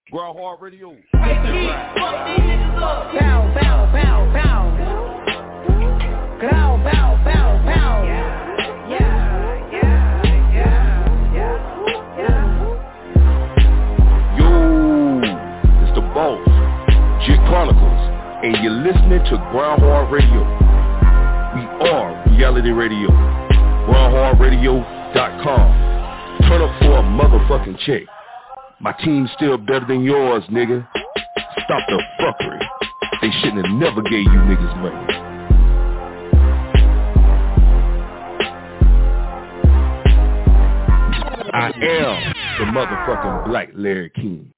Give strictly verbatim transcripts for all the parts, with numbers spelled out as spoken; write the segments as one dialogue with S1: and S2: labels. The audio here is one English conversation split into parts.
S1: Ground Hard Radio.
S2: Bow, bow, bow, bow. Ground, bow, bow, bow. Yeah, yeah, yeah, yeah, yeah.
S1: Yo, it's the boss, Jit Chronicles, and you're listening to Ground Hard Radio. We are reality radio. ground hard radio dot com. Turn up for a motherfucking check. My team's still better than yours, nigga. Stop the fuckery. They shouldn't have never gave you niggas money. I am the motherfucking Black Larry King.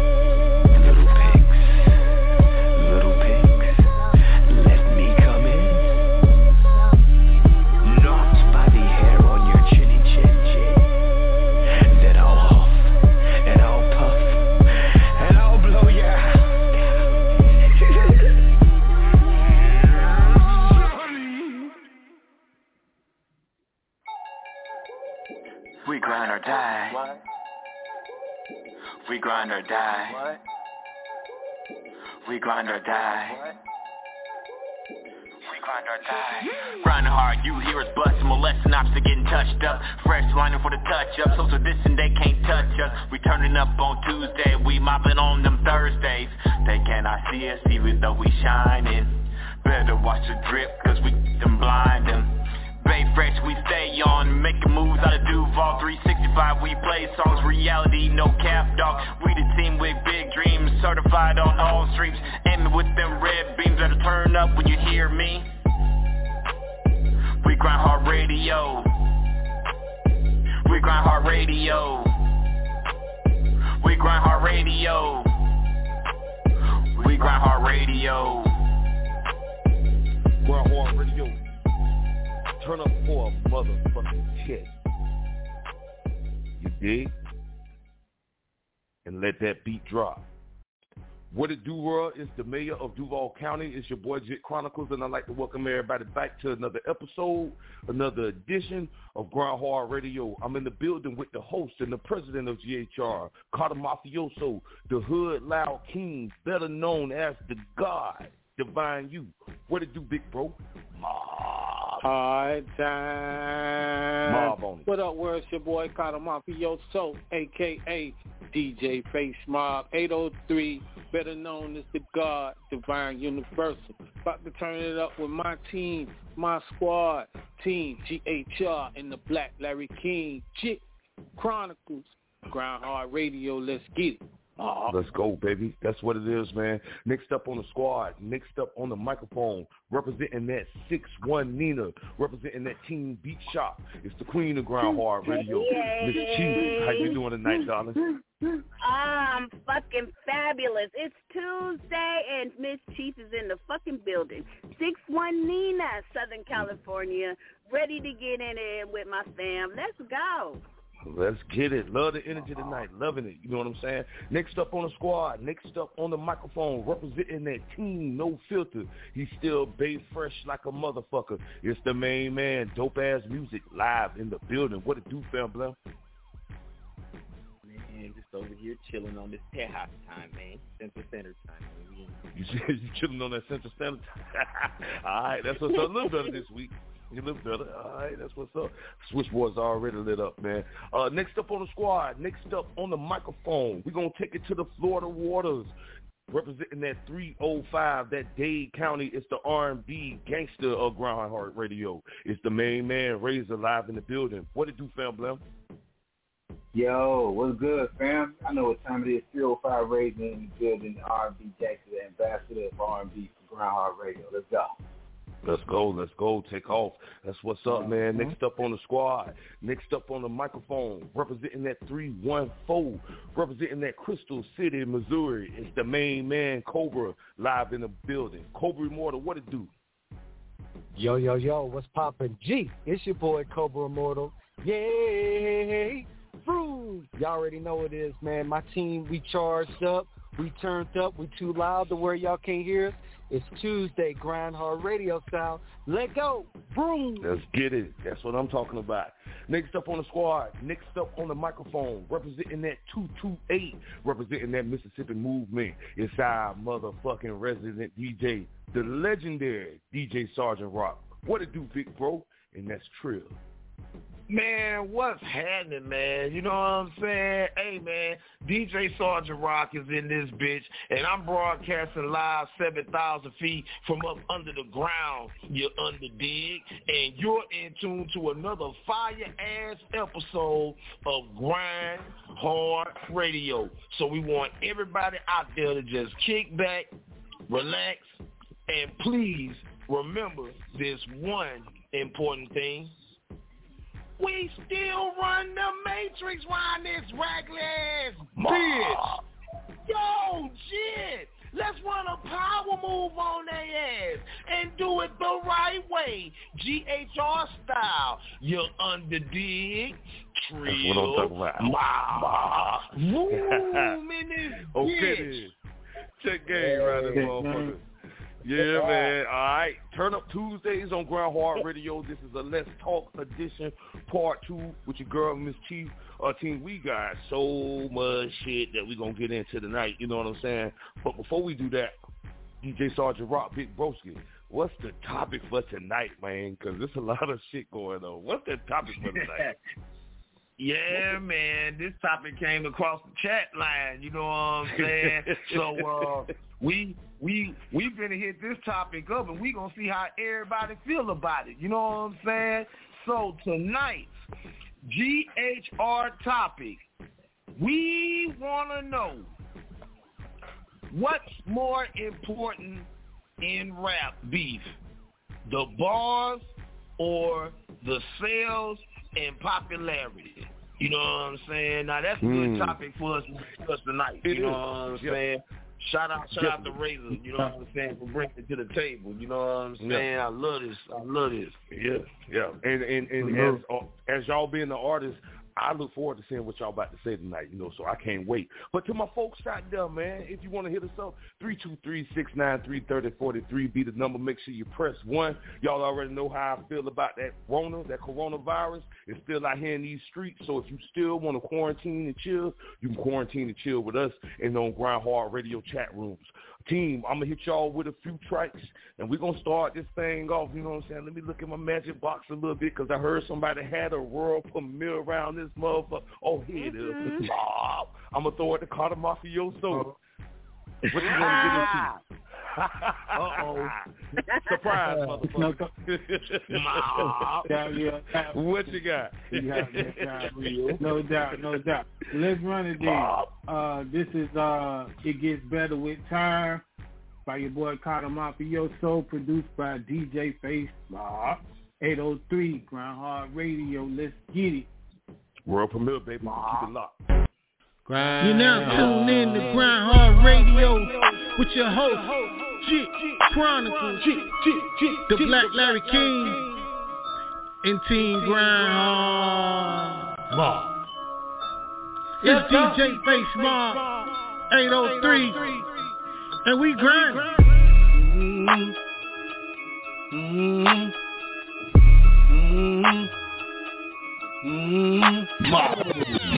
S3: Little pigs, let me come in. die. What? We grind or die. What? We grind or die. What? We grind or die. Grinding hard, you hear us bustin', molesting ops to getting touched up. Fresh lining for the touch up, social distance they can't touch us. We turning up on Tuesday, we mopping on them Thursdays. They cannot see us even though we shining. Better watch the drip cause we them blindin'. Bay fresh, we stay on, making moves out of Duval. Three sixty-five, we play songs, reality, no cap, dog. We the team with big dreams, certified on all streams. Aiming with them red beams that'll turn up when you hear me. We grind hard radio. We grind hard radio. We grind hard radio. We grind hard radio.
S1: Grind hard radio. Turn up for a motherfucking check. You dig? And let that beat drop. What it do, world? It's the mayor of Duval County. It's your boy Jit Chronicles, and I'd like to welcome everybody back to another episode, another edition of Grind Hard Radio. I'm in the building with the host and the president of G H R, Carter Mafioso, the Hood Loud King, better known as the God, Divine You. What it do, big bro? Mob.
S4: Hard time.
S1: Mob on it.
S4: What up, world? It's your boy Carter Mafioso, a k a. D J Face Mob, eight oh three, better known as the God, Divine Universal. About to turn it up with my team, my squad, Team G H R, and the Black Larry King, Jit Chronicles, Grind Hard Radio. Let's get it.
S1: Oh, let's go, baby. That's what it is, man. Next up on the squad, next up on the microphone, representing that six one Nina, representing that Team Beat Shop. It's the queen of Grind Hard Radio, Miss Chief. How you doing tonight, darling?
S5: I'm fucking fabulous. It's Tuesday and Miss Chief is in the fucking building. six one Nina, Southern California, ready to get in it with my fam. Let's go.
S1: Let's get it. Love the energy tonight. Loving it. You know what I'm saying? Next up on the squad, next up on the microphone, representing that team, no filter. He's still bay fresh like a motherfucker. It's the main man, dope ass music, live in the building. What it do, fam, Blam?
S6: Man, just over here chilling on this penthouse time, man. Central Standard Time. Man.
S1: You you chilling on that Central Standard Time? All right, that's what's up. A little better this week. You look better. All right, that's what's up. Switchboard's already lit up, man. Uh, next up on the squad, next up on the microphone, we're going to take it to the Florida waters. Representing that three oh five, that Dade County, it's the R and B gangster of Grind Hard Radio. It's the main man, Razor, live in the building. What it do, fam, Blam?
S7: Yo, what's good, fam? I know what time it is. three oh five Razor in the building, R and B gangster, the ambassador of R and B for Grind Hard Radio. Let's go.
S1: Let's go, let's go, take off. That's what's up, man. Next up on the squad, next up on the microphone, representing that three one four, representing that Crystal City, Missouri. It's the main man, Cobra, live in the building. Cobra Immortal, what it do?
S8: Yo, yo, yo, what's poppin'? G, it's your boy, Cobra Immortal. Yay! Fruit. Y'all already know what it is, man. My team, we charged up, we turned up, we too loud to where y'all can't hear us. It's Tuesday, Grind Hard Radio style. Let go. Boom.
S1: Let's get it. That's what I'm talking about. Next up on the squad, next up on the microphone, representing that two two eight, representing that Mississippi movement. It's our motherfucking resident D J, the legendary D J Sergeant Rock. What it do, big bro? And that's Trill.
S9: Man, what's happening, man? You know what I'm saying? Hey, man, D J Sergeant Rock is in this bitch, and I'm broadcasting live seven thousand feet from up under the ground, you under dig, and you're in tune to another fire-ass episode of Grind Hard Radio. So we want everybody out there to just kick back, relax, and please remember this one important thing. We still run the Matrix round this reckless bitch. Yo, shit. Let's run a power move on their ass and do it the right way. G H R style. You under dig. Trill.
S1: That's what I'm talking about.
S9: Boom in this
S1: okay,
S9: bitch.
S1: Check game right this motherfucker. Yeah, man. All right. Turn Up Tuesdays on Ground Hard Radio. This is a Let's Talk edition, part two, with your girl, Miss Chief. Uh, team, we got so much shit that we going to get into tonight. You know what I'm saying? But before we do that, D J Sergeant Rock, Big Broski, what's the topic for tonight, man? Because there's a lot of shit going on. What's the topic for tonight?
S9: Yeah, man, this topic came across the chat line, you know what I'm saying? so uh, we we we finna hit this topic up, and we gonna see how everybody feel about it, you know what I'm saying? So tonight's G H R topic, we wanna know what's more important in rap beef, the bars or the sales and popularity. You know what I'm saying? Now that's a good
S1: mm.
S9: topic for us to discuss tonight.
S1: It
S9: you know
S1: is.
S9: what I'm
S1: yep.
S9: saying? Shout out, shout
S1: yep.
S9: out to Razor. You know what I'm saying, for bringing it to the table. You know what I'm saying?
S1: Yep.
S9: I love this. I love this.
S1: Yeah, yeah. And and, and
S9: mm-hmm.
S1: as uh, as y'all being the artists, I look forward to seeing what y'all about to say tonight, you know, so I can't wait. But to my folks out there, man, if you want to hit us up, three two three, six nine three, three oh four three, be the number. Make sure you press one. Y'all already know how I feel about that Rona, that coronavirus. It's still out here in these streets, so if you still want to quarantine and chill, you can quarantine and chill with us in on Ground Hard Radio chat rooms. Team, I'm going to hit y'all with a few tracks, and we're going to start this thing off, you know what I'm saying? Let me look at my magic box a little bit, because I heard somebody had a world premiere around this motherfucker. Oh, here it is. Oh, I'm going to throw it to Carter Mafioso. What you want to get into? Uh-oh. Surprise, motherfucker. What you got?
S4: No doubt, no doubt. Let's run it then. Uh, this is uh, It Gets Better with Time by your boy Carter Mafioso, produced by D J Face Mob. eight oh three Ground Hard Radio. Let's get it.
S1: World premiere, baby. Keep it locked.
S10: You're now tuned in to Ground Hard Radio with your host, G Chronicles, G, G, G, the G, Black Larry King, and Team Ground Hard. It's D J Face Mob, eight oh three, and we grind. Mm-hmm. Mm-hmm. Mm-hmm. Mm-hmm.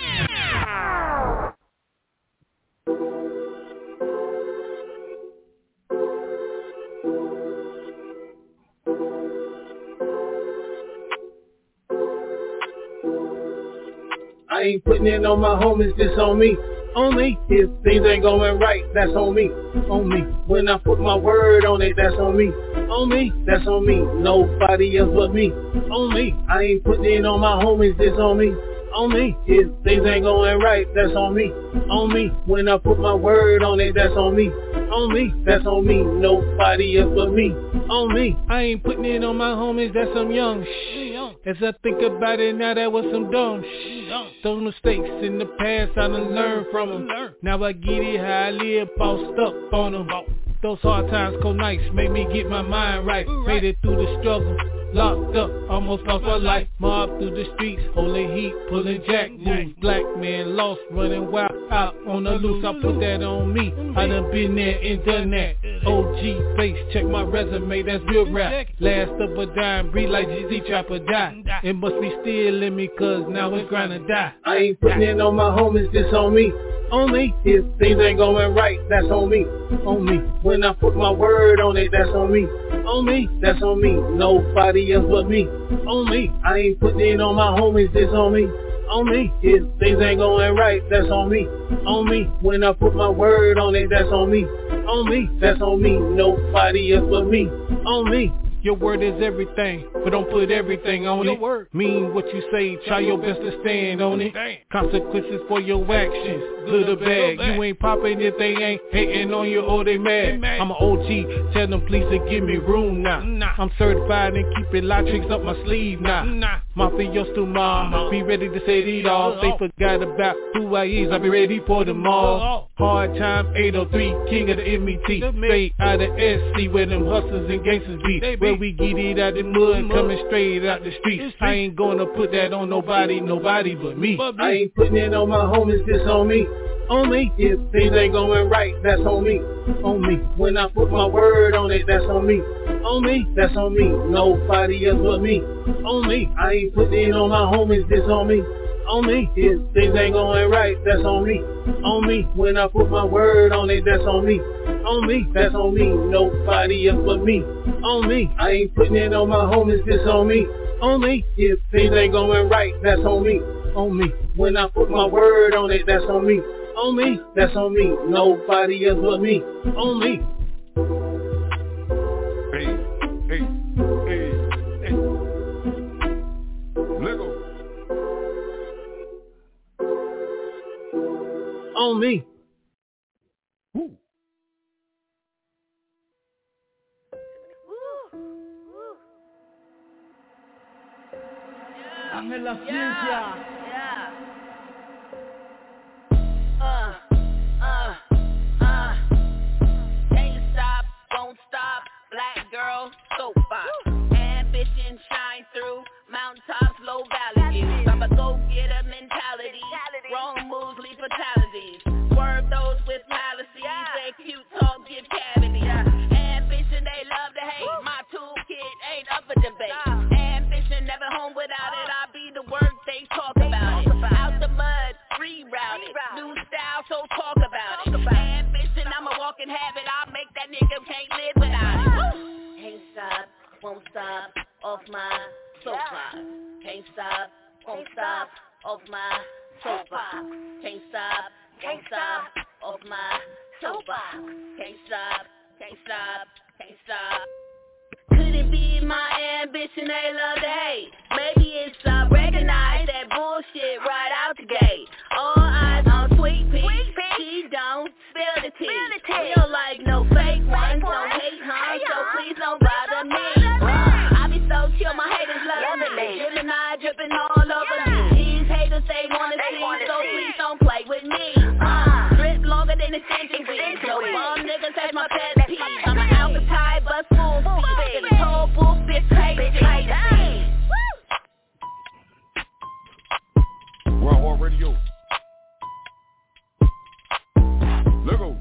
S4: I ain't putting it on my homies, this on me. On me. If things ain't going right, that's on me. On me. When I put my word on it, that's on me. On me. That's on me. Nobody else but me. On me. I ain't putting it on my homies, this on me. On me. If things ain't going right, that's on me. On me. When I put my word on it, that's on me. On me. That's on me. Nobody else but me. On me.
S10: I ain't putting it on my homies, that's some young shh. As I think about it now, that was some dumb shh. Those mistakes in the past, I done learned from them. Now I get it how I live, bossed up on them. Those hard times cold nights made me get my mind right. Made it through the struggle, locked up, almost lost my life. Mob through the streets, holding heat, pulling jack moves. Black man lost, running wild out on the loose. I put that on me, I done been there and done that. O G face, check my resume, that's real rap. Last of a dime, breathe like G Z, trap or die. It must be still in me, cause now it's grind or die.
S4: I ain't putting it on my homies, this on me. On me. If things ain't going right, that's on me. On me. When I put my word on it, that's on me. On me. That's on me. Nobody else but me. On me. I ain't putting it on my homies, this on me. On me. If things ain't going right, that's on me. On me. When I put my word on it, that's on me. On me. That's on me. Nobody else but me. On me.
S10: Your word is everything, but don't put everything on your it. Word. Mean what you say, try your best to stand on it. Consequences for your actions, good or bad. You ain't popping if they ain't hating on you or they mad. I'm an O G, tell them please to give me room now. I'm certified and keeping lot tricks up my sleeve now. Mafioso to mom, be ready to say it all. They forgot about who I is, I be ready for them all. Hard time, eight oh three, king of the M E T. Straight out of S C where them hustlers and gangsters be. Where we get it out the mud, coming straight out the streets. I ain't gonna put that on nobody, nobody but me.
S4: I ain't putting it on my homies, this on me.
S10: On me. If things ain't going right, that's on me. On me. When I put my word on it, that's on me. On me, that's on me. Nobody else but me. On me. I ain't putting it on my homies, this on me. On me. If things ain't going right, that's on me. On me. When I put my word on it, that's on me. On me, that's on me. Nobody else but me. On me. I ain't putting it on my homies, this on me. On me. If things ain't going right, that's on me. On me. When I put my word on it, that's on me. On me, that's on me. Nobody else but me. On me.
S1: Hey, hey, hey, hey. Lego.
S10: On me.
S1: Woo.
S2: I'm in la ciencia.
S5: Yeah. Uh, uh, uh. Can't stop, won't stop. Black girl, so far. Ambition shine through. Mountaintops, low valley views. I'm a go-getter mentality. Wrong moves lead fatalities. Swerve those with fallacies. They cute talk, give cavity. Ambition, they love to hate. My toolkit ain't up for debate. Ambition, never home without it. I be the work they talk about it. Out the mud, rerouted. New style, so talk about it. Ambition, I'm a walking habit. I make that nigga can't live without it. Can't stop, won't stop, off my soapbox. Can't stop, won't stop, off my soapbox. Can't stop, won't stop, off my soapbox. Can't stop, can't stop, can't stop. Could it be my ambition they love to hate? Maybe it's I recognize that bullshit right out the gate. All eyes on Sweet Pea, she don't spill the tea. We don't like no fake ones, no hate, huh? So please don't bother me. I be so chill, my haters love me. Gemini dripping all over me. These haters they wanna see, so please don't play with me. Uh, drip longer than extension weed. So bum niggas that's my pet peeve. I'm an appetite, but spoon feed. The whole book is crazy.
S1: Ground Hard Radio. Let go.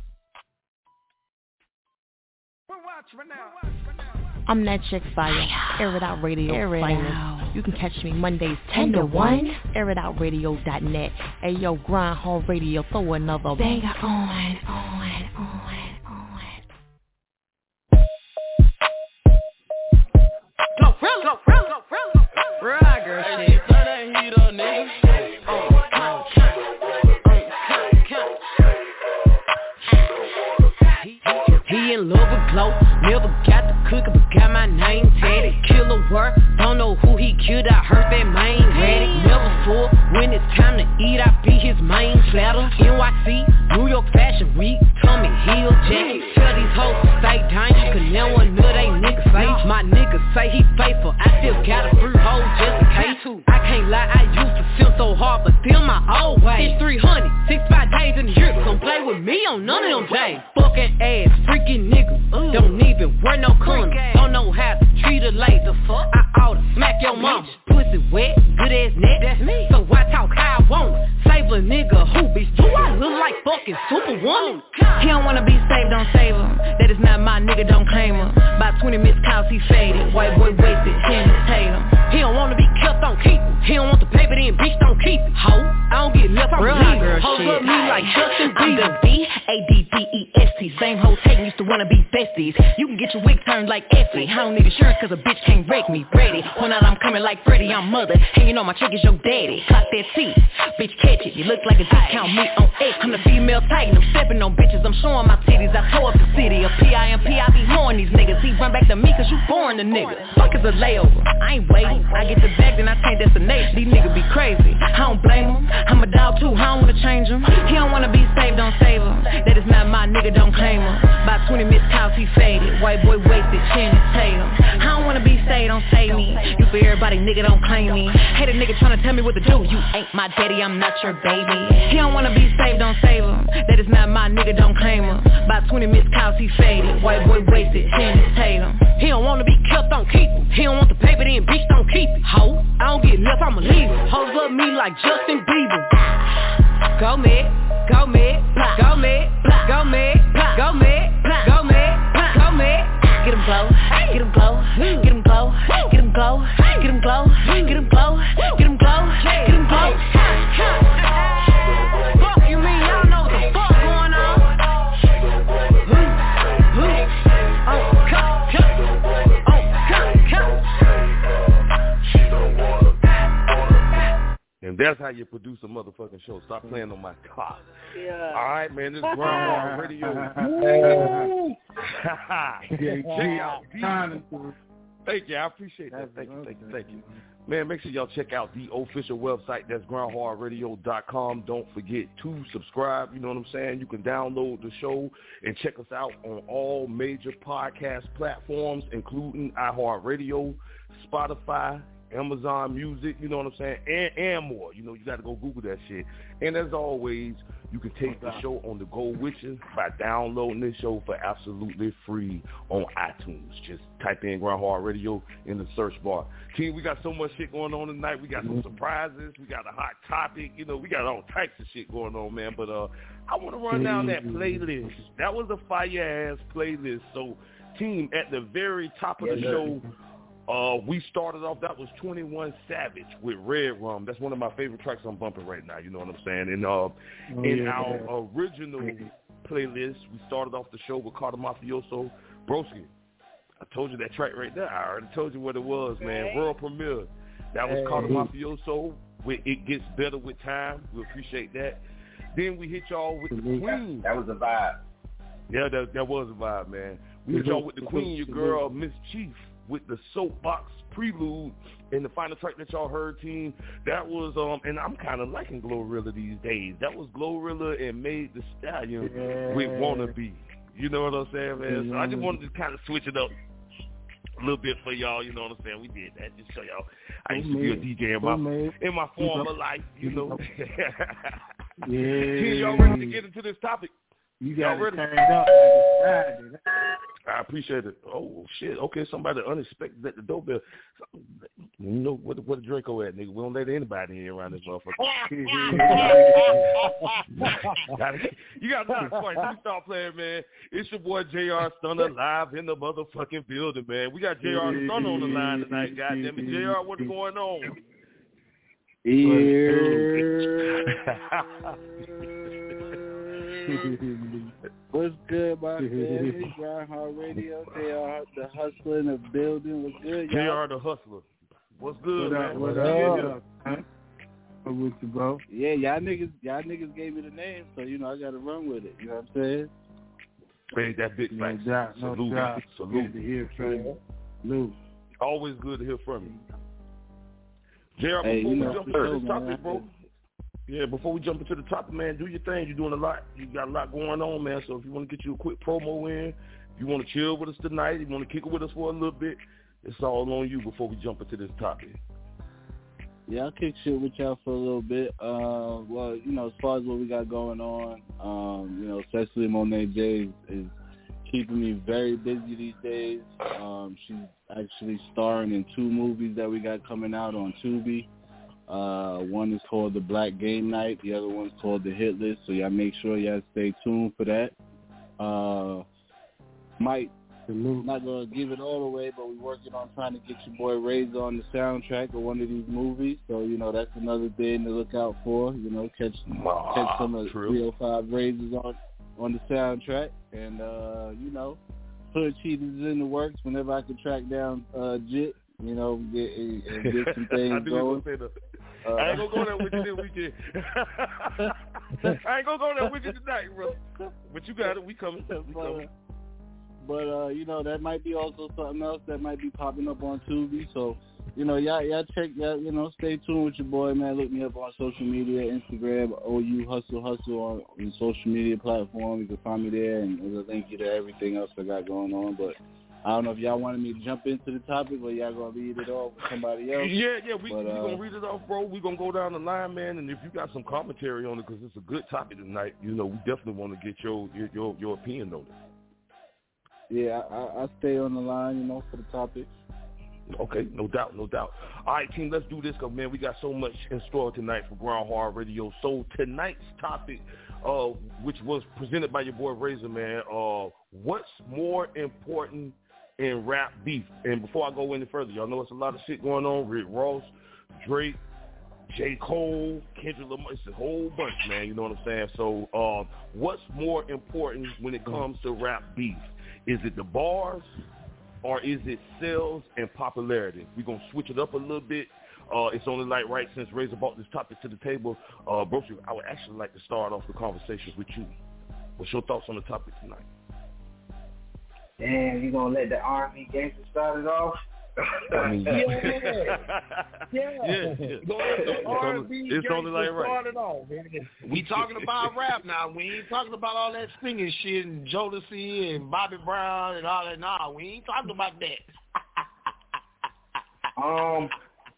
S11: I'm that chick fire. Air It Out Radio. Air It Out. You can catch me Mondays ten to one. air it out radio dot net. Hey yo, Grind Hard Radio. Throw another banger on, on, on, on.
S2: Go, real, go, real, go, real. Real hot girl shit. Turn that heat up, nigga.
S12: He in love with glow, never got the cookie but got my name tatted. Killer work, don't know who he killed, I heard that main ready. Never full, when it's time to eat, I be his main platter. N Y C, New York Fashion Week, Tommy Hill jacket. Tell these hoes to stay dangerous, cause now one nut they niggas say. My niggas say he faithful, I still got a free hoe just in case. I can't lie, I used to feel so hard, but still my old way. It's three hundred, sixty-five days in the year, don't play with me on none of them days. Fucking ass, freaky niggas, don't even wear no condom. Don't know how to treat a lady. I oughta smack your mama. Pussy wet, good ass neck. That's me. So I talk how I want it. Save a nigga who bitch. Do I look like fucking Superwoman? He don't wanna be saved, don't save him. That is not my nigga, don't claim him. By twenty missed calls, he faded. White boy wasted, Channing Tatum. He don't wanna be kept, don't keep him. He don't want the paper, then bitch, don't keep it. Ho, I don't get left, I'm real hot girl shit. Hold up me like Justin Bieber. I'm the B A D D E S T. Same hoe Tatum used to wanna be besties. You can get your wig turned like Effie. I don't need insurance cause a bitch can't wreck me. Ready, when out I'm coming like Freddy, I'm mother. Hanging on my chick is your daddy. Clock that T, bitch catch it. You look like a discount meat on X. I'm the female titan, I'm stepping on bitches. I'm showing my titties, I tow up the city. A P I M P, I be hoeing these niggas. He run back to me cause you boring the nigga. Fuck is a layover, I ain't waiting. I get the bag then I change destination. These niggas be crazy, I don't blame them. I'm a dog too, I don't wanna change him. He don't wanna be saved, don't save him. That is not my nigga, don't claim him. By twenty missed calls, he faded. White boy wasted, Channing Tatum. I don't wanna be saved, don't save me. You for everybody, nigga, don't claim me. Hate a nigga tryna tell me what to do. You ain't my daddy, I'm not your baby. He don't wanna be saved, don't save him. That is not my nigga, don't claim him. By twenty missed calls, he faded. White boy wasted, Channing Tatum. He don't wanna be kept, don't keep him. He don't want the paper, then bitch, don't keep it. Ho, I don't get left, I'ma leave it. Hoes love me like Justin Bieber. Go, man. go mad, go mad, go mad, go mad, go mad, go mad. Get him glow, get him glow, get him glow, get him glow, get him glow, get him glow, get him glow, get him glow. Fuck you mean, y'all know what the fuck going on? Oh, cut, cut, oh, cut, cut.
S1: And that's how you produce a motherfucking show. Stop playing on my car.
S5: Yeah.
S1: All right, man. This is Groundhog Radio. Check out D- Thank you. I appreciate that. Thank you. Thank you. Thank you. Man, make sure y'all check out the official website. That's groundhog radio dot com. Don't forget to subscribe. You know what I'm saying? You can download the show and check us out on all major podcast platforms, including iHeartRadio, Spotify, Amazon Music, you know what I'm saying, and, and more. You know, you got to go Google that shit. And as always, you can take the show on the go with you by downloading this show for absolutely free on iTunes. Just type in Groundhog Radio in the search bar. King, we got so much shit going on tonight. We got some surprises. We got a hot topic. You know, we got all types of shit going on, man. But uh, I want to run down that playlist. That was a fire-ass playlist. So, team, at the very top of the show, Uh, we started off, that was twenty-one Savage with Red Rum. That's one of my favorite tracks I'm bumping right now, you know what I'm saying? And uh, oh, in yeah. our original playlist, we started off the show with Carter Mafioso, Broski. I told you that track right there. I already told you what it was, man. Okay. World premiere. That was hey. Carter Mafioso with It Gets Better With Time. We appreciate that. Then we hit y'all with the Queen.
S7: That was a vibe.
S1: Yeah, that, that was a vibe, man. We hit y'all with the Queen, your girl, Miss Chief, with the Soapbox Prelude. And the final track that y'all heard, team, that was, um, and I'm kind of liking Glorilla these days. That was Glorilla and Made the Stallion yeah. with Wannabe. You know what I'm saying, man? Mm-hmm. So I just wanted to kind of switch it up a little bit for y'all, you know what I'm saying? We did that. Just show y'all. I used to be a D J in my, in my former life, you know. Yeah. Team, y'all ready to get into this topic?
S4: You got to turn it up like it's Friday.
S1: I appreciate it. Oh, shit. Okay, somebody unexpected at the doorbell. You know, what what Draco at, nigga? We don't let anybody in around this motherfucker. You got to knock twice. Let me start playing, man. It's your boy J R Stunner live in the motherfucking building, man. We got J R Stunner on the line tonight, goddamn it. J R, what's going on?
S4: What's good, my family? Groundhog Radio. They are the hustler in the building. What's good, y'all?
S1: They are the hustler. What's good,
S4: what
S1: man?
S4: Up, what up? Huh? What with you, bro? Yeah, y'all niggas, y'all niggas gave me the name, so you know I got to run with it. You know what I'm saying?
S1: Hey, that big
S4: no
S1: facts.
S4: Doubt, no
S1: Salute,
S4: doubt.
S1: salute.
S4: Good to hear from you. Salute.
S1: Always good to hear from you. J R,
S4: hey,
S1: before
S4: you
S1: we
S4: know,
S1: jump into
S4: sure,
S1: this topic,
S4: man,
S1: bro. Yeah, before we jump into the topic, man, do your thing. You're doing a lot. You got a lot going on, man. So if you want to get you a quick promo in, if you want to chill with us tonight, you want to kick it with us for a little bit, it's all on you before we jump into this topic.
S4: Yeah, I'll kick shit with y'all for a little bit. Uh, well, you know, as far as what we got going on, um, you know, especially Monet J is keeping me very busy these days. Um, she's actually starring in two movies that we got coming out on Tubi. Uh, one is called The Black Game Night. The other one's called The Hit List. So y'all make sure y'all stay tuned for that. Uh, might not gonna give it all away, but we're working on trying to get your boy Razor on the soundtrack of one of these movies. So you know that's another thing to look out for. You know, catch ah, catch some of three oh five Razors on on the soundtrack, and uh, you know, Hood Cheaters in the works. Whenever I can track down uh, Jit. You know, get, and get some things going.
S1: Uh, I ain't gonna go there with you this weekend. I ain't gonna go there with you tonight, bro. But you got it. We coming. We coming.
S4: But uh, you know, that might be also something else that might be popping up on Tubi. So, you know, y'all, y'all check, y'all, you know, stay tuned with your boy, man. Look me up on social media, Instagram, O U Hustle Hustle on, on social media platforms. You can find me there, and it'll link you to everything else I got going on. But I don't know if y'all wanted me to jump into the topic or y'all going to read it off with somebody else.
S1: Yeah, yeah, we,
S4: but,
S1: we
S4: uh,
S1: going to read it off, bro. We're going to go down the line, man, and if you got some commentary on it, because it's a good topic tonight, you know, we definitely want to get your your your, your opinion on it.
S4: Yeah, I, I stay on the line, you know, for the topic.
S1: Okay, no doubt, no doubt. All right, team, let's do this, because, man, we got so much in store tonight for Groundhog Radio. So tonight's topic, uh, which was presented by your boy Razor, man. Uh, what's more important in rap beef? And before I go any further, y'all know it's a lot of shit going on. Rick Ross, Drake, J. Cole, Kendrick Lamar. It's a whole bunch, man. You know what I'm saying? So, uh, what's more important when it comes to rap beef? Is it the bars, or is it sales and popularity? We're gonna switch it up a little bit. Uh, it's only like right since Razor brought this topic to the table. Uh, Broski, I would actually like to start off the conversation with you. What's your thoughts on the topic tonight?
S7: Damn, you gonna let the R and B gangster start it off?
S1: I mean,
S9: yeah, yeah,
S1: yeah. yeah.
S9: Go ahead, R and B
S1: it's only like right.
S9: Start it off, man. We talking about rap now. We ain't talking about all that singing shit and Jodeci and Bobby Brown and all that. Nah, we ain't talking about that.
S7: um.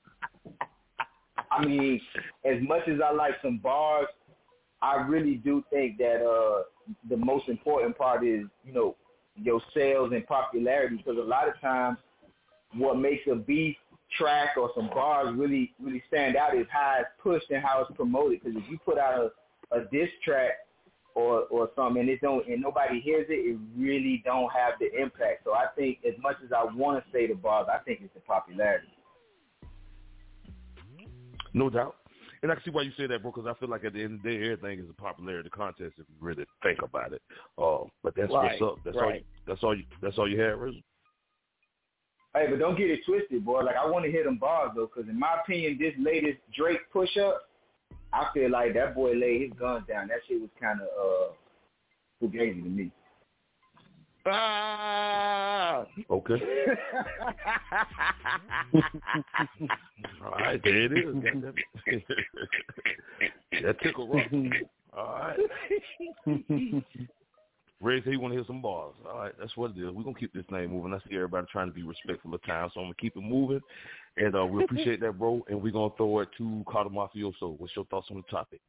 S7: I mean, as much as I like some bars, I really do think that uh, the most important part is, you know, your sales and popularity, because a lot of times what makes a beef track or some bars really, really stand out is how it's pushed and how it's promoted. Because if you put out a, a diss track or, or something and it don't and nobody hears it, it really don't have the impact. So I think as much as I want to say the bars, I think it's the popularity.
S1: No doubt. And I can see why you say that, bro, because I feel like at the end of the day, everything is a popularity contest if you really think about it. Uh, but that's
S9: right,
S1: what's up. That's
S9: right.
S1: all. You, that's all you. That's all you had, Rizzo.
S7: Hey, but don't get it twisted, boy. Like, I want to hear them bars, though, because in my opinion, this latest Drake push-up, I feel like that boy laid his guns down. That shit was kind of uh, fugazi to me.
S9: Ah.
S1: Okay. All right, there it is. That, that, that tickle rock. All right. Ray said he want to hear some bars. All right, that's what it is. We're going to keep this thing moving. I see everybody trying to be respectful of time, so I'm going to keep it moving. And uh, we appreciate that, bro. And we're going to throw it to Carter Mafioso. What's your thoughts on the topic?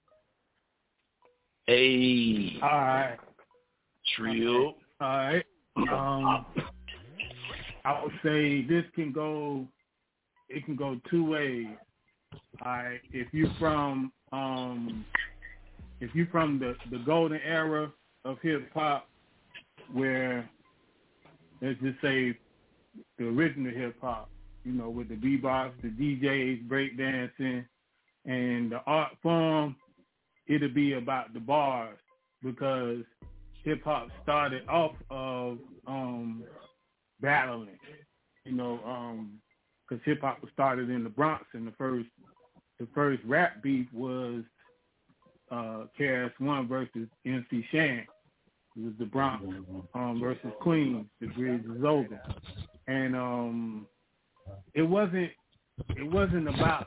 S9: Hey.
S10: All right.
S9: Trill.
S10: All right. Um, I would say this can go, it can go two ways. All right. If you from, um, if you from the, the golden era of hip hop, where let's just say the original hip hop, you know, with the bebops, the D Js, breakdancing, and the art form, it'll be about the bars, because hip hop started off of um, battling, you know, because um, hip hop was started in the Bronx, and the first the first rap beef was uh, K R S One versus M C Shan. It was the Bronx um, versus Queens. The bridge is over, and um, it wasn't it wasn't about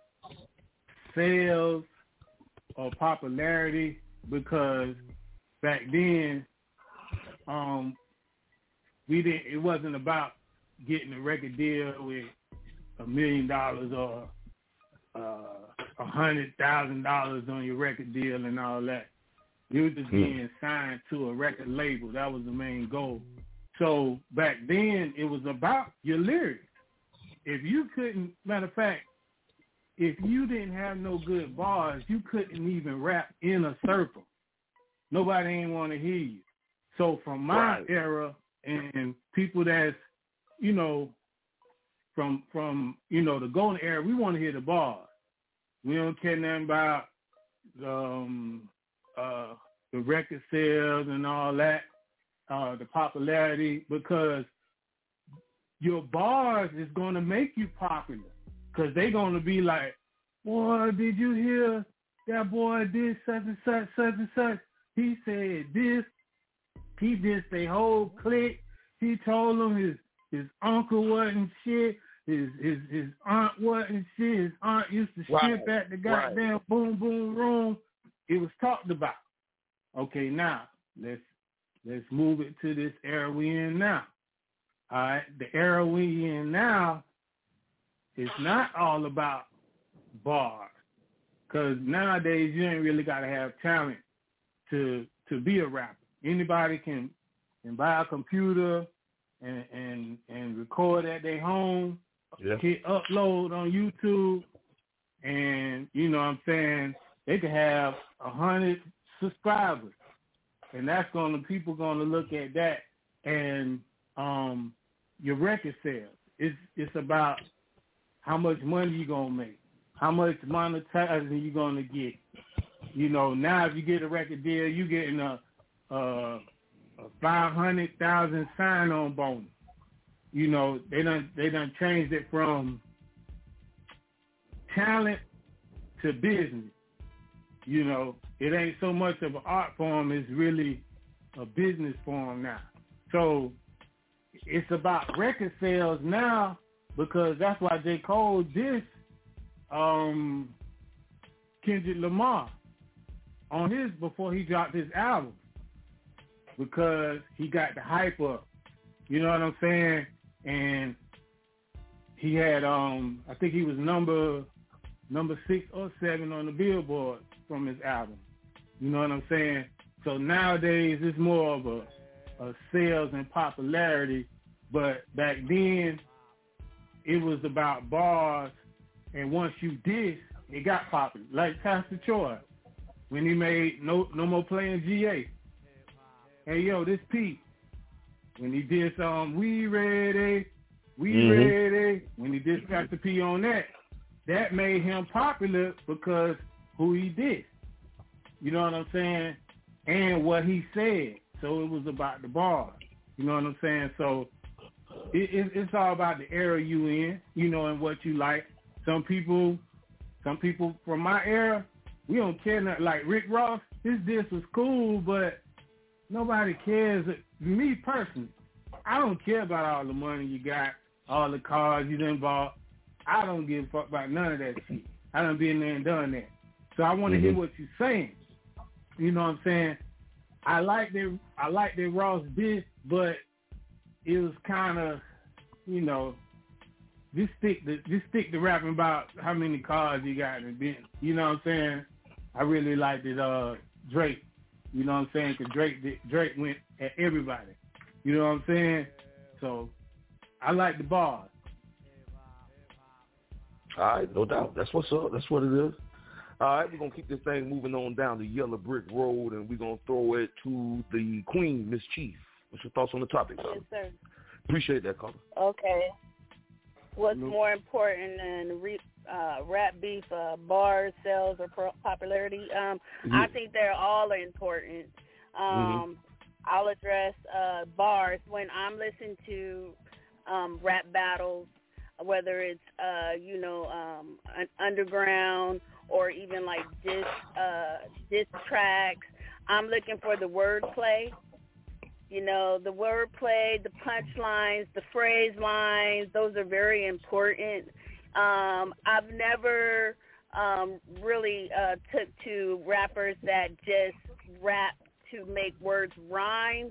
S10: sales or popularity, because back then, um, we didn't. It wasn't about getting a record deal with a million dollars or a hundred thousand dollars on your record deal and all that. You were just being signed to a record label. That was the main goal. So back then, it was about your lyrics. If you couldn't, matter of fact, if you didn't have no good bars, you couldn't even rap in a circle. Nobody ain't want to hear you. So from my right. era and people that's, you know, from, from you know, the golden era, we want to hear the bars. We don't care nothing about um, uh, the record sales and all that, uh, the popularity, because your bars is going to make you popular, because they're going to be like, boy, did you hear that boy did such and such, such and such? He said this. He did the whole clique. He told them his, his uncle wasn't shit. His his his aunt wasn't shit. His aunt used to
S9: right.
S10: strip at the goddamn right. boom boom room. It was talked about. Okay, now let's let's move it to this era we in now. All right, the era we in now is not all about bars, because nowadays you ain't really got to have talent to to be a rapper. Anybody can can buy a computer and and, and record at their home, yeah. hit upload on YouTube, and you know what I'm saying, they could have a hundred
S4: subscribers, and that's going to people going to look at that and um, your record sales. It's it's about how much money you're going to make, how much monetizing you're going to get. You know, now if you get a record deal, you're getting a, a, a five hundred thousand sign-on bonus. You know, they done they done changed it from talent to business. You know, it ain't so much of an art form, it's really a business form now. So it's about record sales now, because that's why J. Cole dissed um, Kendrick Lamar on his before he dropped his album, because he got the hype up. You know what I'm saying? And he had, um, I think he was number number six or seven on the Billboard from his album. You know what I'm saying? So nowadays it's more of a, a sales and popularity, but back then it was about bars, and once you diss, it got popular. Like Pastor Troy, when he made No No More Playing G A. Hey yo, this Pete. When he did um We Ready, We mm-hmm. Ready, when he did Pastor P on that, that made him popular because who he did. You know what I'm saying? And what he said. So it was about the bars. You know what I'm saying? So it, it, it's all about the era you in, you know, and what you like. Some people, some people from my era, we don't care nothing. Like Rick Ross, his diss was cool, but nobody cares. Me personally, I don't care about all the money you got, all the cars you done bought. I don't give a fuck about none of that shit. I done been there and done that. So I want to mm-hmm. hear what you're saying. You know what I'm saying? I like that. I like that Ross diss, but it was kind of, you know, just stick to just stick to rapping about how many cars you got and been. You know what I'm saying? I really liked it. Uh, Drake. You know what I'm saying? Because Drake did, Drake went at everybody. You know what I'm saying? So I like the bars.
S1: All right, no doubt. That's what's up. That's what it is. All right, we're going to keep this thing moving on down the Yellow Brick Road, and we're going to throw it to the Queen, Miss Chief. What's your thoughts on the topic?
S5: Yes, sir.
S1: Appreciate that, caller.
S5: Okay. What's mm-hmm. more important than re- uh, rap beef, uh, bars, sales, or pro- popularity? Um, yeah. I think they're all important. Um, mm-hmm. I'll address uh, bars. When I'm listening to um, rap battles, whether it's, uh, you know, um, an underground or even like diss, uh, diss tracks, I'm looking for the wordplay. You know, the wordplay, the punchlines, the phrase lines, those are very important. Um, I've never um, really uh, took to rappers that just rap to make words rhyme.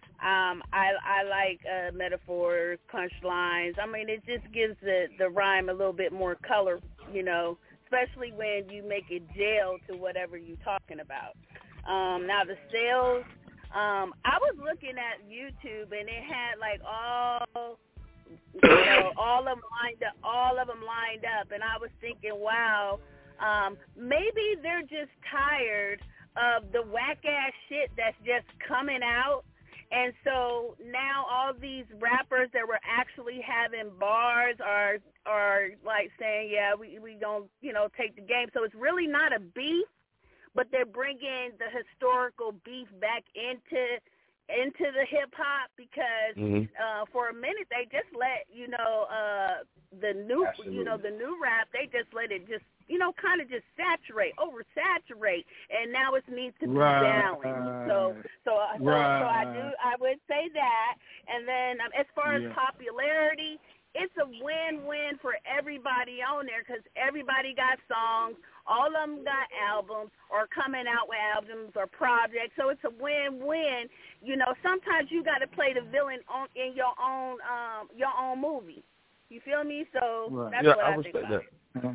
S5: Um, I, I like uh, metaphors, punchlines. I mean, it just gives the, the rhyme a little bit more color, you know, especially when you make it jail to whatever you're talking about. Um, now, the sales, um, I was looking at YouTube, and it had, like, all, you know, all of them lined up, all of them lined up, and I was thinking, wow, um, maybe they're just tired of the whack-ass shit that's just coming out. And so now all these rappers that were actually having bars are are like saying, yeah, we we don't, you know, take the game. So it's really not a beef, but they're bringing the historical beef back into into the hip hop because mm-hmm. uh, for a minute they just let you know uh, the new Absolutely. you know the new rap they just let it just you know kind of just saturate oversaturate, and now it needs to be right. balanced. So so so, right. so I do I would say that, and then um, as far yeah. as popularity, it's a win-win for everybody on there because everybody got songs. All of them got albums or coming out with albums or projects. So it's a win-win. You know, sometimes you got to play the villain on, in your own um, your own movie. You feel me? So right. that's
S1: yeah,
S5: what I,
S1: I
S5: think about
S1: that.
S5: it.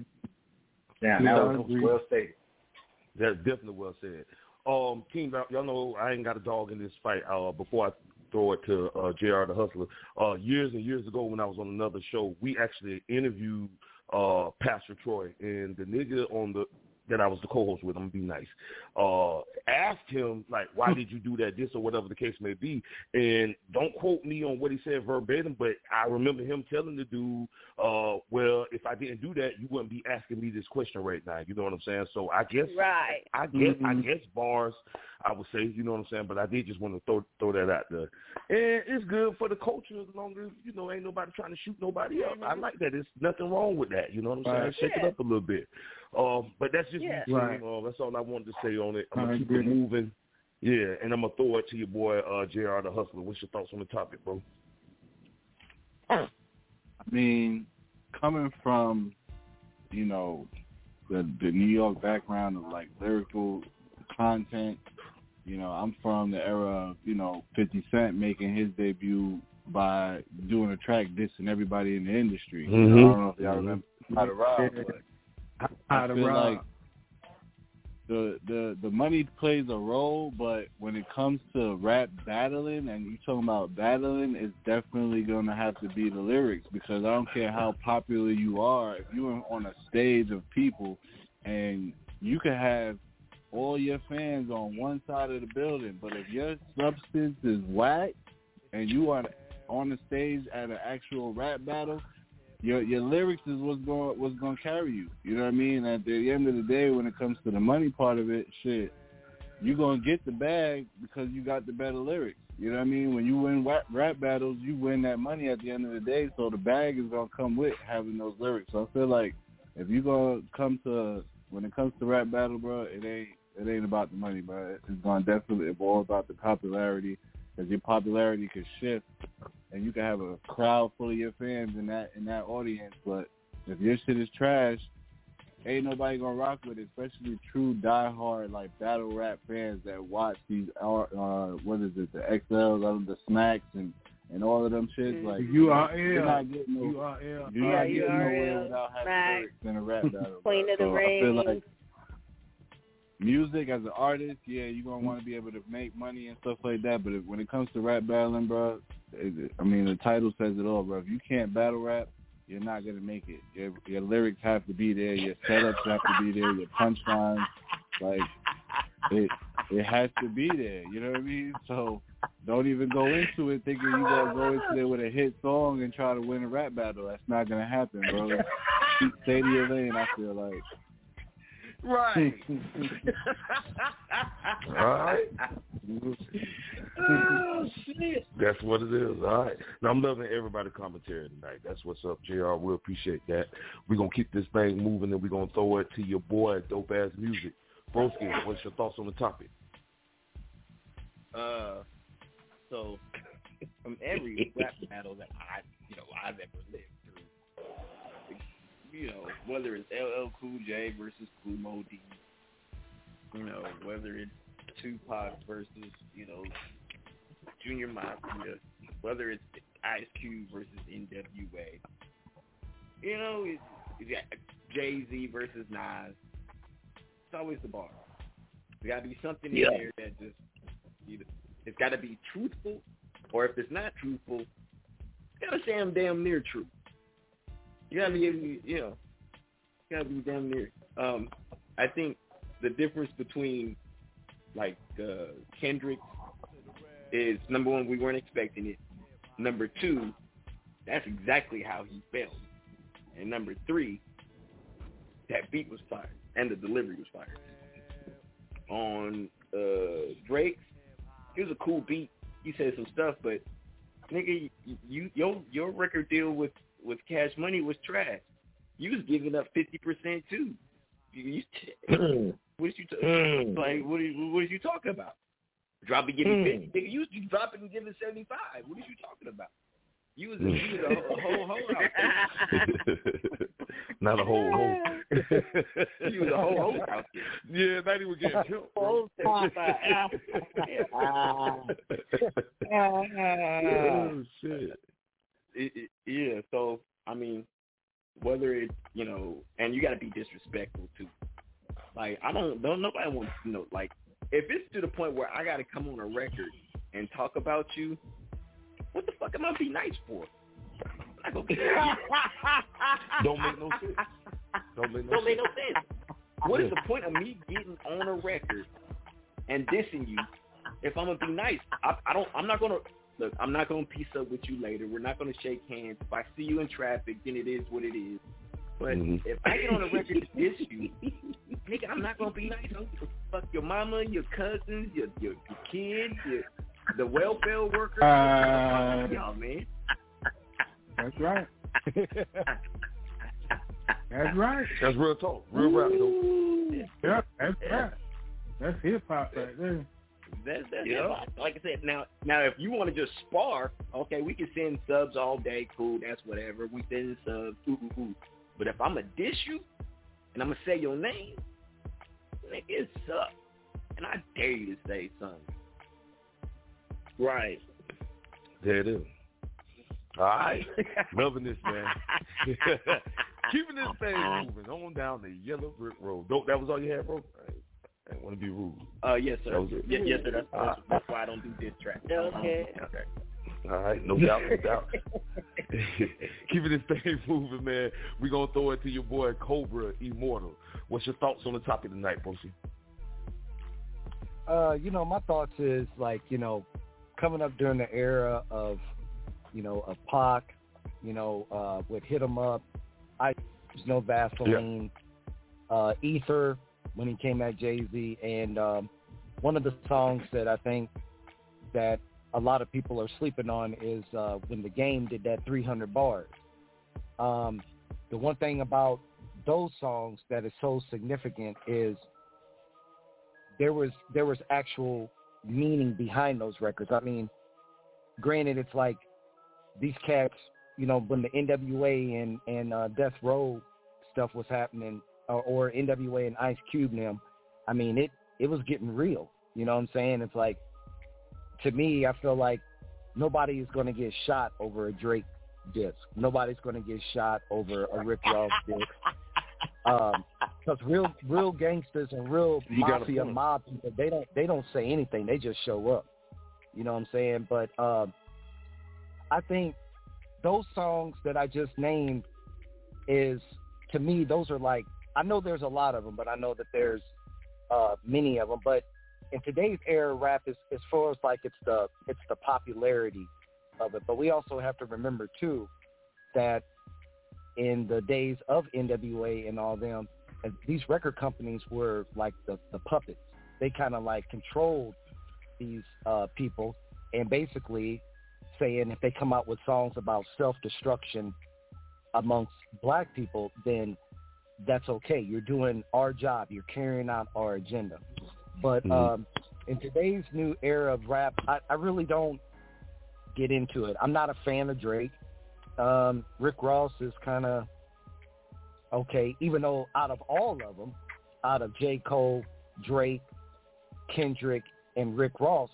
S7: Yeah, that was well stated.
S1: That's definitely well said. Um, team, y'all know I ain't got a dog in this fight. Uh, before I throw it to uh, J R the Hustler, uh, years and years ago when I was on another show, we actually interviewed uh, Pastor Troy, and the nigga on the that I was the co-host with, I'm going to be nice, uh, asked him, like, why did you do that, this or whatever the case may be. And don't quote me on what he said verbatim, but I remember him telling the dude, uh, well, if I didn't do that, you wouldn't be asking me this question right now. You know what I'm saying? So I guess,
S5: right.
S1: I guess,
S4: Mm-hmm.
S1: I guess bars, I would say, you know what I'm saying? But I did just want to throw throw that out there. And it's good for the culture as long as, you know, ain't nobody trying to shoot nobody up. I like that. There's nothing wrong with that. You know what I'm saying?
S4: Right.
S1: Shake
S5: Yeah.
S1: it up a little bit. Um, but that's just
S5: Yeah.
S1: me.
S4: Right.
S1: Uh, that's all I wanted to say on it. I'm
S4: I
S1: going to keep
S4: agree.
S1: it moving. Yeah, and I'm going to throw it to your boy, uh, J R the Hustler. What's your thoughts on the topic, bro?
S13: I mean, coming from, you know, the the New York background of, like, lyrical content, you know, I'm from the era of, you know, fifty Cent making his debut by doing a track dissing everybody in the industry.
S1: Mm-hmm.
S13: You know, I don't know if y'all remember How to Rob, but
S4: How
S13: I
S4: to
S13: feel
S4: rob.
S13: like the the the money plays a role, but when it comes to rap battling, and you talking about battling, it's definitely gonna have to be the lyrics, because I don't care how popular you are, if you're on a stage of people and you can have all your fans on one side of the building, but if your substance is whack and you are on the stage at an actual rap battle, your your lyrics is what's going what's going to carry you. You know what I mean? At the end of the day, when it comes to the money part of it, shit, you're going to get the bag because you got the better lyrics. You know what I mean? When you win rap, rap battles, you win that money at the end of the day, so the bag is going to come with having those lyrics. So I feel like if you're going to come to, when it comes to rap battle, bro, it ain't it ain't about the money, bro. It's going to definitely be all about the popularity, because your popularity can shift and you can have a crowd full of your fans in that in that audience, but if your shit is trash, ain't nobody gonna rock with it, especially true diehard like battle rap fans that watch these uh what is it, the X Ls, the Smacks and, and all of them shits. Like
S4: You are
S13: you're
S4: ill.
S13: not getting no,
S4: You are ill.
S13: you're
S5: Yeah,
S13: not
S5: you
S13: getting
S5: are
S13: nowhere
S5: ill.
S13: without having
S5: Smack.
S13: lyrics in a rap battle.
S5: Queen of the
S13: so I feel
S5: Ring.
S13: like music as an artist, yeah, you're going to want to be able to make money and stuff like that, but if, when it comes to rap battling, bro, it, I mean, the title says it all, bro. If you can't battle rap, you're not going to make it. Your, your lyrics have to be there. Your setups have to be there. Your punchlines, like, it it has to be there. You know what I mean? So don't even go into it thinking you're going to go into there with a hit song and try to win a rap battle. That's not going to happen, bro. Stay to your lane, I feel like.
S9: Right.
S1: All right.
S9: Oh, shit.
S1: That's what it is. All right. Now, I'm loving everybody's commentary tonight. That's what's up, J R. We appreciate that. We're going to keep this thing moving, and we're going to throw it to your boy, Dope Ass Music. Broski, what's your thoughts on the topic?
S6: Uh, so from every rap battle that I, you know, I've ever lived through, you know, whether it's L L Cool J versus Kool Moe Dee, you know, whether it's Tupac versus, you know, Junior Mafia, whether it's Ice Cube versus N W A, you know, it's, it's Jay-Z versus Nas. It's always the bar. There got to be something in
S9: Yeah.
S6: there that just, you know, it's got to be truthful, or if it's not truthful, it's got to sound damn near true. You got to be, able to, you know, you got to be damn near. Um, I think the difference between, like, uh, Kendrick is, number one, we weren't expecting it. Number two, that's exactly how he felt. And number three, that beat was fired, and the delivery was fired. On uh, Drake's, it was a cool beat. He said some stuff, but nigga, you, you your your record deal with, with Cash Money was trash. You was giving up fifty percent too. You, you, what you t- like? What are you, what are you talking about? Drop and give me fifty. Nigga, you was dropping and giving seventy five. What are you talking about? You was a, you was a whole whole out.
S1: Not a whole hole.
S6: You was a whole whole out.
S1: Yeah, not even getting killed.
S6: Oh,
S1: shit.
S6: It, it, yeah, so I mean, whether it, you know, and you got to be disrespectful too. Like I don't, don't nobody wants to know. Like if it's to the point where I got to come on a record and talk about you, what the fuck am I be nice for?
S1: Don't make no sense. Don't make no
S6: Don't
S1: sense.
S6: make no sense. what is the point of me getting on a record and dissing you if I'm gonna be nice? I, I don't. I'm not gonna look. I'm not gonna piece up with you later. We're not gonna shake hands. If I see you in traffic, then it is what it is. But mm-hmm. if I get on a record to diss you, nigga, I'm not gonna be nice. I'm gonna fuck your mama, your cousins, your your, your kids, your the welfare workers. Uh, y'all, man.
S14: That's right. That's right.
S1: That's real talk. Real rap, though.
S14: Yeah, that's right. That's hip hop right there.
S6: That's that's
S1: yeah.
S6: hip-hop. Like I said, now now if you want to just spar, okay, we can send subs all day. Cool, that's whatever. We send subs. Ooh, ooh, ooh. But if I'm going to diss you and I'm going to say your name, nigga, it sucks. And I dare you to say something.
S9: Right.
S1: There it is. All right. Loving this, man. Keeping this thing moving on down the yellow brick road. Don't, that was all you had, bro? I didn't want to be rude.
S6: Uh, yes, sir.
S1: That was it.
S6: Yes, yes, sir. That's, that's, that's why I don't do diss tracks.
S5: Okay.
S6: Okay.
S1: All right, no doubt, no doubt. Keeping this thing moving, man. We're going to throw it to your boy, Cobra Immortal. What's your thoughts on the topic tonight, Brucey?
S8: Uh, you know, my thoughts is, like, you know, coming up during the era of, you know, of Pac, you know, uh, with Hit 'Em Up, I No Vaseline, yeah. uh, Ether, when he came at Jay-Z, and um, one of the songs that I think that a lot of people are sleeping on is uh, when The Game did that three hundred bars. Um, the one thing about those songs that is so significant is there was there was actual meaning behind those records. I mean, granted, it's like these cats, you know, when the N W A and, and uh, Death Row stuff was happening, or, or N W A and Ice Cube and them, I mean, it, it was getting real. You know what I'm saying? It's like, to me, I feel like nobody is going to get shot over a Drake disc. Nobody's going to get shot over a Rick Ross disc. Um, because real, real gangsters and real
S1: You
S8: mafia mob people, they don't, they don't say anything. They just show up. You know what I'm saying? But um, I think those songs that I just named is, to me, those are like, I know there's a lot of them, but I know that there's uh, many of them. But in today's era, rap is as far as like it's the it's the popularity of it. But we also have to remember too that in the days of N W A and all them, these record companies were like the, the puppets. They kind of like controlled these uh, people, and basically saying if they come out with songs about self-destruction amongst black people, then that's okay. You're doing our job. You're carrying out our agenda. But mm-hmm. um, in today's new era of rap, I, I really don't get into it. I'm not a fan of Drake. Um, Rick Ross is kind of okay, even though out of all of them, out of J. Cole, Drake, Kendrick, and Rick Ross,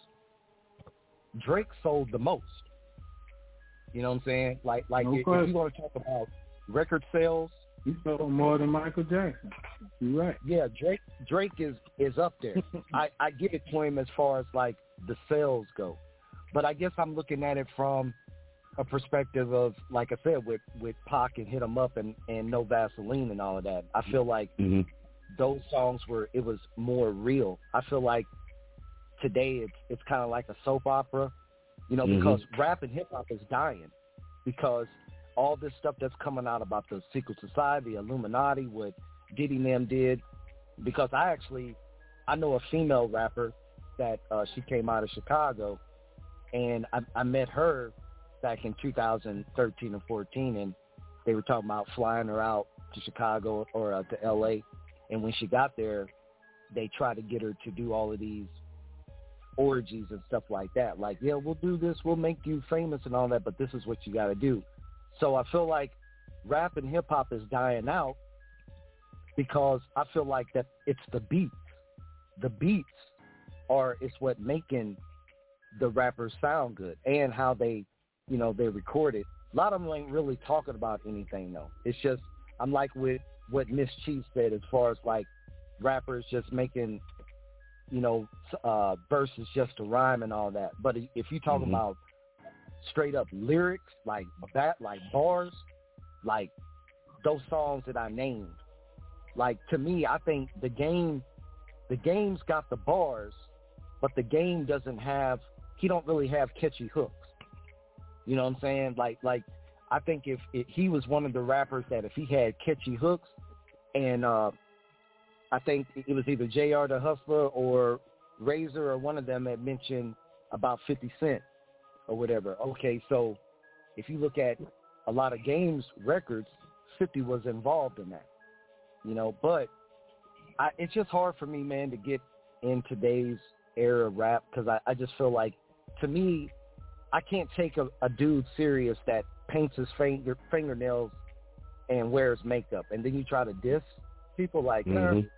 S8: Drake sold the most. You know what I'm saying? Like, like
S14: no
S8: if, if you want to talk about record sales,
S14: he sold more than Michael Jackson. You're right.
S8: Yeah, Drake Drake is, is up there. I, I give it to him as far as like the sales go. But I guess I'm looking at it from a perspective of, like I said, with, with Pac and Hit 'Em Up and, and No Vaseline and all of that. I feel like mm-hmm. those songs were, it was more real. I feel like today it's it's kind of like a soap opera, you know, mm-hmm. because rap and hip hop is dying because all this stuff that's coming out about the secret society, the Illuminati, what Diddy and them did, because I actually, I know a female rapper that uh, she came out of Chicago, and I, I met her back in two thousand thirteen or fourteen, and they were talking about flying her out to Chicago or uh, to L A, and when she got there, they tried to get her to do all of these orgies and stuff like that. Like, yeah, we'll do this, we'll make you famous and all that, but this is what you got to do. So I feel like rap and hip-hop is dying out because I feel like that it's the beats. The beats are is what making the rappers sound good and how they, you know, they record it. A lot of them ain't really talking about anything, though. It's just, I'm like with what Miss Chief said as far as, like, rappers just making, you know, uh, verses just to rhyme and all that. But if you talk mm-hmm. about straight up lyrics, like that, like bars, like those songs that I named, Like, to me, I think the game, the game's got the bars, but the game doesn't have, he don't really have catchy hooks. You know what I'm saying? Like, like I think if, if he was one of the rappers that if he had catchy hooks, and uh, I think it was either J R the Hustler or Razor or one of them had mentioned about fifty Cent or whatever. Okay, so if you look at a lot of Game's records, fifty was involved in that, you know. But I, it's just hard for me, man, to get in today's era of rap because I, I just feel like, to me, I can't take a, a dude serious that paints his finger, fingernails and wears makeup, and then you try to diss people like, mm-hmm. eh,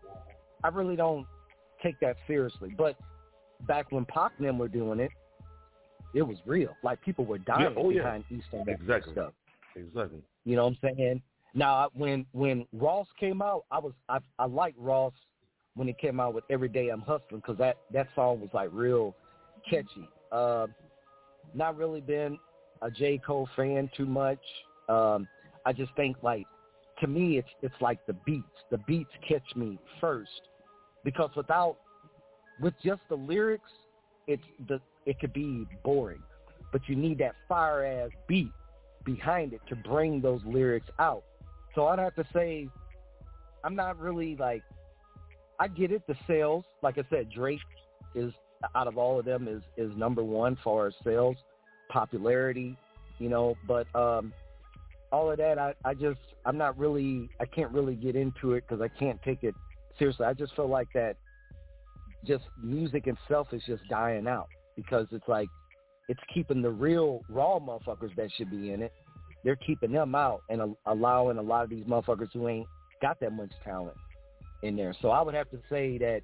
S8: I really don't take that seriously. But back when Pac and them were doing it, it was real. Like, people were dying
S15: yeah, oh,
S8: behind
S15: yeah.
S8: Eastern
S15: exactly.
S8: stuff.
S15: Exactly.
S8: You know what I'm saying? Now, when when Ross came out, I was I, I liked Ross when he came out with Every Day I'm Hustling because that, that song was, like, real catchy. Uh, not really been a J. Cole fan too much. Um, I just think, like, to me, it's it's like the beats. The beats catch me first because without, with just the lyrics, it's the it could be boring. But you need that fire-ass beat behind it to bring those lyrics out. So I'd have to say, I'm not really, like, I get it, the sales. Like I said, Drake is, out of all of them, is, is number one as far as sales, popularity, you know, but um, all of that, I, I just, I'm not really, I can't really get into it because I can't take it seriously. I just feel like that just music itself is just dying out because it's like, it's keeping the real raw motherfuckers that should be in it. They're keeping them out and uh, allowing a lot of these motherfuckers who ain't got that much talent in there. So I would have to say that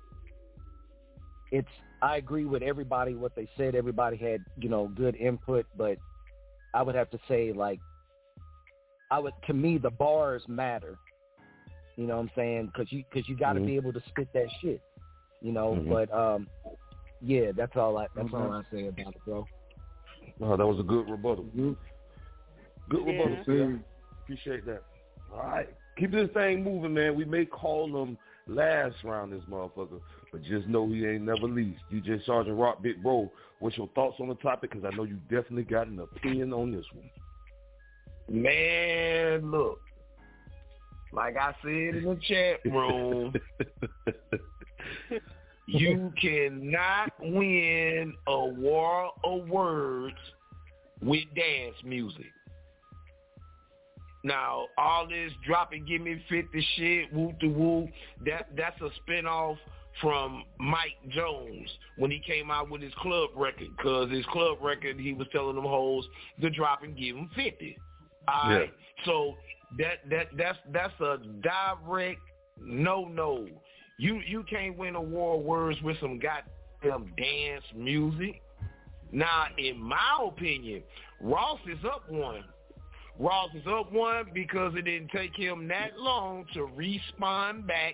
S8: it's, I agree with everybody, what they said. Everybody had, you know, good input, but I would have to say, like, I would, to me, the bars matter. You know what I'm saying? Because you, cause you got to mm-hmm. be able to spit that shit, you know. Mm-hmm. But, um, yeah, that's all I, that's mm-hmm. all I say about it, bro.
S15: Oh, that was a good rebuttal. Mm-hmm. Good
S5: yeah.
S15: rebuttal, sir. Appreciate that. All right. Keep this thing moving, man. We may call them last round, this motherfucker, but just know he ain't never least. D J Sergeant Rock, Big Bro, what's your thoughts on the topic? Because I know you definitely got an opinion on this one.
S9: Man, look. Like I said in the chat room, you cannot win a war of words with dance music. Now, all this drop and give me fifty shit, whoop de whoop, that that's a spinoff from Mike Jones when he came out with his club record. Because his club record, he was telling them hoes to drop and give him fifty. All right? Yeah. So that that that's that's a direct no-no. You you can't win a war of words with some goddamn dance music. Now, in my opinion, Ross is up one. Ross is up one because it didn't take him that long to respawn back,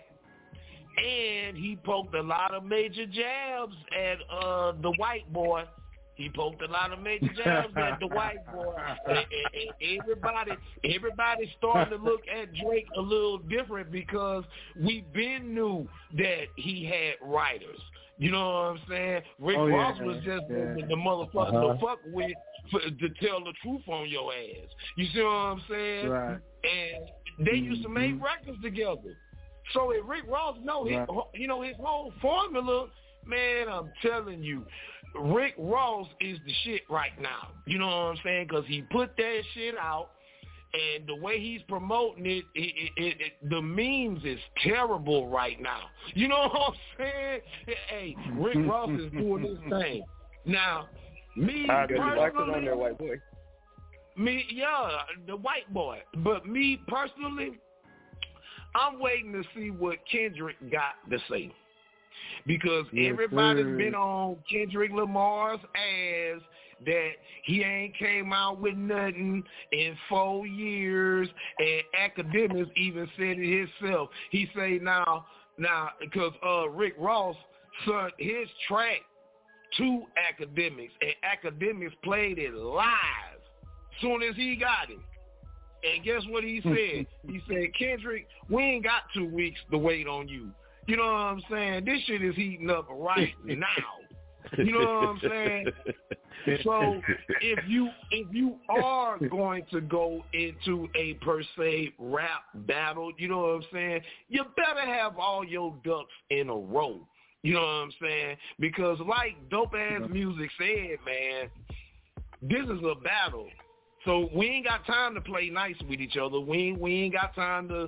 S9: and he poked a lot of major jabs at uh, the white boy. He poked a lot of major jabs at the white boy. And, and, and everybody, everybody's starting to look at Drake a little different because we been knew that he had writers. You know what I'm saying? Rick
S14: oh,
S9: Ross
S14: yeah,
S9: was just
S14: yeah.
S9: the, the motherfucker
S14: uh-huh.
S9: to fuck with for, to tell the truth on your ass. You see what I'm saying?
S14: Right.
S9: And they used to make mm-hmm. records together. So if Rick Ross know his, right. you know, his whole formula, man, I'm telling you, Rick Ross is the shit right now. You know what I'm saying? Because he put that shit out. And the way he's promoting it, it, it, it, the memes is terrible right now. You know what I'm saying? Hey, Rick Ross is doing his thing. Now, me
S6: I
S9: personally,
S6: on there, white boy.
S9: Me, yeah, the white boy. But me personally, I'm waiting to see what Kendrick got to say. Because yes, everybody's sir. been on Kendrick Lamar's ass that he ain't came out with nothing in four years, and Academics even said it himself. He say now, now because uh, Rick Ross sent his track to Academics, and Academics played it live soon as he got it. And guess what he said? He said, Kendrick, we ain't got two weeks to wait on you. You know what I'm saying? This shit is heating up right now. You know what I'm saying? So if you if you are going to go into a per se rap battle, you know what I'm saying? You better have all your ducks in a row. You know what I'm saying? Because like Dope Ass Music said, man, this is a battle. So we ain't got time to play nice with each other. We ain't, we ain't got time to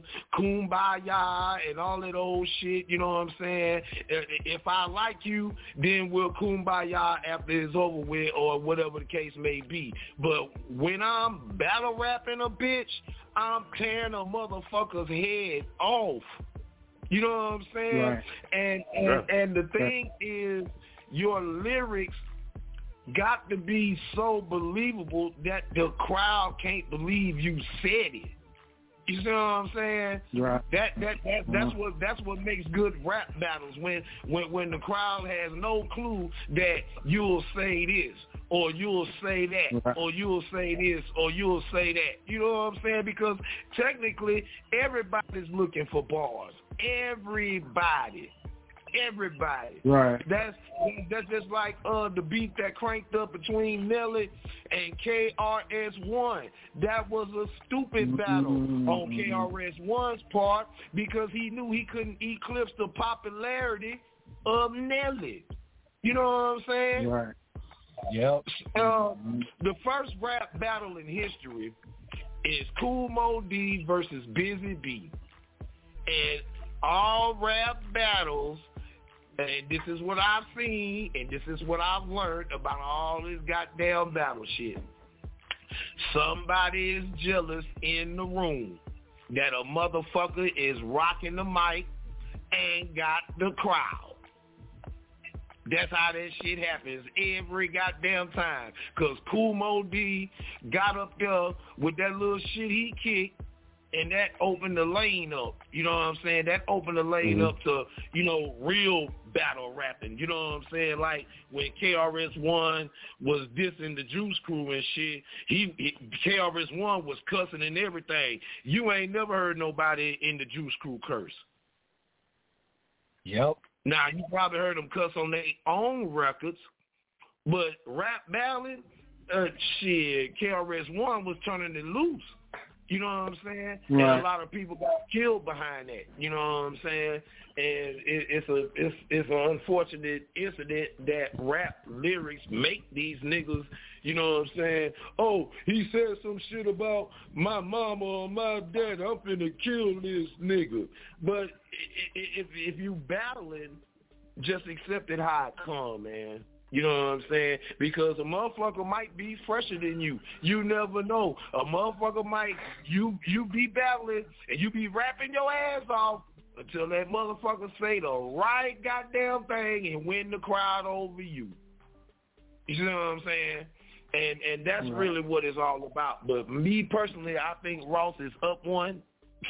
S9: kumbaya and all that old shit, you know what I'm saying? If I like you, then we'll kumbaya after it's over with or whatever the case may be. But when I'm battle rapping a bitch, I'm tearing a motherfucker's head off. You know what I'm saying?
S14: Right.
S9: And, and,
S14: Yeah.
S9: and the thing is, your lyrics got to be so believable that the crowd can't believe you said it. You see what I'm saying?
S14: Right.
S9: That that, that that's what that's what makes good rap battles when when when the crowd has no clue that you'll say this or you'll say that
S14: right.
S9: or you'll say this or you'll say that. You know what I'm saying? Because technically everybody's looking for bars. Everybody. Everybody.
S14: Right.
S9: That's that's just like uh the beat that cranked up between Nelly and K R S One. That was a stupid battle mm-hmm. on K R S One's part because he knew he couldn't eclipse the popularity of Nelly. You know what I'm saying?
S14: Right.
S8: Yep.
S9: Uh, the first rap battle in history is Kool Moe Dee versus Busy Bee. And all rap battles, and this is what I've seen, and this is what I've learned about all this goddamn battle shit. Somebody is jealous in the room that a motherfucker is rocking the mic and got the crowd. That's how that shit happens every goddamn time. Because Kool Moe Dee got up there with that little shit he kicked, and that opened the lane up. You know what I'm saying? That opened the lane mm-hmm. up to, you know, real battle rapping. You know what I'm saying? Like when K R S One was dissing the Juice Crew and shit, he, he K R S One was cussing and everything. You ain't never heard nobody in the Juice Crew curse.
S8: Yep.
S9: Now, you probably heard them cuss on their own records, but rap battling, uh, shit, K R S One was turning it loose. You know what I'm saying?
S14: Right.
S9: And a lot of people got killed behind that. You know what I'm saying? And it, it's a it's it's an unfortunate incident that rap lyrics make these niggas. You know what I'm saying? Oh, he said some shit about my mama or my dad. I'm finna kill this nigga. But if if you battling, just accept it how it come, man. You know what I'm saying? Because a motherfucker might be fresher than you. You never know. A motherfucker might, you you be battling and you be rapping your ass off until that motherfucker say the right goddamn thing and win the crowd over you. You know what I'm saying? And and that's right. really what it's all about. But me personally, I think Ross is up one.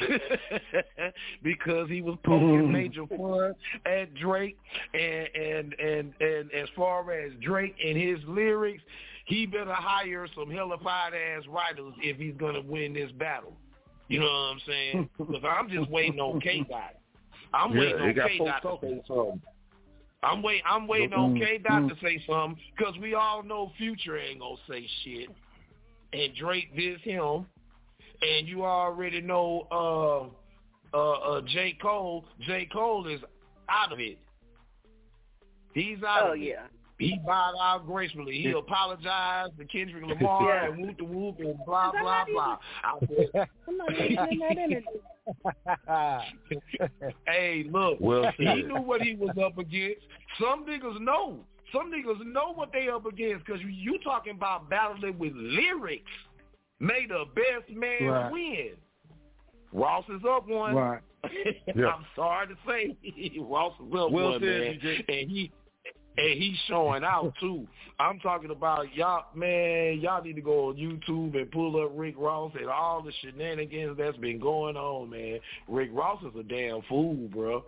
S9: because he was poking major fun at Drake, and, and and and as far as Drake and his lyrics, he better hire some hellified ass writers if he's gonna win this battle. You know what I'm saying? Because I'm just waiting on K-Dot. I'm
S15: yeah,
S9: waiting on
S15: K-Dot
S9: to say something. I'm wait. I'm waiting on K-Dot to say something because we all know Future ain't gonna say shit, and Drake diss him. And you already know uh, uh, uh, J. Cole. J. Cole is out of it. He's out
S5: oh,
S9: of it.
S5: yeah.
S9: He bowed out gracefully. He apologized to Kendrick Lamar
S5: yeah.
S9: and whoop the whoop and blah, blah, blah.
S5: I'm not even in that energy.
S9: Hey, look,
S15: well,
S9: he knew what he was up against. Some niggas know. Some niggas know what they up against because you talking about battling with lyrics. May the best man
S14: right.
S9: win. Ross is up one.
S14: Right.
S15: yeah.
S9: I'm sorry to say, Ross is up
S15: well
S9: one,
S15: said,
S9: man.
S15: D J.
S9: And he and he's showing out too. I'm talking about y'all, man. Y'all need to go on YouTube and pull up Rick Ross and all the shenanigans that's been going on, man. Rick Ross is a damn fool, bro.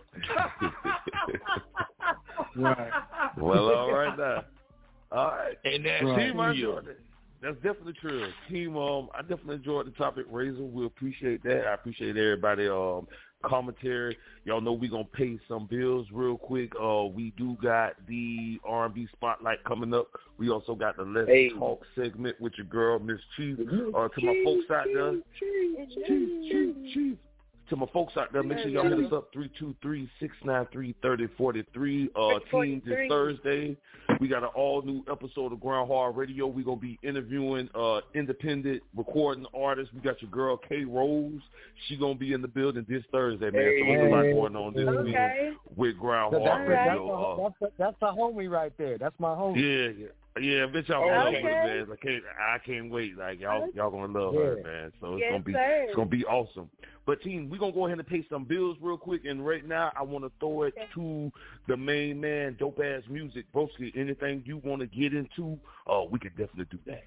S14: right.
S15: Well, all right now. All right.
S9: And that's
S14: right.
S9: him, my Jordan.
S15: that's definitely true. Team, um, I definitely enjoyed the topic, Razor. We appreciate that. I appreciate everybody um commentary. Y'all know we gonna pay some bills real quick. Uh, we do got the R and B spotlight coming up. We also got the Let's hey. Talk segment with your girl, Miss Chief. Uh, to my folks out there, Chief, Chief, Chief. To my folks out there, make sure y'all hit us up three two three, six nine three, three oh four three. Uh, team, this Thursday, we got an all-new episode of Ground Hard Radio. We're going to be interviewing uh, independent recording artists. We got your girl, K. Rose. She going to be in the building this Thursday, man. Hey, so there's a lot going on this okay. week with Ground
S8: so
S15: Hard
S8: that's,
S15: Radio.
S8: That's, uh, that's, that's a homie right there. That's my homie.
S15: Yeah, yeah. Yeah, bitch, y'all gonna okay. love her, man. I can't, I can't wait. Like y'all, y'all gonna love yeah. her, man. So it's yes, gonna be, sir. it's gonna be awesome. But team, we gonna go ahead and pay some bills real quick. And right now, I want to throw it okay. to the main man, Dope Ass Music, Broski. Anything you want to get into, uh, we could definitely do that.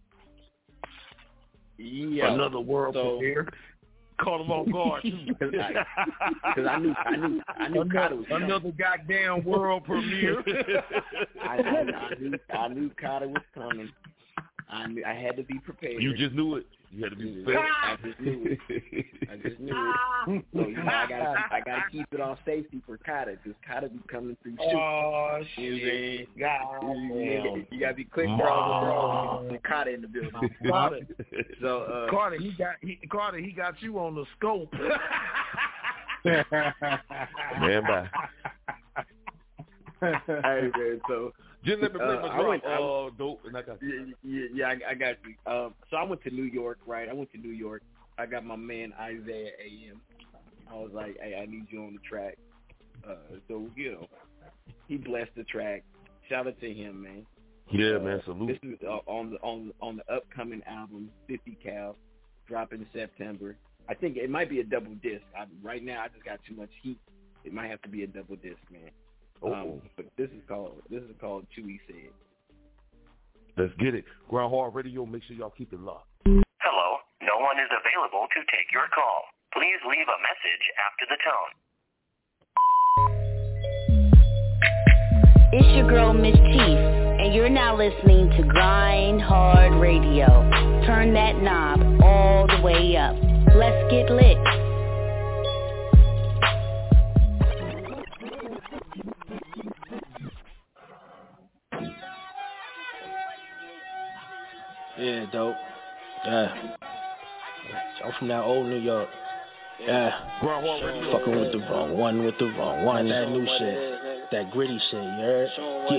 S6: Yeah,
S15: another world
S6: so,
S15: premiere. Caught him off guard
S6: because I, I knew, I knew, I knew Kata was coming.
S9: Another goddamn world premiere.
S6: I, I, I knew, I knew Kata was coming. I knew, I had to be prepared.
S15: You just knew it. You had to be prepared.
S6: I just knew it. I just knew it. So you know, I gotta, I gotta keep it on safety for Kata because Kata be coming through.
S9: Oh
S6: shit!
S9: shit.
S6: God, you, you gotta be quick for all the Kata in the building.
S9: Carter.
S6: So uh,
S9: Carter, he got he, Carter, he got you on the scope.
S15: Man, bye.
S6: Hey man, so.
S15: Just let me play
S6: uh,
S15: my
S6: I went,
S15: uh,
S6: I,
S15: dope, and I got
S6: you. Yeah, yeah, I, I got you. Um, so I went to New York, right? I went to New York. I got my man Isaiah A M. I was like, hey, I need you on the track. Uh, so, you know, he blessed the track. Shout out to him, man.
S15: Yeah,
S6: uh,
S15: man, salute.
S6: This is uh, on the on on the upcoming album, fifty cal, dropping in September. I think it might be a double disc. I, right now, I just got too much heat. It might have to be a double disc, man.
S15: Oh.
S6: Um, but this is called this is called Chewy Said.
S15: Let's get it. Ground Hard Radio. Make sure y'all keep it locked.
S16: Hello. No one is available to take your call. Please leave a message after the tone.
S17: It's your girl Miss Chief, and you're now listening to Grind Hard Radio. Turn that knob all the way up. Let's get lit.
S18: Yeah, dope. Yeah. I'm from that old New York. Yeah. Fucking with the wrong one, with the wrong one. That new shit. That gritty shit, you heard?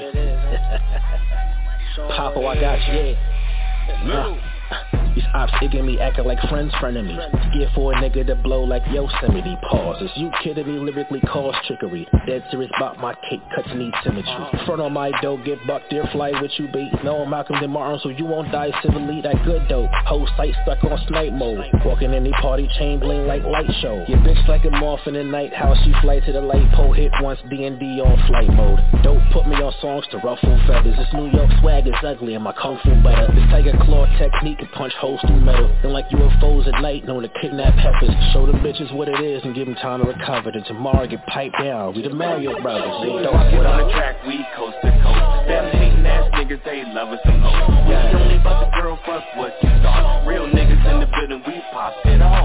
S18: Yeah. Papa, I got you. Yeah. These ops digging me, acting like friends friending me. Scared for a nigga to blow like Yosemite. Pause. Is you kidding me? Lyrically cause trickery. Dead serious about my cake cuts need symmetry. Front on my dough, get bucked there, fly with you, bait. No, I'm Malcolm DeMartin, so you won't die civilly. That good dope. Whole sight stuck on snipe mode. Walking any party, chain bling like light show. Your bitch like a moth in the night. How she fly to the light pole, hit once D and D on flight mode. Dope put me on songs to ruffle feathers. This New York swag is ugly and my kung fu better. This tiger claw technique can punch holes through metal. Then like U F Os at night, known to kidnap peppers. Show them bitches what it is and give them time to recover. Then tomorrow get piped down. We the Mario Brothers. Yo,
S3: don't get on the track, we coast to coast. Them hating ass niggas, they love us the most. Yeah. We only about the girl, fuck what you thought. Real niggas in the building, we pop it off.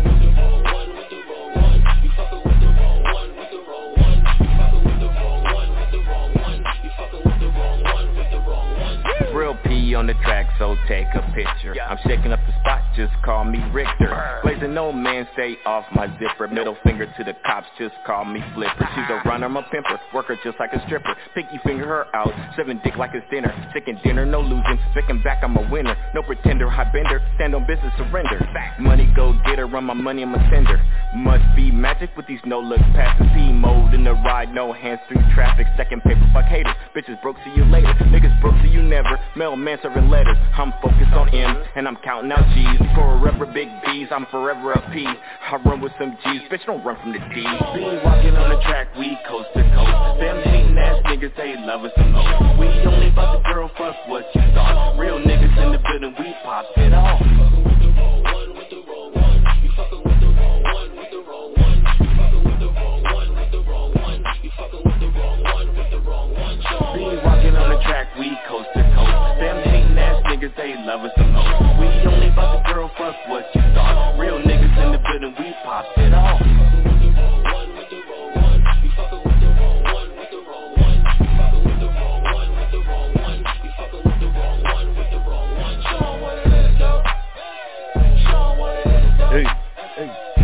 S3: Real P on the track, so take a picture. I'm shaking up the spot, just call me Richter. Blazing no man, stay off my zipper. Middle finger to the cops, just call me Flipper. She's a runner, I'm a pimper, worker just like a stripper. Pinky finger her out, seven dick like it's dinner. Second dinner, no losing, picking back, I'm a winner. No pretender, high bender, stand on business, surrender. Money go getter, run my money, I'm a sender. Must be magic with these no look passes. P mode in the ride, no hands through traffic. Second paper, fuck haters, bitches broke, see you later. Niggas broke, see you never. Mailman serving letters, I'm focused on M, and I'm counting out G's. Forever big B's, I'm forever a P. I run with some G's, bitch don't run from the D. We walking on the track, we coast to coast. Them hating ass niggas, they love us the most. We only about the girl, fuck what you thought. Real niggas in the building, we pop it off. We walking on the track, we coast to coast. Them hating ass niggas, they love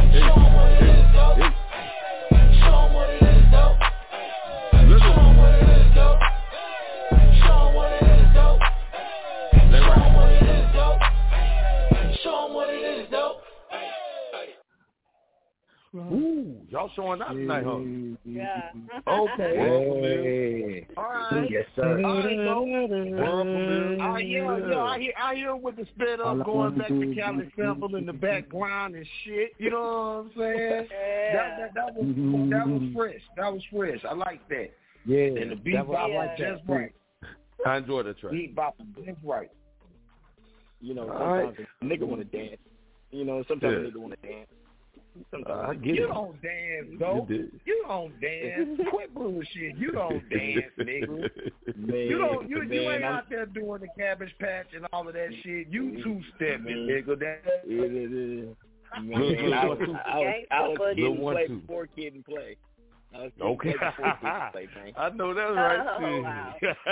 S15: Show 'em what it is, though. Show 'em what it is, though. Show 'em what it is, though. Show 'em what it is, though. Show 'em what it is, though. Show 'em what it is, though. Ooh, y'all showing out tonight, huh?
S5: Yeah.
S15: Okay.
S7: Hey.
S9: All right.
S7: Yes, sir.
S9: All right, so,
S15: World
S9: I hear, yeah, I hear, I hear with the sped up going back to Cali Sample in the background and shit. You know what I'm saying?
S5: Yeah.
S9: That, that, that was that was fresh. That was fresh. I like that.
S7: Yeah.
S9: And the beat bop
S5: yeah.
S9: like just right.
S15: I enjoy that track.
S9: Beat bop just right.
S6: You know,
S15: All
S6: sometimes a nigga want to dance. You know, sometimes
S15: Yeah.
S6: a nigga want to dance. Sometimes
S15: I get
S9: You
S15: it.
S9: don't dance, though.
S15: You did.
S9: You don't dance. Quit bullshit. You don't dance, nigga.
S6: Man,
S9: You don't. You,
S6: man,
S9: you ain't
S6: I'm-
S9: out there doing the Cabbage Patch and all of that shit. You two stepping, nigga. That.
S6: Yeah, yeah, yeah. Man,
S15: Look,
S6: I
S15: look,
S6: was,
S15: look.
S6: I was, I was kid
S15: Little
S6: and
S15: one,
S6: play
S15: two.
S6: before kid and play. I was kid
S15: Okay.
S6: and play before kid and play, man.
S15: I know that's right.
S5: Oh,
S15: too.
S5: wow.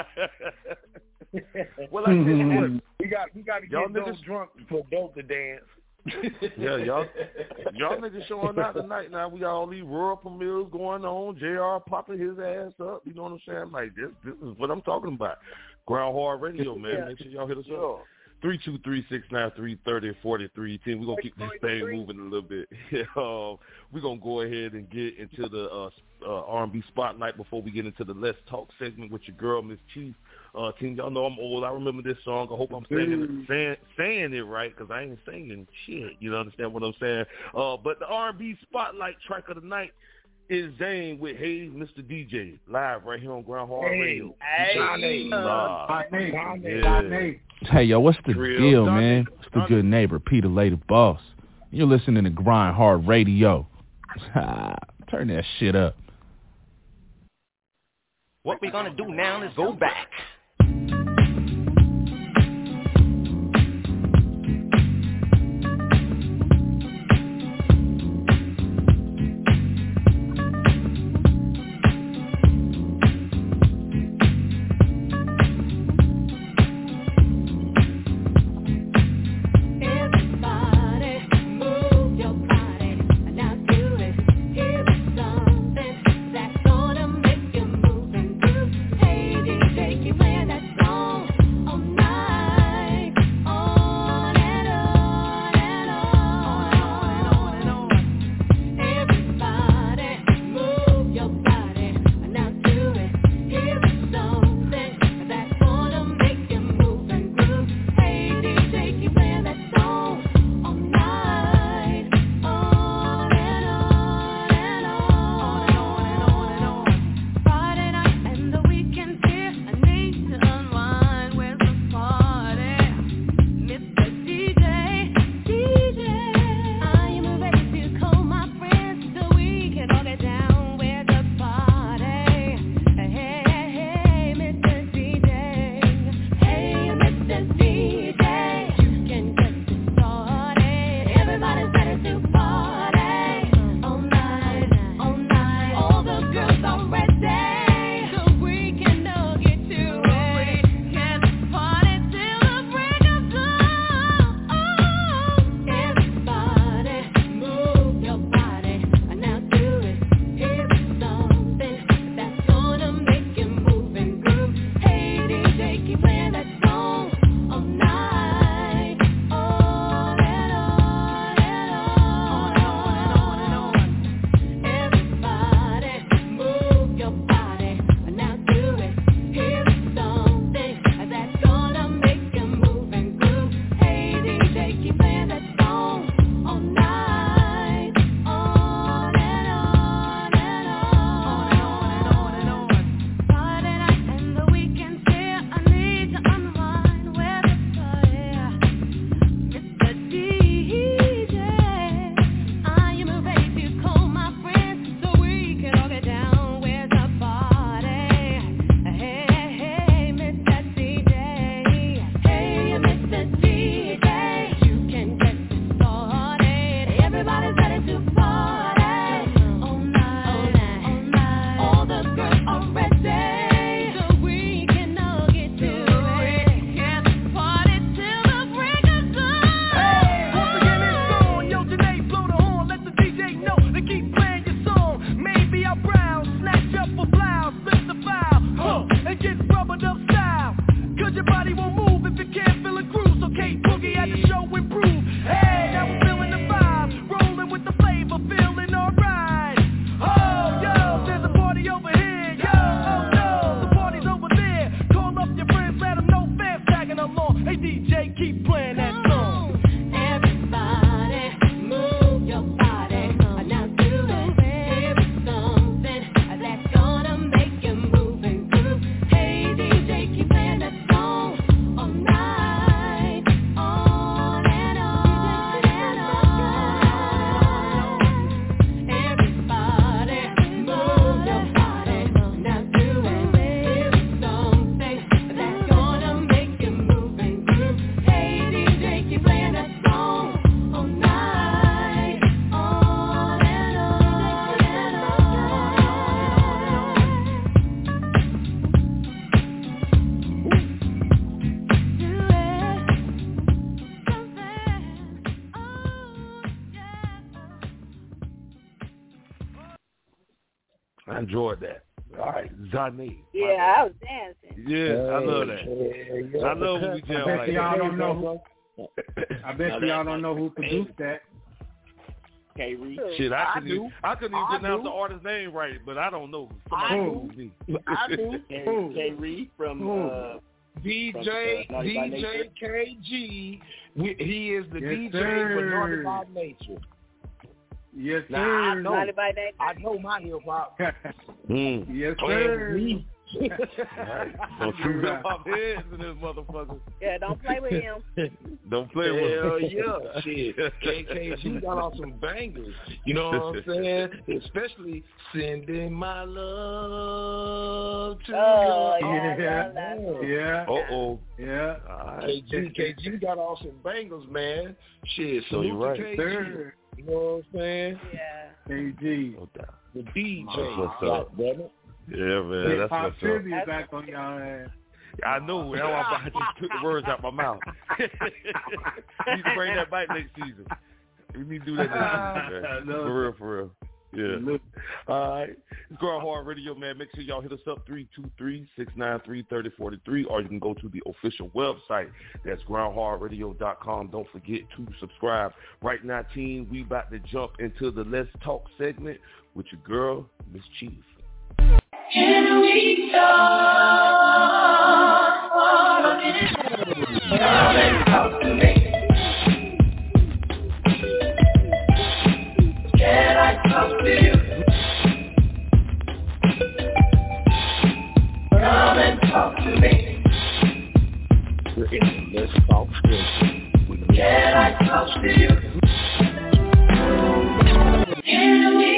S15: Well, I tell you what.
S9: We got we got to
S15: Y'all
S9: get those
S15: niggas-
S9: drunk for dope to dance.
S15: Yeah, y'all, y'all niggas showing out tonight. Now we got all these rural premieres going on. J R popping his ass up. You know what I'm saying? Like this, this is what I'm talking about. Ground Hard Radio, man.
S9: Yeah.
S15: Make sure y'all hit us up. Three two three six nine three thirty forty three ten. We're gonna keep this thing moving a little bit. um, we're gonna go ahead and get into the uh, uh, R and B spotlight before we get into the Let's Talk segment with your girl, Miss Chief. Uh, team, y'all know I'm old. I remember this song. I hope I'm saying it, saying, saying it right because I ain't singing shit. You know, understand what I'm saying? Uh, but the R and B spotlight track of the night is Zane with Hey Mister D J live right here on Ground Hard
S9: Hey,
S15: Radio.
S9: hey,
S15: Live.
S14: Hey,
S15: Yeah.
S19: Hey, yo, what's the
S15: Real
S19: deal,
S15: Johnny.
S19: man? It's the good neighbor, Peter Lady Boss. You're listening to Grind Hard Radio. Turn that shit up.
S2: What we gonna do now is go back.
S20: Keep playing. feeling alright. Oh, yo, there's a party over here. Yo, oh no, the party's over there. Call up your friends, let them know fans tagging along. Hey D J, keep playing that song.
S2: Everybody, move your body. Now do it. Here's something that's gonna make you move and groove. Hey D J, keep playing that song all night, on and on and on. Everybody, move your body. Now do it. Here's something that's gonna make you move and groove. Hey D J, keep playing that song all night, on and on and
S15: I enjoyed that. All right, Zane.
S5: Yeah, I was dancing.
S15: Yeah, I love that.
S14: yeah.
S15: I love when we jam
S14: I bet
S15: like
S14: y'all
S15: that.
S14: don't know who. I bet
S6: Now
S14: y'all
S6: that-
S14: don't know who produced that.
S6: K-Reed.
S15: Shit, I
S6: I
S15: couldn't
S6: do.
S15: even, I couldn't even
S6: I
S15: pronounce
S6: do.
S15: the artist's name right, but I don't know.
S6: I
S15: Somebody
S6: do.
S15: told me.
S6: I do.
S14: Who?
S6: K-Reed from
S14: Who?
S6: uh,
S9: D J
S6: From, uh, Naughty by
S9: D J
S6: Nature.
S9: K G. We, he is the
S14: Yes,
S9: D J
S14: sir.
S9: for Naughty by Nature.
S14: Yes,
S9: Now, I
S14: sir.
S9: know.
S5: Naughty by Nature.
S9: I know my hip hop.
S15: Mm.
S14: Yes,
S9: Playing with
S14: sir.
S9: me.
S15: Right. Don't shoot hip hop heads in this motherfucker.
S5: Yeah, don't play with him.
S15: Don't play with
S9: Hell
S15: him.
S9: yeah, shit. K K G got off some bangers. You know what I'm saying? Especially sending my love to
S5: Oh,
S9: you.
S5: yeah,
S14: Yeah.
S5: I love that.
S14: Yeah.
S15: Uh-oh.
S14: Yeah.
S15: All right.
S9: K G, K G got off some bangers, man. Shit,
S15: So you're
S9: salute to
S15: right.
S9: K G.
S14: Sir.
S9: You know what I'm saying?
S5: Yeah.
S14: K G.
S15: No doubt.
S9: The D J.
S15: That's what's up.
S9: Damn it.
S15: Yeah, man.
S14: Hip
S15: That's
S14: hop
S15: what's up.
S14: trivia back on y'all ass.
S15: I know. That's why I just took the words out my mouth. We need to bring that back next season. We need to do that next season, man.
S14: No.
S15: For real, for real. Yeah. All right. It's Ground Hard Radio, man. Make sure y'all hit us up, three two three, six nine three, three oh four three, or you can go to the official website. That's ground hard radio dot com. Don't forget to subscribe. Right now, team, we about to jump into the Let's Talk segment with your girl, Miss Chief.
S2: Can we talk for a minute? Come and talk to me. Can I talk to you? Come and talk to me.
S9: We're in the Let's Talk segment.
S2: Can I talk to you? Can we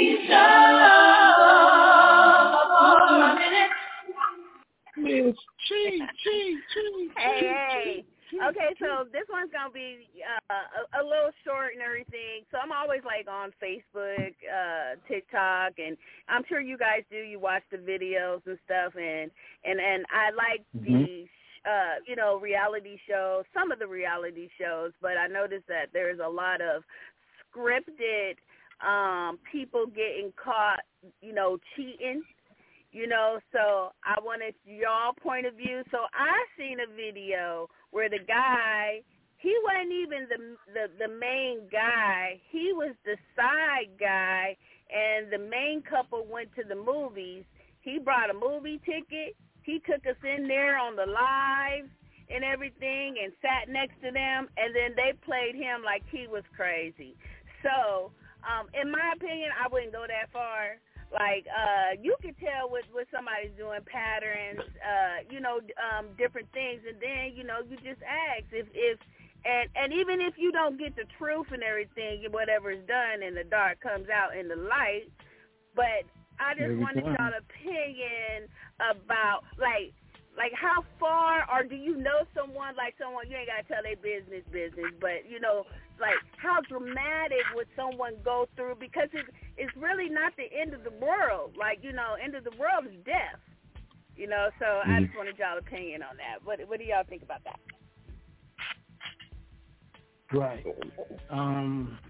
S2: talk for a minute?
S9: Miss Chi, Chi, Chi.
S5: Hey, hey. Okay, so this one's gonna be uh, a, a little short and everything. So I'm always like on Facebook, uh, TikTok, and I'm sure you guys do. You watch the videos and stuff, and and and I like
S14: Mm-hmm.
S5: the uh, you know reality shows, some of the reality shows, but I noticed that there's a lot of scripted um, people getting caught, you know, cheating. You know, so I wanted y'all point of view. So I seen a video where the guy, he wasn't even the, the the main guy. He was the side guy, and the main couple went to the movies. He brought a movie ticket. He took us in there on the live and everything and sat next to them, and then they played him like he was crazy. So, um, in my opinion, I wouldn't go that far. Like, uh, you can tell what, what somebody's doing, patterns, uh, you know, um, different things, and then, you know, you just ask if, if and, and even if you don't get the truth and everything, whatever is done in the dark comes out in the light. But I just
S14: Every
S5: wanted
S14: time.
S5: y'all opinion about, like, like how far, or do you know someone, like someone, you ain't got to tell their business business, but, you know, like how dramatic would someone go through, because it, it's really not the end of the world. Like, you know, end of the world is death, you know, so mm-hmm. I just wanted y'all opinion on that. What, what do y'all think about that?
S14: Right. Um.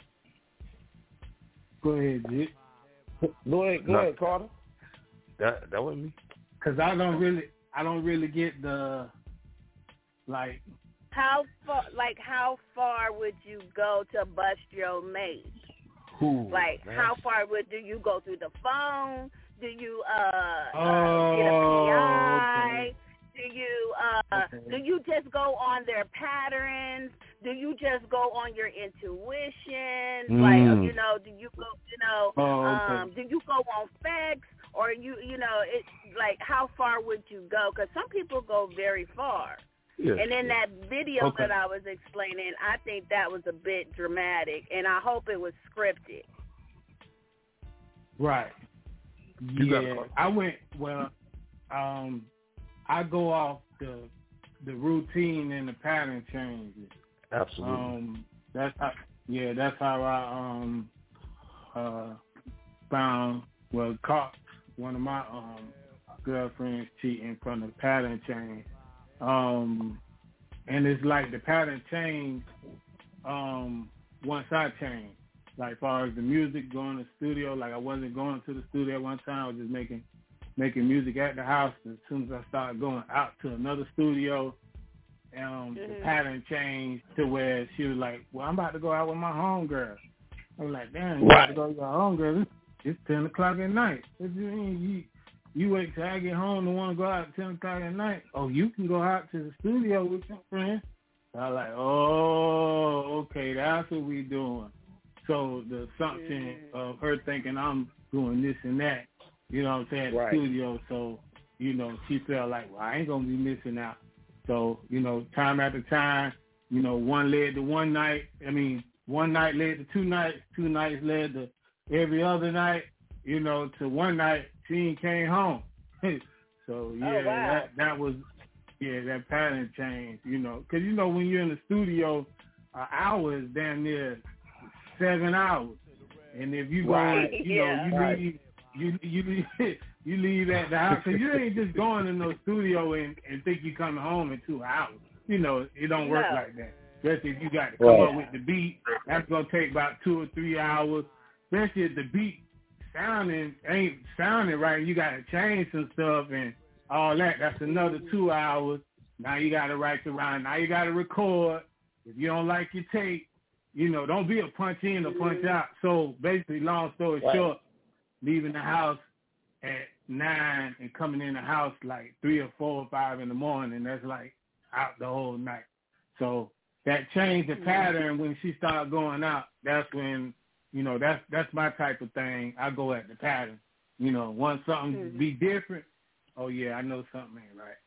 S14: Go ahead, Jit.
S9: Go ahead, go
S15: No.
S9: ahead, Carter.
S15: That that wasn't me.
S14: Cause I don't really, I don't really get the, like.
S5: How far, like how far would you go to bust your mate?
S15: Ooh,
S5: like,
S15: that's...
S5: how far would do you go through the phone? Do you uh,
S14: Oh,
S5: uh get a P I?
S14: okay.
S5: Do you uh
S14: Okay.
S5: do you just go on their patterns? Do you just go on your intuition?
S14: Mm.
S5: Like, you know, do you go, you know,
S14: Oh, okay.
S5: um, do you go on facts, or you, you know, it's like, how far would you go? Because some people go very far.
S15: Yeah,
S5: and in
S15: yeah.
S5: that video
S14: Okay.
S5: that I was explaining, I think that was a bit dramatic, and I hope it was scripted.
S14: Right.
S15: You got a
S14: Yeah,
S15: call.
S14: I went. Well, um, I go off the the routine and the pattern changes.
S15: Absolutely.
S14: Um, that's how, yeah, that's how I um uh found well caught one of my um girlfriends cheating from the pattern change. Um, and it's like the pattern changed um once I changed. Like, as far as the music, going to the studio, like I wasn't going to the studio one time. I was just making making music at the house. As soon as I started going out to another studio, um,
S5: Mm-hmm.
S14: the pattern changed to where she was like, well, I'm about to go out with my homegirl. I was like, damn, you about to go with your homegirl? It's, it's ten o'clock at night. What do you mean? You, you wait till I get home and want to go out at ten o'clock at night? Oh, you can go out to the studio with your friend. So I was like, oh, okay, that's what we doing. So the assumption of her thinking I'm doing this and that, you know what I'm saying, at
S6: Right.
S14: the studio. So, you know, she felt like, well, I ain't going to be missing out. So, you know, time after time, you know, one led to one night. I mean, one night led to two nights. Two nights led to every other night, you know, to one night she ain't came home. So, yeah,
S5: Oh, wow.
S14: that, that was, yeah, that pattern change, you know. Because, you know, when you're in the studio, an hour is damn near seven hours, and if you go,
S5: Right.
S14: you
S5: Yeah.
S14: know, you
S5: Right.
S14: leave, you you leave, you leave at the house. So you ain't just going in no studio and, and think you coming home in two hours. You know, it don't work
S5: No.
S14: like that. Especially if you got to come
S6: Right.
S14: up with the beat, that's gonna take about two or three hours. Especially if the beat sounding ain't sounding right, you got to change some stuff and all that. That's another two hours. Now you got to write the rhyme. Now you got to record. If you don't like your tape, you know, don't be a punch in or punch out. So basically, long story
S6: Right.
S14: short, leaving the house at nine and coming in the house like three or four or five in the morning, that's like out the whole night. So that changed the pattern when she started going out. That's when, you know, that's that's my type of thing. I go at the pattern. You know, once something
S5: Mm-hmm.
S14: be different, oh yeah, I know something ain't right.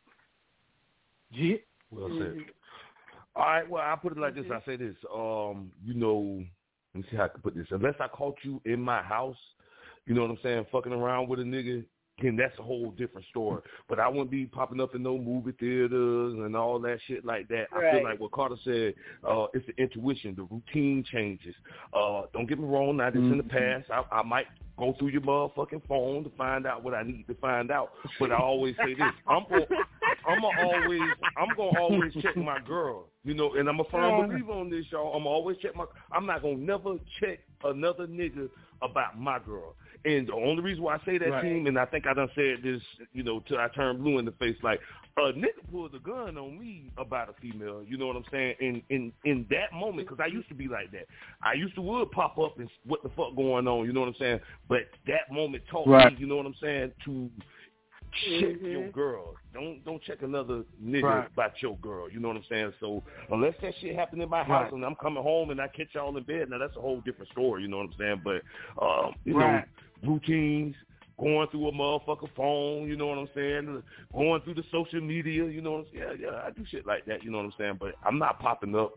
S14: Jit?
S15: Well said. All right, well, I'll put it like this. I say this. Um, you know, let me see how I can put this. Unless I caught you in my house, you know what I'm saying, fucking around with a nigga, then that's a whole different story. But I wouldn't be popping up in no movie theaters and all that shit like that. I feel
S5: Right.
S15: like what Carter said, uh, it's the intuition, the routine changes. Uh, don't get me wrong, now this in the past, I, I might go through your motherfucking phone to find out what I need to find out. But I always say this, I'm going I'm gonna always I'm gonna always check my girl, you know, and I'm a firm believer on this, y'all. I'm gonna always check my I'm not gonna never check another nigga about my girl. And the only reason why I say that,
S14: Right.
S15: team, and I think I done said this, you know, till I turned blue in the face, like, a nigga pulls a gun on me about a female, you know what I'm saying, in in, in that moment, because I used to be like that. I used to would pop up and what the fuck going on, you know what I'm saying, but that moment taught
S14: Right.
S15: me, you know what I'm saying, to check
S5: Mm-hmm.
S15: your girl. Don't don't check another nigga
S14: Right.
S15: about your girl, you know what I'm saying? So unless that shit happened in my house
S14: Right.
S15: and I'm coming home and I catch y'all in bed, now that's a whole different story, you know what I'm saying? But, um, you
S14: Right.
S15: know, routines, going through a motherfucker phone, you know what I'm saying? Going through the social media, you know what I'm saying? Yeah, yeah, I do shit like that, you know what I'm saying? But I'm not popping up.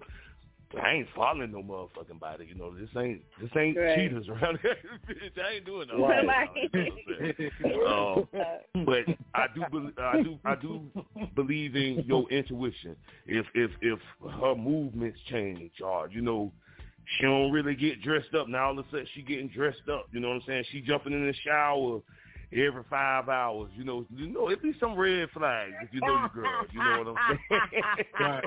S15: I ain't following no motherfucking body, you know. This ain't this ain't
S5: Right.
S15: cheaters around here. Bitch, I ain't doing no
S5: Right.
S15: shit. You know what I'm saying? Um, but I do, bel I do, I do believe in your intuition. If if if her movements change, or you know, she don't really get dressed up. Now all of a sudden she getting dressed up. You know what I'm saying? She jumping in the shower every five hours. You know, you know, it be some red flags if you know your girl. You know what I'm saying?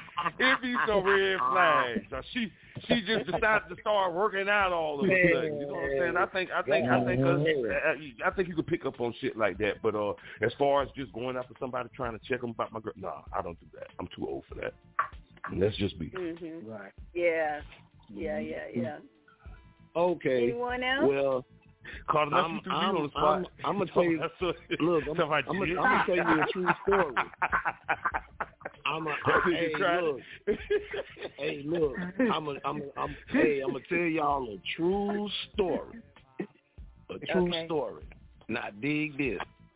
S15: It be some red flags. So she she just decided to start working out all of a sudden. You know what I'm saying? I think I think I think uh, I think you could pick up on shit like that. But uh, as far as just going after somebody trying to check them about my girl, nah, I don't do that. I'm too old for that. And that's just me.
S5: Mm-hmm.
S14: Right.
S5: Yeah. Yeah, yeah, yeah.
S9: Okay.
S5: Anyone else?
S9: Well,
S15: Carter,
S9: I'm,
S15: you threw me
S9: I'm,
S15: on the spot.
S9: I'm, I'm gonna tell you. Look, I'm, I'm, I'm, I'm gonna tell you a true story. I'm a, I'm, hey, look, hey, look, I'm a, I'm, a, I'm, hey, I'm gonna tell y'all a true story. A true
S5: Okay.
S9: story. Now dig this.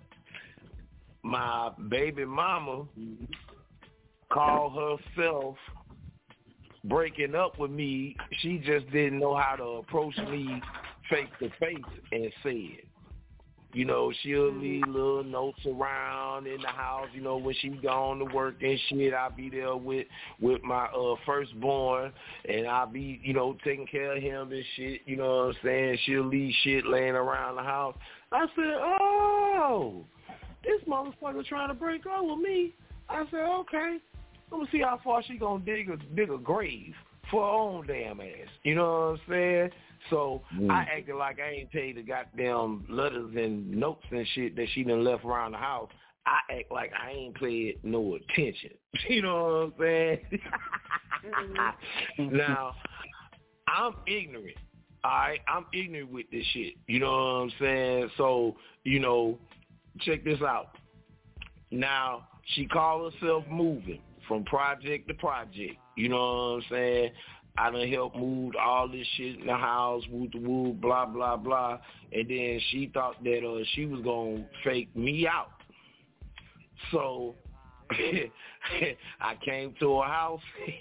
S9: My baby mama called herself breaking up with me. She just didn't know how to approach me face to face and say it. You know, she'll leave little notes around in the house, you know, when she gone to work and shit. I'll be there with with my uh firstborn, and I'll be, you know, taking care of him and shit, you know what I'm saying? She'll leave shit laying around the house. I said, oh, this motherfucker trying to break up with me. I said, okay, I'm gonna see how far she gonna dig a dig a grave for her own damn ass. You know what I'm saying? So mm. I acted like I ain't paid the goddamn letters and notes and shit that she done left around the house. I act like I ain't paid no attention. You know what I'm saying? Now, I'm ignorant. All right? I'm ignorant with this shit. You know what I'm saying? So, you know, check this out. Now, she called herself moving from project to project. You know what I'm saying? I done helped move all this shit in the house, woo to woo, blah, blah, blah. And then she thought that uh, she was going to fake me out. So I came to her house.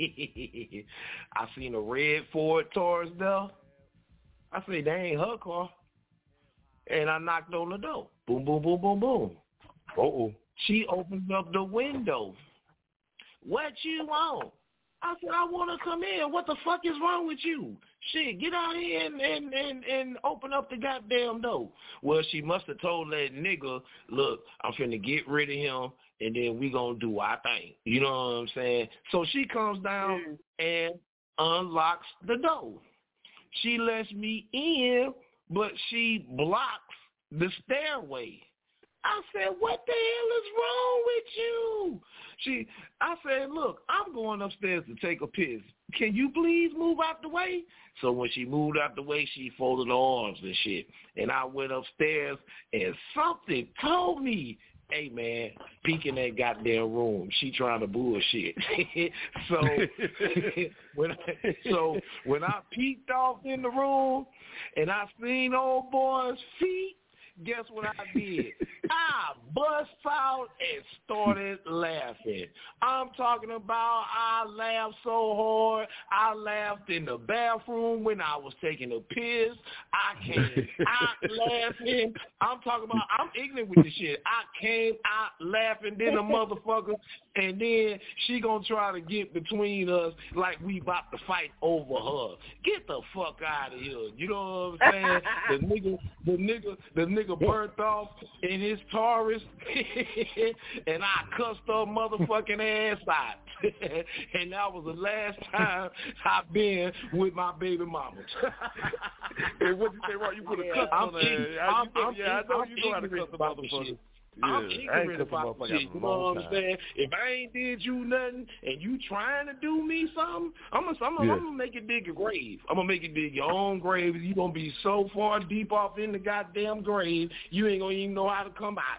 S9: I seen a red Ford Taurus there. I said, that ain't her car. And I knocked on the door. Boom, boom, boom, boom, boom. Uh-oh. She opens up the window. What you want? I said, I want to come in. What the fuck is wrong with you? Shit, get out here and, and, and, and open up the goddamn door. Well, she must have told that nigga, look, I'm finna get rid of him, and then we gonna do our thing. You know what I'm saying? So she comes down and unlocks the door. She lets me in, but she blocks the stairway. I said, what the hell is wrong with you? She, I said, look, I'm going upstairs to take a piss. Can you please move out the way? So when she moved out the way, she folded her arms and shit. And I went upstairs, and something told me, hey, man, peek in that goddamn room. She trying to bullshit. so, when I, so when I peeked off in the room, and I seen old boy's feet, guess what I did? I bust out and started laughing. I'm talking about I laughed so hard. I laughed in the bathroom when I was taking a piss. I came out laughing. I'm talking about, I'm ignorant with this shit. I came out laughing, then the motherfucker, and then she gonna try to get between us like we about to fight over her. Get the fuck out of here. You know what I'm saying? The nigga, the nigga, the nigga burnt off in his Taurus, and I cussed her motherfucking ass out. And that was the last time I've been with my baby mama.
S15: Hey, what you say, right? You put a cuss on her.
S9: I'm, I'm,
S15: yeah, I know
S9: I'm
S15: you know how to cuss a motherfucker.
S9: Yeah, I'm
S15: ignorant
S9: about shit, you know what I'm saying? If I ain't did you nothing and you trying to do me something, I'm gonna I'm gonna,
S15: Yeah.
S9: I'm gonna make it dig a grave. I'm gonna make it dig your own grave. You gonna be so far deep off in the goddamn grave, you ain't gonna even know how to come out.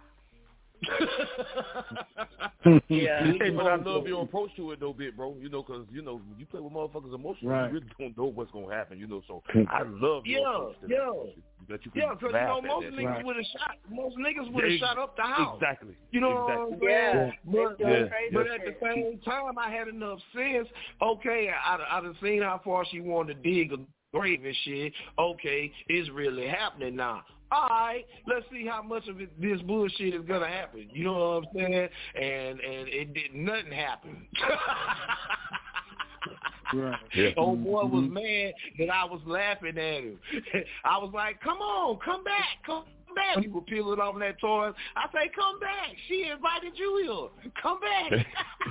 S15: Yeah. Hey, but I love your approach to it, though, bit, bro. You know, because, you know, you play with motherfuckers' emotions,
S14: Right.
S15: you really don't know what's going to happen, you know, so I love your
S9: Yeah,
S15: approach to
S9: yeah.
S15: that. That you can
S9: Yeah, because you
S15: laugh
S9: know
S15: at
S9: most
S15: that
S9: niggas
S15: shit.
S9: would have shot. Most niggas would have
S15: Yeah,
S9: shot up the house.
S15: Exactly.
S9: You know
S15: exactly.
S9: what I'm saying?
S5: Yeah.
S9: But,
S15: Yeah.
S9: but at the same time, I had enough sense. Okay, I I done seen how far she wanted to dig a grave and shit. Okay, it's really happening now. All right, let's see how much of it, this bullshit is gonna happen. You know what I'm saying? And and it did nothing happen.
S14: Right.
S15: Yeah.
S9: Old boy was mad that I was laughing at him. I was like, come on, come back, come back. He was peeling off that toy. I say, come back. She invited you here. Come back.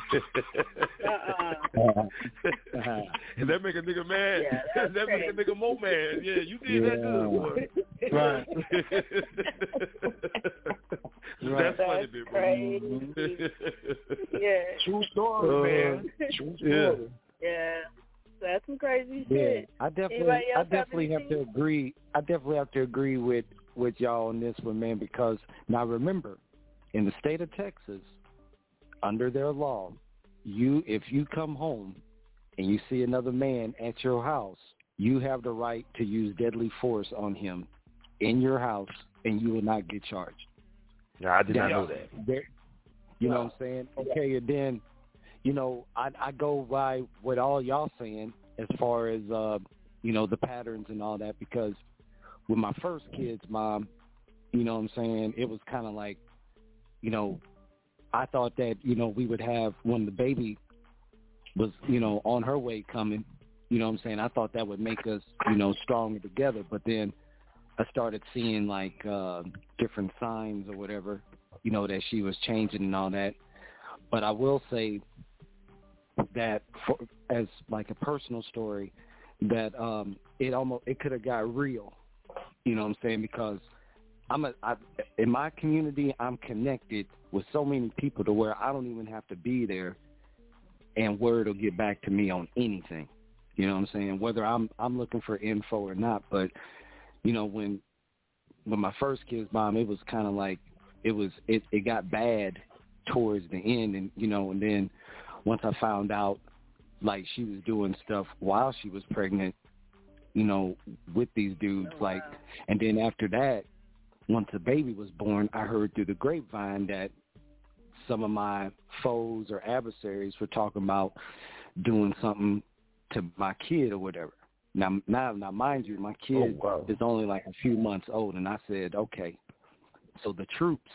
S5: Uh-uh.
S15: And that make a nigga mad.
S5: Yeah, that's
S15: that make a
S5: crazy.
S15: nigga more mad. Yeah, you did that good, boy.
S14: Right.
S15: That's funny,
S5: That's
S15: bit, bro.
S5: crazy. Yeah.
S9: True story, man. True story.
S15: Yeah.
S5: Yeah. So That's some crazy
S8: Yeah,
S5: shit.
S8: I definitely,
S5: Anybody
S8: I
S5: else have
S8: definitely have
S5: anything?
S8: to agree. I definitely have to agree with with y'all on this one, man. Because now remember, in the state of Texas, under their law, you if you come home and you see another man at your house, you have the right to use deadly force on him in your house, and you will not get charged.
S15: Yeah, I did not
S8: Now,
S15: know that.
S8: there- You know what I'm saying? Okay, and then, you know, I, I go by what all y'all saying as far as, uh, you know, the patterns and all that, because with my first kid's mom, you know what I'm saying, it was kind of like, you know, I thought that, you know, we would have, when the baby was, you know, on her way coming, you know what I'm saying, I thought that would make us, you know, stronger together. But then I started seeing, like, uh, different signs or whatever, you know, that she was changing and all that. But I will say that for, as like a personal story, that um, it almost, it could have got real, you know what I'm saying, because I'm a, I, in my community, I'm connected with so many people to where I don't even have to be there and word will get back to me on anything. You know what I'm saying? Whether I'm I'm looking for info or not. But, you know, when when my first kid's mom, it was kind of like, it was it, it got bad towards the end. And, you know, and then once I found out, like, she was doing stuff while she was pregnant, you know, with these dudes, like, and then after that, once the baby was born, I heard through the grapevine that some of my foes or adversaries were talking about doing something to my kid or whatever. Now, now, now, mind you, my kid
S15: Oh, wow.
S8: is only like a few months old, and I said, okay. So the troops,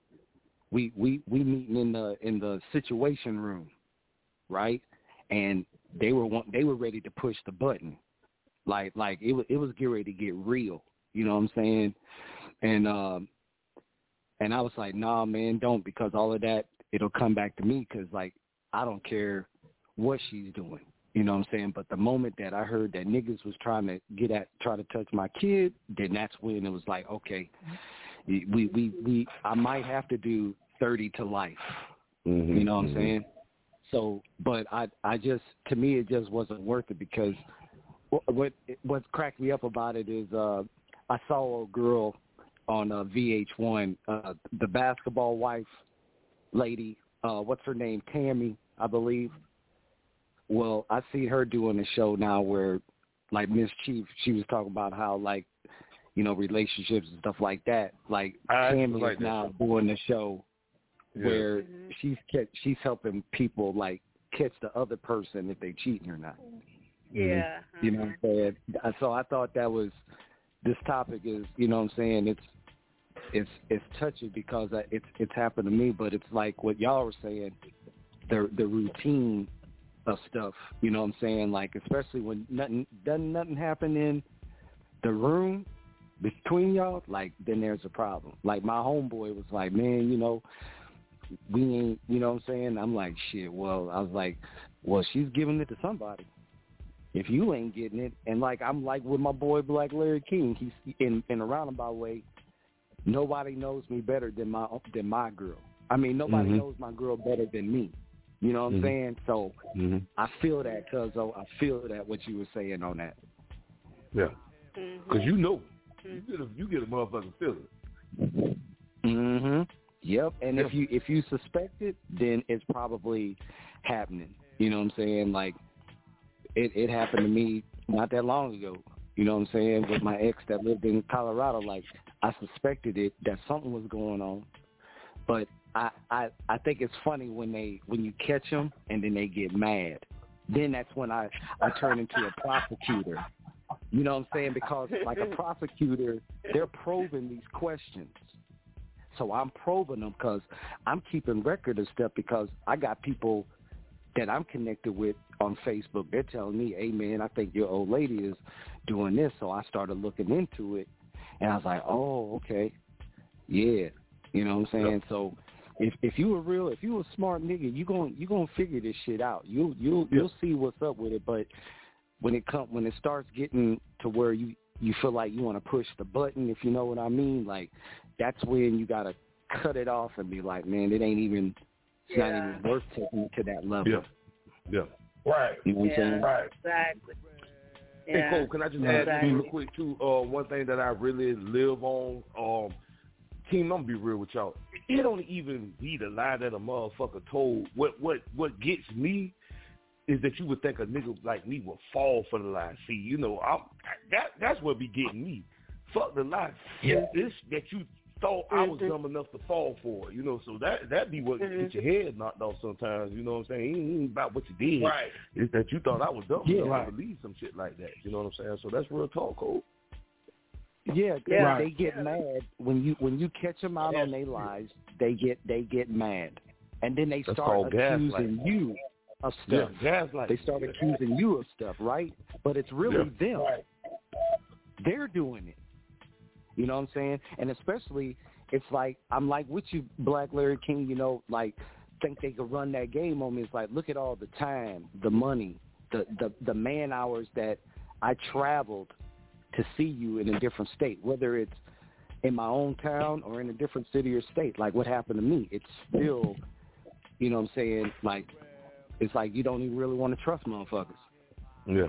S8: we we we meeting in the in the situation room, right? And they were want, they were ready to push the button, like like it was it was getting ready to get real. You know what I'm saying? And um, and I was like, nah, man, don't, because all of that, it'll come back to me, because, like, I don't care what she's doing. You know what I'm saying? But the moment that I heard that niggas was trying to get at, try to touch my kid, then that's when it was like, okay, we, we, we, I might have to do thirty to life.
S15: Mm-hmm,
S8: you know what
S15: mm-hmm.
S8: I'm saying? So, but I, I just, to me, it just wasn't worth it, because what, what, what cracked me up about it is uh, I saw a girl on uh, V H one, uh, the basketball wife lady, uh, what's her name, Tammy, I believe. Well, I see her doing a show now where, like, Miss Chief, she was talking about how, like, you know, relationships and stuff like that. Like,
S15: I
S8: Tammy
S15: like
S8: is
S15: that
S8: now
S15: show.
S8: doing a show
S15: Yeah.
S8: where she's ca- she's helping people, like, catch the other person if they cheating or not.
S5: Yeah.
S8: You know what I'm saying? So I thought that was, this topic is, you know what I'm saying, it's it's it's touchy because I, it's it's happened to me, but it's like what y'all were saying, the the routine of stuff, you know what I'm saying, like, especially when nothing doesn't nothing happen in the room between y'all, like, then there's a problem. Like, my homeboy was like, man, you know, we ain't, you know what I'm saying? I'm like, shit, well, I was like, well, she's giving it to somebody. If you ain't getting it, and, like, I'm like with my boy Black Larry King, he's in, in a roundabout way, nobody knows me better than my than my girl. I mean, nobody
S15: Mm-hmm.
S8: knows my girl better than me. You know what I'm
S15: Mm-hmm.
S8: saying? So
S15: Mm-hmm.
S8: I feel that, cuz I feel that what you were saying on that.
S15: Yeah.
S5: Mm-hmm.
S15: Because you know, you get a, you get a motherfucking feeling.
S8: Mhm. Yep. And
S15: Yeah.
S8: if you if you suspect it, then it's probably happening. You know what I'm saying? Like, it it happened to me not that long ago. You know what I'm saying? With my ex that lived in Colorado, like, I suspected it that something was going on, but I I I think it's funny when they when you catch them and then they get mad. Then that's when I I turn into a prosecutor. You know what I'm saying? Because, like, a prosecutor, they're probing these questions. So I'm probing them because I'm keeping record of stuff, because I got people that I'm connected with on Facebook. They're telling me, hey, man, I think your old lady is doing this. So I started looking into it, and I was like, oh, okay, yeah. You know what I'm saying? So if if you were real, if you were a smart nigga, you gon' you gonna figure this shit out. You you
S15: Yeah.
S8: you'll see what's up with it. But when it come when it starts getting to where you you feel like you want to push the button, if you know what I mean, like, that's when you gotta cut it off and be like, man, it ain't even it's
S5: Yeah.
S8: not even worth taking it to that level.
S15: Yeah. Yeah. Right.
S7: You know what I'm
S5: Yeah,
S7: saying?
S15: Right.
S5: exactly.
S15: Hey,
S5: Yeah,
S15: Cole, can I just
S5: exactly.
S15: add real quick too? Uh, one thing that I really live on, um, team. I'm gonna be real with y'all. It don't even be the lie that a motherfucker told. What what what gets me is that you would think a nigga like me would fall for the lie. See, you know, I'm, that that's what be getting me. Fuck the lie.
S7: Yeah.
S15: It's that you thought I was
S5: Mhm.
S15: dumb enough to fall for it, you know. So that that be what
S5: Mhm.
S15: gets your head knocked off sometimes. You know what I'm saying? It ain't even about what you did.
S9: Right.
S15: It's that you thought I was dumb
S7: Yeah.
S15: enough
S7: Right.
S15: to believe some shit like that. You know what I'm saying? So that's real talk, Cole.
S7: Yeah, 'cause
S5: Yeah.
S7: they get mad when you when you catch them out on their lies. They get they get mad, and then they
S15: That's
S7: start
S15: called
S7: accusing
S15: gaslighting.
S7: you of
S15: Yeah,
S7: stuff.
S15: gaslighting.
S7: They start accusing you of stuff, right? But it's really
S15: Yeah.
S7: them.
S15: Right.
S7: They're doing it. You know what I'm saying? And especially, it's like I'm like with you, Black Larry King. You know, like think they could run that game on me. It's like, look at all the time, the money, the the the man hours that I traveled to see you in a different state, whether it's in my own town or in a different city or state. Like what happened to me, it's still, you know what I'm saying, like, it's like you don't even really want to trust motherfuckers.
S15: Yeah.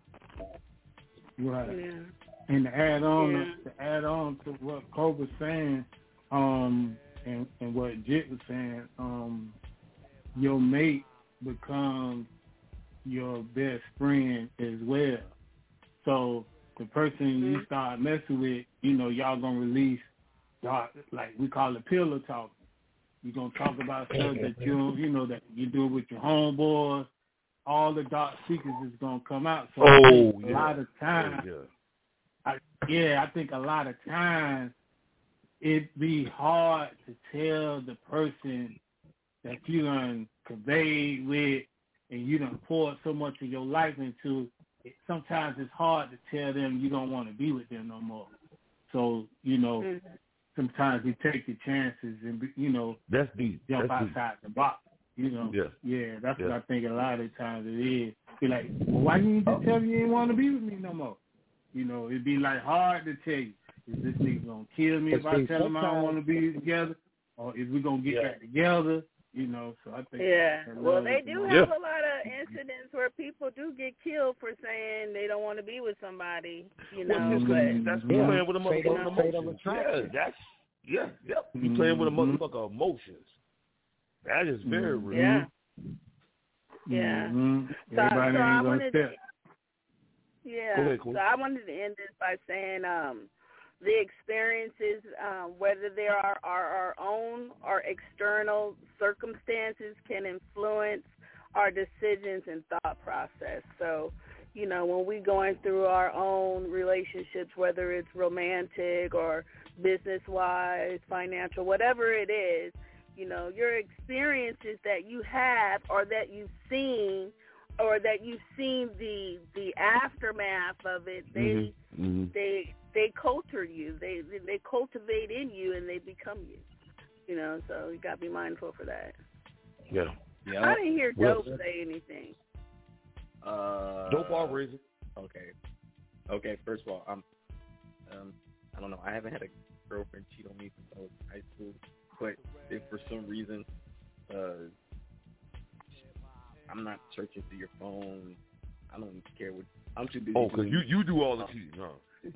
S14: Right.
S5: Yeah.
S14: And to add on,
S5: Yeah.
S14: to add on to what Cole was saying, um, and, and what Jit was saying, um, your mate becomes your best friend as well. So the person
S5: Mm-hmm.
S14: you start messing with, you know, y'all gonna release, dark, like we call it pillow talk. You're gonna talk about stuff that you, you know, that you do with your homeboys. All the dark secrets is gonna come out. So I
S15: Oh,
S14: think a
S15: yeah.
S14: lot of times,
S15: Oh, yeah.
S14: I, yeah, I think a lot of times it'd be hard to tell the person that you done conveyed with and you done poured so much of your life into. It, sometimes it's hard to tell them you don't want to be with them no more. So, you know,
S5: Mm-hmm.
S14: sometimes you take your chances and, be- you know,
S15: That's deep.
S14: jump
S15: That's deep.
S14: outside the box. You know,
S15: Yeah.
S14: yeah, that's
S15: Yeah.
S14: what I think a lot of times it is. Be like, well, why you didn't just tell me you didn't want to be with me no more? You know, it'd be like hard to tell you, is this nigga gonna kill me if
S7: But
S14: I
S7: see,
S14: tell him I don't
S7: sometimes-
S14: want to be together, or is we gonna get
S15: Yeah.
S14: back together? You know, so I think
S5: Yeah.
S14: that
S5: Well,
S14: love
S5: they
S14: is the
S5: do
S14: most-
S5: have a lot of incidents where people do get killed for saying they don't want to be with somebody, you know,
S15: Well,
S5: but
S15: that's
S7: Yeah.
S15: playing with a
S7: Fatal-
S15: motherfucker
S7: fatal
S15: emotions.
S7: attraction.
S15: Yeah, that's yeah, yep. You playing with a
S14: Mhm.
S15: motherfucker emotions. That is very
S14: Mhm.
S15: real.
S5: yeah. Yeah.
S14: Mhm.
S5: So,
S14: Everybody
S5: so I
S14: ain't gonna
S5: wanted to,
S14: step.
S5: yeah.
S15: Go ahead, Queen.
S5: So I wanted to end this by saying um, the experiences, um, whether they are, are our own or external circumstances, can influence our decisions and thought process. So, you know, when we're going through our own relationships, whether it's romantic or business-wise, financial, whatever it is, you know, your experiences that you have or that you've seen or that you've seen the the aftermath of it, they
S15: Mm-hmm.
S5: they they culture you. They they cultivate in you and they become you. You know, so you gotta be mindful for that.
S15: Yeah.
S5: I didn't hear
S15: Well,
S5: Dope say anything.
S21: Uh,
S15: Dope all raising.
S21: Okay. Okay, first of all, I'm, um, I don't know. I haven't had a girlfriend cheat on me since I was in high school. But if for some reason, uh, I'm not searching through your phone, I don't care what. I'm too busy.
S15: Oh, because
S21: doing-
S15: you, you do all the cheating, huh?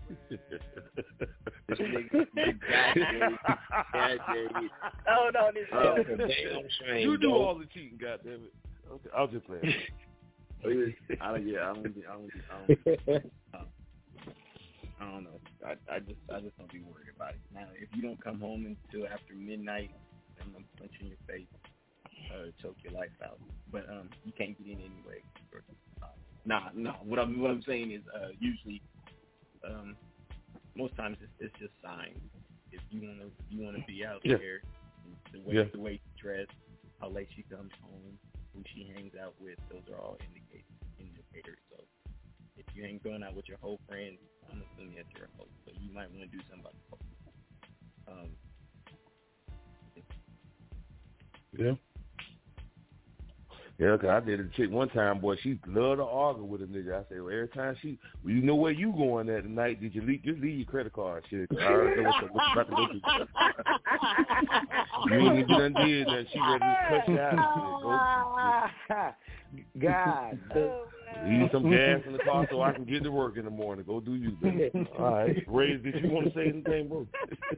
S21: This nigga- exactly. Exactly.
S5: Oh no, this
S21: Oh,
S5: is
S21: damn shame,
S15: You do
S21: Dope.
S15: all the cheating, goddammit. Okay, I'll just play.
S21: I don't, yeah, I don't, be, I don't, be, I don't, be, um, I don't know. I, I just, I just don't be worried about it. Now, if you don't come home until after midnight, I'm gonna punch you in your face, uh, choke your life out. But um, you can't get in anyway. Uh, nah, no. What I'm, what I'm saying is, uh, usually, um, most times it's, it's just signs. If you wanna, you wanna be out
S15: Yeah.
S21: there, the way,
S15: Yeah.
S21: the way she dressed, how late she comes home, who she hangs out with, those are all indicators. indicators. So if you ain't going out with your whole friends, I'm assuming that you're a hoe. So you might want to do something about the hoe. Um,
S15: Yeah. Yeah, cause I did a chick one time, boy. She loved to argue with a nigga. I said, well, every time she, well, you know where you going at tonight? Did you leave? Just leave your credit card, shit. I already know what you about to go to. You ain't get undid that. She ready to cut you out. Shit. Go.
S8: God.
S15: Leave some gas in the car so I can get to work in the morning. Go do you, baby. All right. Ray, did you want to say anything, bro?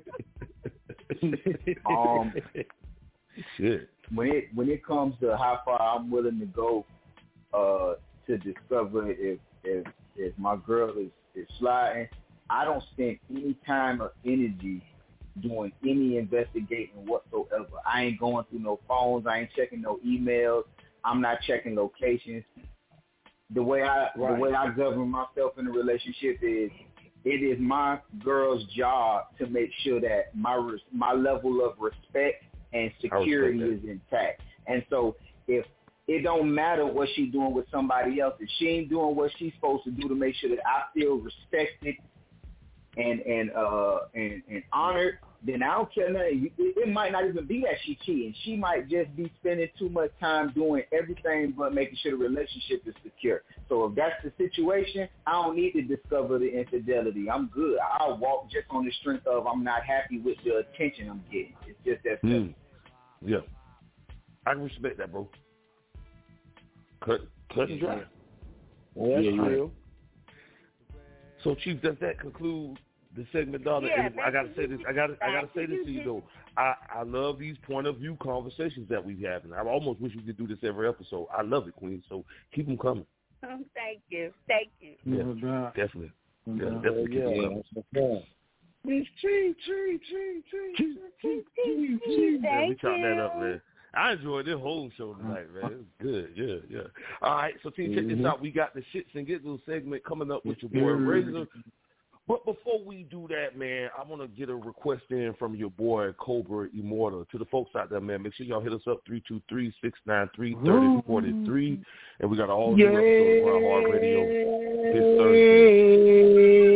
S7: um,
S15: shit.
S7: When it when it comes to how far I'm willing to go uh, to discover if if if my girl is, is sliding, I don't spend any time or energy doing any investigating whatsoever. I ain't going through no phones. I ain't checking no emails. I'm not checking locations. The way I right. the way I govern myself in a relationship is it is my girl's job to make sure that my res- my level of respect and security is intact. And so if it don't matter what she's doing with somebody else, if she ain't doing what she's supposed to do to make sure that I feel respected and and uh and, and honored, then I don't care nothing. It, it might not even be that she cheating. She might just be spending too much time doing everything but making sure the relationship is secure. So if that's the situation, I don't need to discover the infidelity. I'm good. I'll walk just on the strength of I'm not happy with the attention I'm getting. It's just that simple.
S15: Mm. Yeah. I can respect that, bro. Cut, cut and dry.
S8: Well, that's
S15: yeah,
S8: real.
S15: So, Chief, does that conclude the segment, dog?
S5: Yeah,
S15: and I gotta say this. I gotta. I gotta say this to you though. I, I love these point of view conversations that we have, and I almost wish we could do this every episode. I love it, Queen. So keep them coming.
S5: Oh, thank you, thank you.
S15: Yeah,
S14: no
S15: definitely. Yeah,
S14: no
S15: definitely. Keep
S8: yeah,
S15: them
S8: coming.
S15: Miss Tree, Tree, Tree, Tree, Tree, Tree, Tree. Yeah, we chop that up, man. I enjoyed this whole show tonight, man. It was good, yeah, yeah. All right, so team, check this out. We got the Shits and Giggles segment coming up with your boy Razor. But before we do that, man, I want to get a request in from your boy Cobra Immortal. To the folks out there, man, make sure y'all hit us up three two three, six nine three, three zero four three. And we got all new episodes of Ground Hard Radio this Thursday.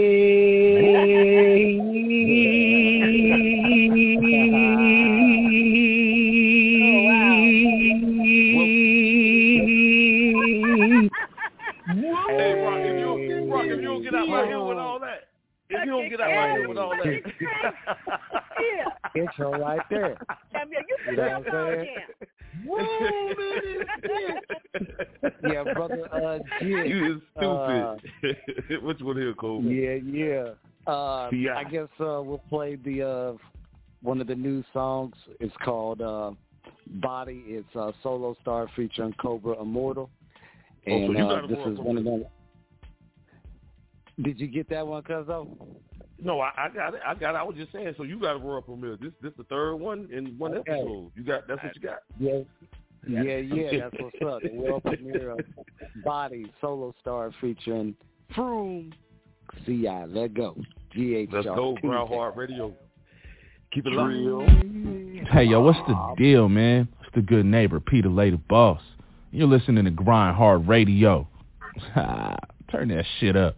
S15: Hey, Rock, if you, Rock, if you don't get out my here with all that, if you don't get out my here with all that.
S5: Yeah.
S8: Intro right there.
S5: Damn, yeah, you
S8: You know what I'm saying? Yeah, brother, uh, Jit,
S15: You is
S8: uh,
S15: stupid. Which one here, Cole?
S8: yeah, yeah. Uh,
S15: Yeah.
S8: I guess uh, we'll play the uh, one of the new songs. It's called uh, Body. It's uh, Solo Star featuring Cobra Immortal.
S15: Oh, so
S8: And
S15: you
S8: uh,
S15: got it
S8: this
S15: for
S8: is
S15: us.
S8: one of them. Did you get that one, Cuzzo?
S15: No, I, I got it. I got it. I was just saying. So you got a world premiere. This this the third one in one
S8: Okay.
S15: episode. You got that's what you got.
S8: Yeah. Yeah, yeah, that's what's up. The world premiere of Body, Solo Star featuring Froome. C I, let go. G H R.
S15: Let's go, Ground Hard Radio. Keep it real.
S19: Hey, yo, what's the deal, man? It's the good neighbor, Peter Later Boss. You're listening to Grind Hard Radio. Turn that shit up.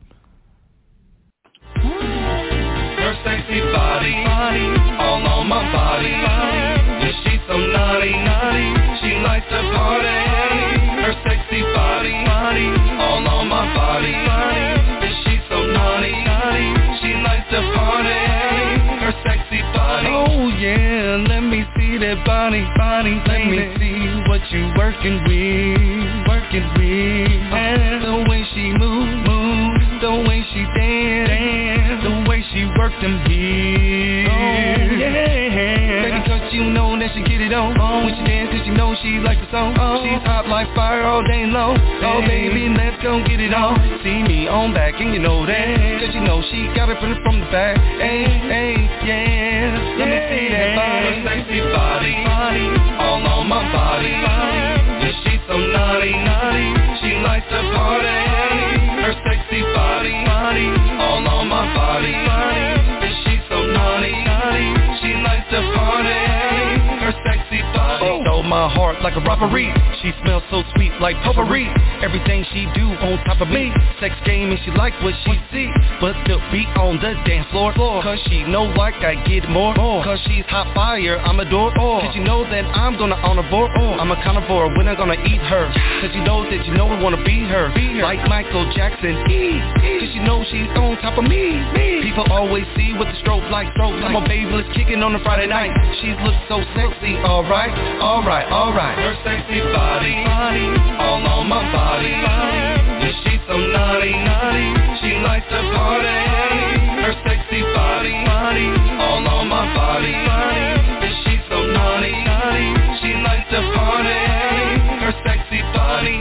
S20: Her sexy body, all on my body. Yeah, she's so naughty, she likes to party. Her sexy body, all on my body. Yeah, she's so naughty, she likes to party. Her sexy body. Oh yeah, let me see that body, body. Let me see what you working with, working with. And the way she move, move, the way she dance, dance, the way she work them hips. Oh yeah, baby, cause you know that she get it on. When she dance, cause you know she like the song. She's hot like fire all day long. Oh baby, let's go get it on. See me on back and you know that, cause you know she got it from the, from the back. Hey, hey, yeah, let me see that body, sexy body, all on my body. Yeah, she's so naughty, naughty, she likes to party. Her sexy body, all on my body. Yeah, she's so naughty, naughty, she likes to party. Her sexy body. So
S11: my heart like a robbery. She smells so sweet like potpourri. Everything she do on top of me. Sex game and she like what she see. But still be on the dance floor. Cause she know like I get more. Cause she's hot fire, I'm adored. Cause you know that I'm gonna honor board. I'm a carnivore when I'm gonna eat her. Cause you know that you know I wanna be her. Like Michael Jackson. Cause you know she's on top of me. People always see what the strobe like. I'm a babeless kicking on a Friday night. She's look so sexy, alright, alright, alright. Her sexy body, all on my body. Yeah, she's so naughty, she likes to party. Her sexy body, all on my body. Yeah, she's so naughty, she likes to party. Her sexy body,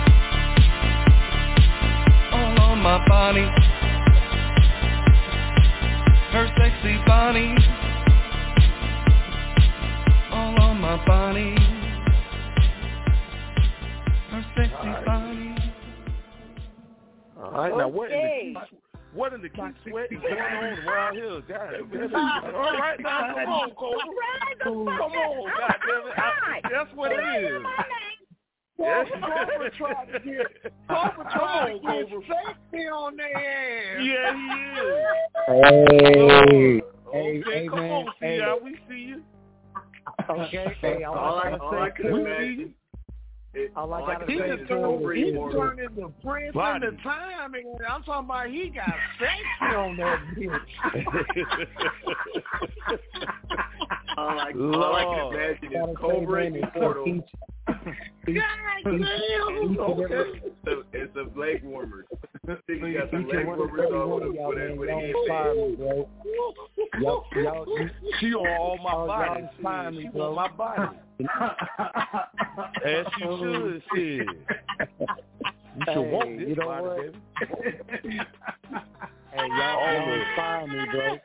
S11: all on my body. Her sexy body, all on my body. Her sexy
S15: All right.
S11: body.
S15: All right, now what in the keep, what in the keep sweat is going on around here? God, all right, now come on, Cobra. Come on, goddamn it. I, that's what it is. Yes.
S9: Cobra tried to get Cobra tried to get safety on their ass.
S15: Yeah, he is.
S8: Hey,
S15: oh,
S8: hey,
S15: okay,
S8: hey,
S15: come
S8: man,
S15: on, see
S8: hey.
S15: ya. We see you.
S8: Okay, hey, all,
S6: All I,
S8: I
S6: all I
S8: gotta
S6: can
S8: say,
S6: imagine. It,
S8: all I
S6: all
S8: gotta
S6: can
S8: say
S6: imagine
S8: is
S6: is
S8: Cobra
S9: He
S8: is
S9: turned into Prince in the time, and I'm talking about he got safety on that bitch.
S6: all, I, all I can imagine is Cobra and Portal.
S9: God damn.
S6: Okay. So it's a leg warmer. You got some
S8: Each
S6: leg
S8: and one of
S6: warmers
S8: every
S6: on
S8: one
S6: with
S8: of y'all,
S6: with
S8: man,
S6: a with a
S8: y'all
S6: headband.
S8: inspire me, bro. Y'all, y'all,
S15: She on all my
S8: y'all,
S15: body.
S8: y'all inspire
S15: She
S8: me,
S15: on
S8: bro.
S15: my body. As she should, shit. You should
S8: Hey,
S15: want this
S8: you know
S15: body,
S8: what?
S15: baby.
S8: Hey, y'all, y'all inspire me, bro.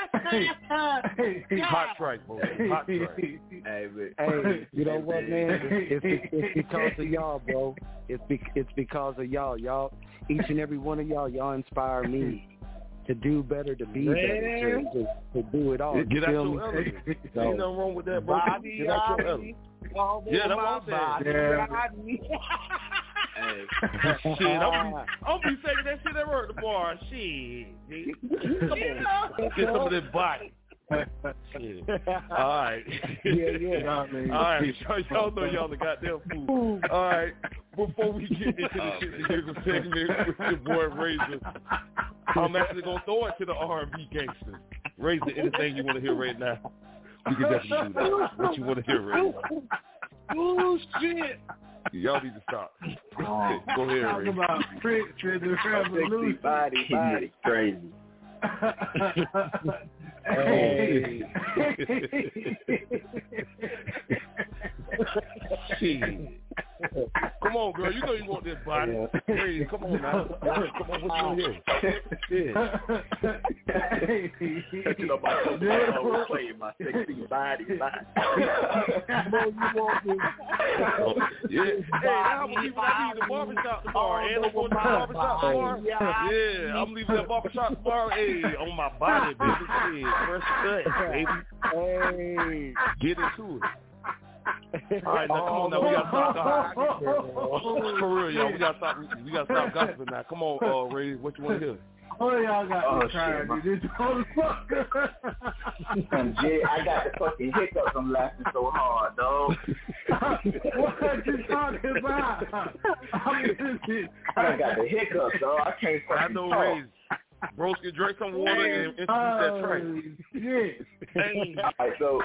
S15: Hot strike, boy. Hot strike.
S6: Hey, but,
S8: Hey, you know
S6: hey,
S8: what, man? It's, it's, it's because of y'all, bro. It's be, it's because of y'all. Y'all, each and every one of y'all, y'all inspire me to do better, to be better, to, to, to do it all.
S15: Get out
S8: Feel
S15: your
S8: me?
S15: element.
S8: So,
S15: Ain't nothing wrong with that, bro.
S9: Body,
S15: Get out your
S9: body,
S15: element.
S9: all
S15: Yeah,
S9: over
S15: that's what
S9: my
S15: I'm
S9: body,
S15: saying.
S9: body.
S6: hey.
S15: Shit, I'm be, I'm be saying that shit at work tomorrow. Shit, nigga. Come on, get some of this body. Shit. All right.
S8: Yeah, yeah.
S15: All right, y'all, y'all know y'all the goddamn fool. All right, before we get into the shit, the nigga segment with your boy Razor, I'm actually gonna throw it to the R and B gangsters. Razor, anything you want to hear right now, we can definitely do that. What you want to hear, Razor?
S9: Oh shit!
S15: Y'all need to stop.
S14: Oh,
S15: Go ahead,
S14: talk
S15: Razor.
S14: about Prince to the revolution.
S6: Body, body, crazy.
S8: Hey.
S15: Shit. Come on, girl. You know you want this body. Hey, come on now. Come on, what you here?
S6: Touching on my toes, I always playing my sexy body, body.
S8: Boy, you want this?
S15: Yeah. Hey, I'm gonna leave when I leave the barbershop tomorrow. And I'm going to the barbershop tomorrow. Yeah, I'm leaving that barbershop tomorrow. Hey, on my body, baby. Hey, fresh cut, baby.
S8: Hey.
S15: Get into it. All right, now come on now, we gotta stop gossiping. For real, y'all, we gotta stop. We gotta stop gossiping now. Come on, uh, Ray, what you want to hear?
S14: Oh, y'all got
S6: Oh,
S14: me crying,
S6: shit,
S14: dude. This motherfucker.
S6: And Jay, I got the fucking hiccups. I'm laughing so hard, dog.
S14: What you talking about? I mean, this is.
S6: I done got the hiccups, dog. I can't
S15: I
S6: fucking
S15: know,
S6: talk.
S15: Ray. Broski, drink some water and introduce that track.
S14: Yes.
S15: Hey.
S6: All right, so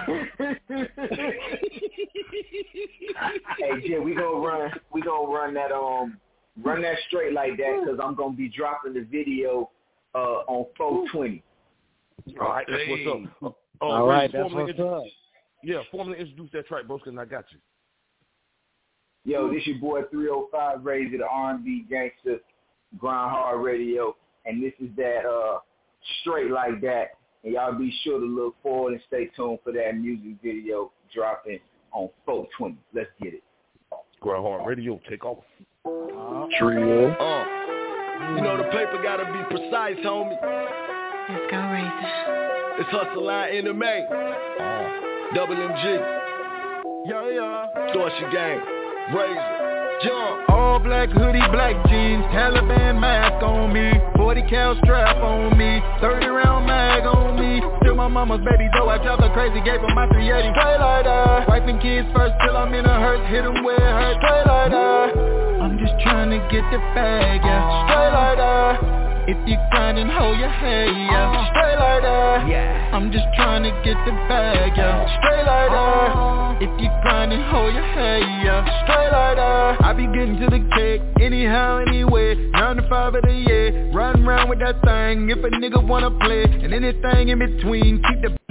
S6: hey Jay, we gonna run, we gonna run that um, run that straight like that because I'm gonna be dropping the video uh on four twenty.
S15: All right, that's what's up. Uh, uh,
S8: All
S15: Ray,
S8: right, that's
S15: formally
S8: what's up.
S15: Yeah, formally introduce that track, Broski, and I got you.
S6: Yo, this your boy three oh five Razor, the R and B gangster, Grind Hard Radio, and this is that uh straight like that. And y'all be sure to look forward and stay tuned for that music video dropping on four twenty. Let's get it.
S15: Grind Hard Radio, take off.
S22: Uh, Trio. Uh, you know the paper gotta be precise, homie.
S2: Let's go, Razor.
S22: It's Hustle Line N M A. Uh, Double M G. Yeah, yeah. Dorsey gang, Razor, jump.
S10: All black hoodie, black jeans, Taliban mask on me, forty cal strap on me, thirty round mag on me. Still my mama's baby, though I drive her crazy, gave her my three eighty. Straight like that. Wiping kids first till I'm in a hearse, hit them where it hurts. Straight like that. I'm just trying to get the bag, yeah. Straight like that. If you grindin', hold your head, yeah. Straight like that. Yeah. I'm just trying to get the bag, yeah. Straight like that. If you grindin', hold your head, yeah. Straight like that. I be getting to the cake, anyhow, anyway. Nine to five of the year, riding around with that thing. If a nigga wanna play, and anything in between, keep the.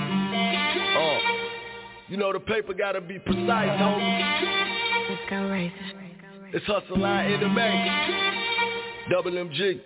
S22: Oh, you know the paper gotta be precise, homie.
S2: Let's go, Razor.
S22: It's Hustle Line in the main. Double M G.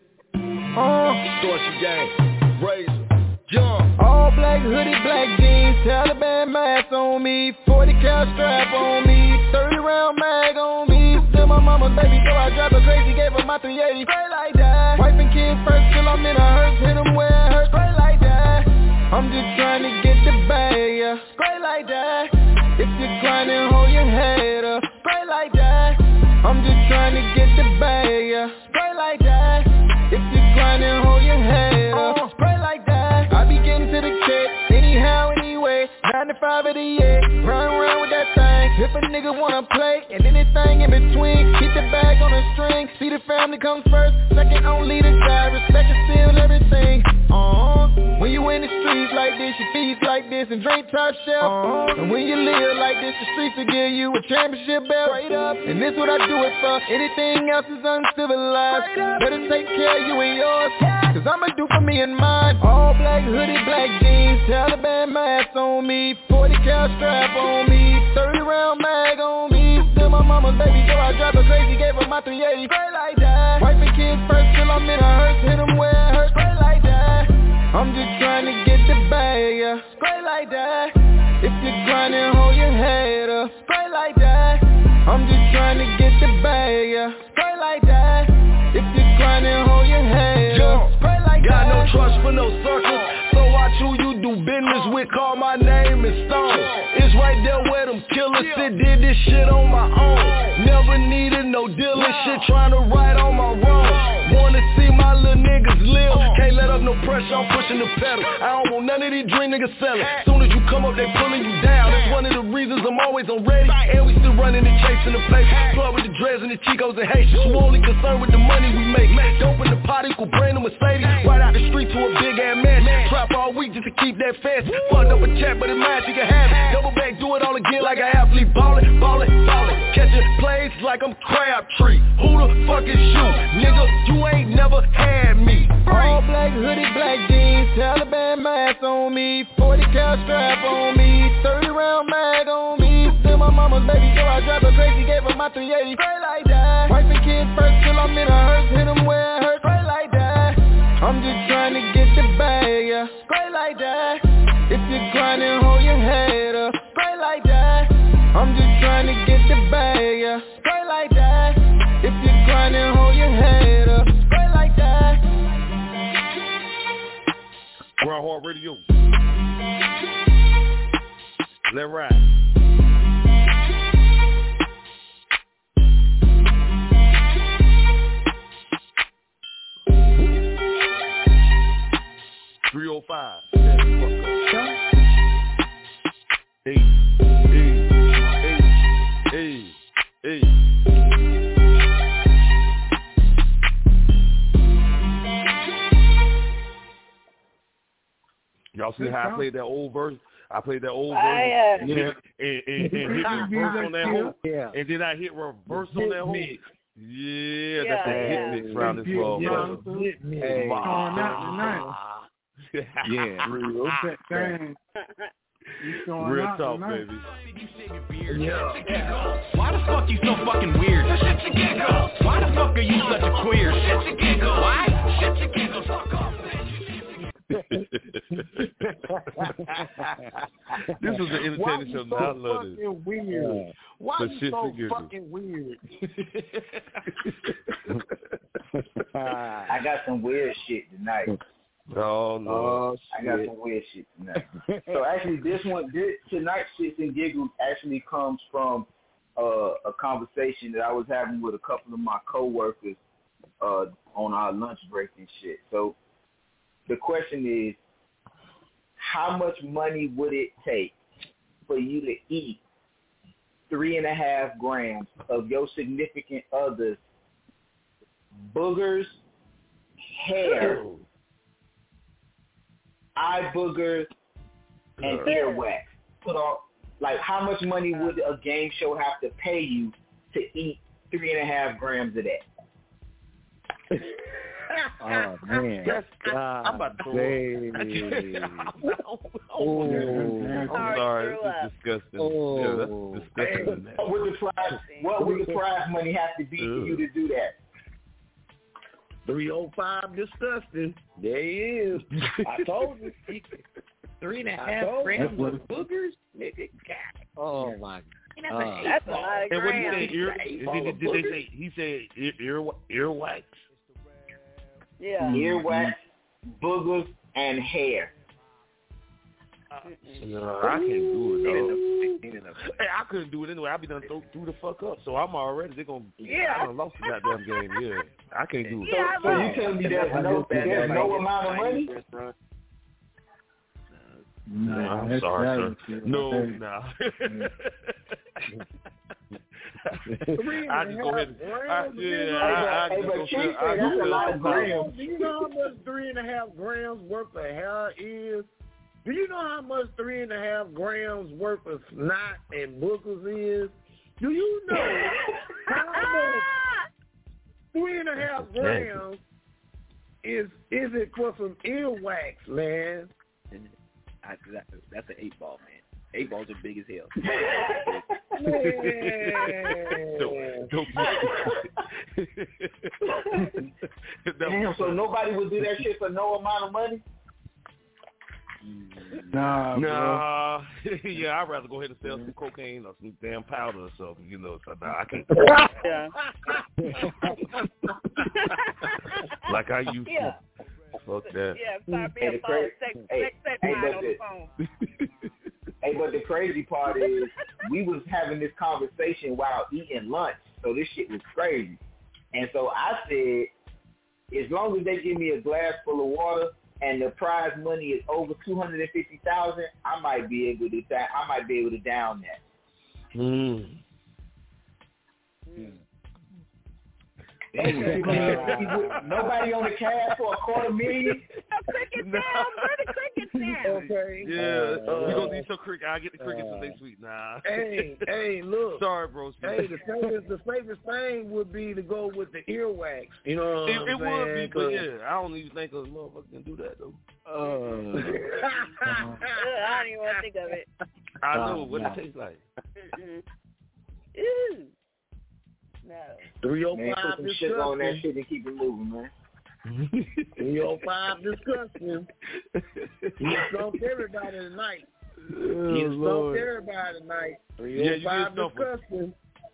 S10: Uh,
S22: Dorsey gang, Razor, jump.
S10: All black hoodie, black jeans, Taliban mask on me, forty cal strap on me, thirty round mag on me. Still my mama's baby, so I drive her crazy, gave her my three eighty. Straight like that. Wiping kids first till I'm in a hearse, hit them where it hurts. Straight like that. I'm just trying to get the bag, yeah. Straight like that. If you're grinding, hold your head up. Straight like that. I'm just trying to get the bag, yeah. Straight like that. If you're grinding, hold your head up. Spray like that. I be getting to the check, anyhow, anyway. Nine to five of the year, run around with that thing. If a nigga wanna play, and anything in between, keep the bag on a string. See the family comes first, second only to God. Respect and seal everything. Uh-huh. When you in the streets like this, you feast like this, and drink top shelf. Uh-huh. And when you live like this, the streets will give you a championship belt. Straight up, and this what I do it for. Anything else is uncivilized. Better take care of you and yours, cause I'ma do for me and mine. All black hoodie, black jeans, Taliban mask on me, forty cal strap on me, thirty round mag on me. Still my mama's baby, so I drive her crazy, gave her my three eighty. Straight like that. Wiping kids first till I'm in a hearse, hit them where it hurts. Straight like that. I'm just trying to get the bag, yeah. Straight like that. If you're grinding, hold your head up. Straight like that. I'm just trying to get the bag, yeah. Straight like that. If you're grinding, hold your head up. Straight like
S22: Got
S10: that.
S22: no trust for no suckers, so watch who you do business with. Call my name and Stone. It's right there where them killers sit. Did this shit on my own. Never needed no dealer shit, trying to right on my wrongs. Wanna see my little niggas live. Can't let up no pressure, I'm pushing the pedal. I don't want none of these dream niggas selling. Soon as you come up, they pulling you down. That's one of the reasons I'm always on ready. And we still running and chasing the paper. Club with the dreads and the Chicos and Haitians. Who only concerned with the money we make. Dope in the pot equal brand new Mercedes. Right out the street to a big ass mansion. Trap all week just to keep that fancy. Fucked up a check, but it match, you can have it. Double back, do it all again like an athlete. Ballin', ballin', ballin'. Catching plays like I'm Crabtree. Who the fuck is you? Nigga, you ain't never had me.
S10: All black hoodie, black jeans, Taliban mask on me, forty cal strap on me, thirty round mag on me. Still my mama's baby, so I drive her crazy, gave her my three eighty. Straight like that. Wiping kids first till I'm in a hearse, hit them where it hurts. Straight like that. I'm just trying to get the bag, yeah. Straight like that. If you're grinding, hold your head up. Straight like that. I'm just trying to get the bag, yeah. Straight like that. If you're grinding, hold your head up. Straight like that.
S15: Grind Hard Radio. Let ride. three oh five. Hey, hey, hey, hey, hey. Y'all see how I played that old verse? I played that old verse
S5: I, uh,
S15: and, and, and, and hit reverse on that whole,
S8: yeah.
S15: and then I hit reverse on that whole.
S8: Mix.
S15: Yeah,
S5: Yeah,
S15: that's a
S5: yeah.
S15: hit mix round this motherfucker.
S14: Hey, on out tonight.
S15: Yeah,
S14: real thing.
S15: Real talk, baby.
S11: Yeah. Why the fuck you so fucking weird? Shit to giggle. Why the fuck are you such a queer? Shit to giggle. Why? Shit to giggle. Fuck off.
S15: This was an entertaining show.
S14: So
S15: I love it.
S14: fucking weird. Why
S15: But
S14: you
S15: shit
S14: so
S15: to giggle.
S14: fucking weird?
S7: I got some weird shit tonight.
S15: Oh no!
S7: Oh, I got some weird shit tonight. So actually, this one, this, tonight's shits and giggles actually comes from uh, a conversation that I was having with a couple of my coworkers uh, on our lunch break and shit. So the question is, how much money would it take for you to eat three and a half grams of your significant other's boogers, hair, eye boogers, and earwax? Put on, like, how much money would a game show have to pay you to eat three and a half grams of that?
S8: Oh man,
S15: That's,
S8: God,
S15: I'm about to throw
S8: oh,
S15: I'm sorry, this is disgusting.
S8: Oh.
S15: Yeah, that's disgusting.
S7: Hey, what would the prize? What would the prize money have to be for you to do that?
S9: three oh five disgusting. There he is. I told you.
S21: Three and a half grams of boogers? Nigga, God.
S8: Oh my
S21: That's,
S8: God.
S21: a
S5: That's a lot of
S15: And what did he
S5: grams.
S15: say? Ear, did, did, did they say? He said ear, ear, earwax.
S5: Yeah.
S7: Earwax, boogers, and hair.
S15: No, I can't do it, though. Hey, I couldn't do it anyway. I'd be done throw, threw the fuck up. So I'm already, they're going to,
S5: Yeah.
S15: I done lost the goddamn game, yeah. I can't do it.
S5: Yeah,
S7: So you telling me there's no, there's no amount of money?
S15: No, I'm
S14: that's
S15: sorry,
S14: not
S15: sir. No, no. I just go ahead and, I, yeah, I, I
S7: Hey,
S15: just
S7: but
S15: go
S7: Chief
S15: sell- I
S7: said that's
S15: just
S7: a
S15: sell
S7: lot of
S15: some
S7: grams.
S9: Do you know how much three and a half grams worth of hair is? Do you know how much three and a half grams worth of snot and boogers is? Do you know how much three and a half grams is is it for some earwax, man?
S21: I, that, that's an eight ball, man. Eight balls are big as hell.
S15: Don't, don't.
S7: Damn, so nobody would do that shit for no amount of money?
S14: Nah,
S15: Nah, yeah, I'd rather go ahead and sell some cocaine or some damn powder or something, you know. So nah, I can't.
S5: Yeah.
S15: Like I used
S5: Yeah.
S15: to. Fuck that.
S5: Yeah, start
S7: Hey,
S5: being
S7: the
S5: phone,
S7: cra-
S5: sex,
S7: hey,
S5: sex, sex
S7: hey,
S5: line
S7: but
S5: on the
S7: the-
S5: phone.
S7: Hey, but the crazy part is we was having this conversation while eating lunch, so this shit was crazy. And so I said, as long as they give me a glass full of water and the prize money is over two hundred and fifty thousand, I might be able to. I might be able to down that.
S15: Mm.
S7: Mm. Nobody on the cast for a quarter million.
S5: Cricket down, put the cricket down.
S9: Okay.
S15: Yeah,
S9: Uh,
S15: we gonna need some cricket. I'll get the crickets uh, next week. Nah.
S9: Hey, hey, look.
S15: Sorry, bro.
S9: Hey, the safest, the safest thing would be to go with the earwax. You know what
S15: It,
S9: I'm
S15: it
S9: saying?
S15: would be, but yeah, I don't even think a motherfucker can do that though.
S8: Uh,
S5: Ugh, I don't even want to think of it.
S15: I know
S8: uh,
S15: what
S8: no.
S15: it tastes like.
S5: Mm-mm. Ew. No.
S9: three oh
S7: Man,
S9: five
S7: put some shit on that
S9: disgusting.
S7: shit and keep it moving, man.
S9: three oh five disgusting. You stumped everybody tonight.
S15: Oh,
S9: You stumped
S15: Lord.
S9: everybody tonight.
S15: Yeah,
S9: three oh five
S15: you did stump us.
S9: disgusting.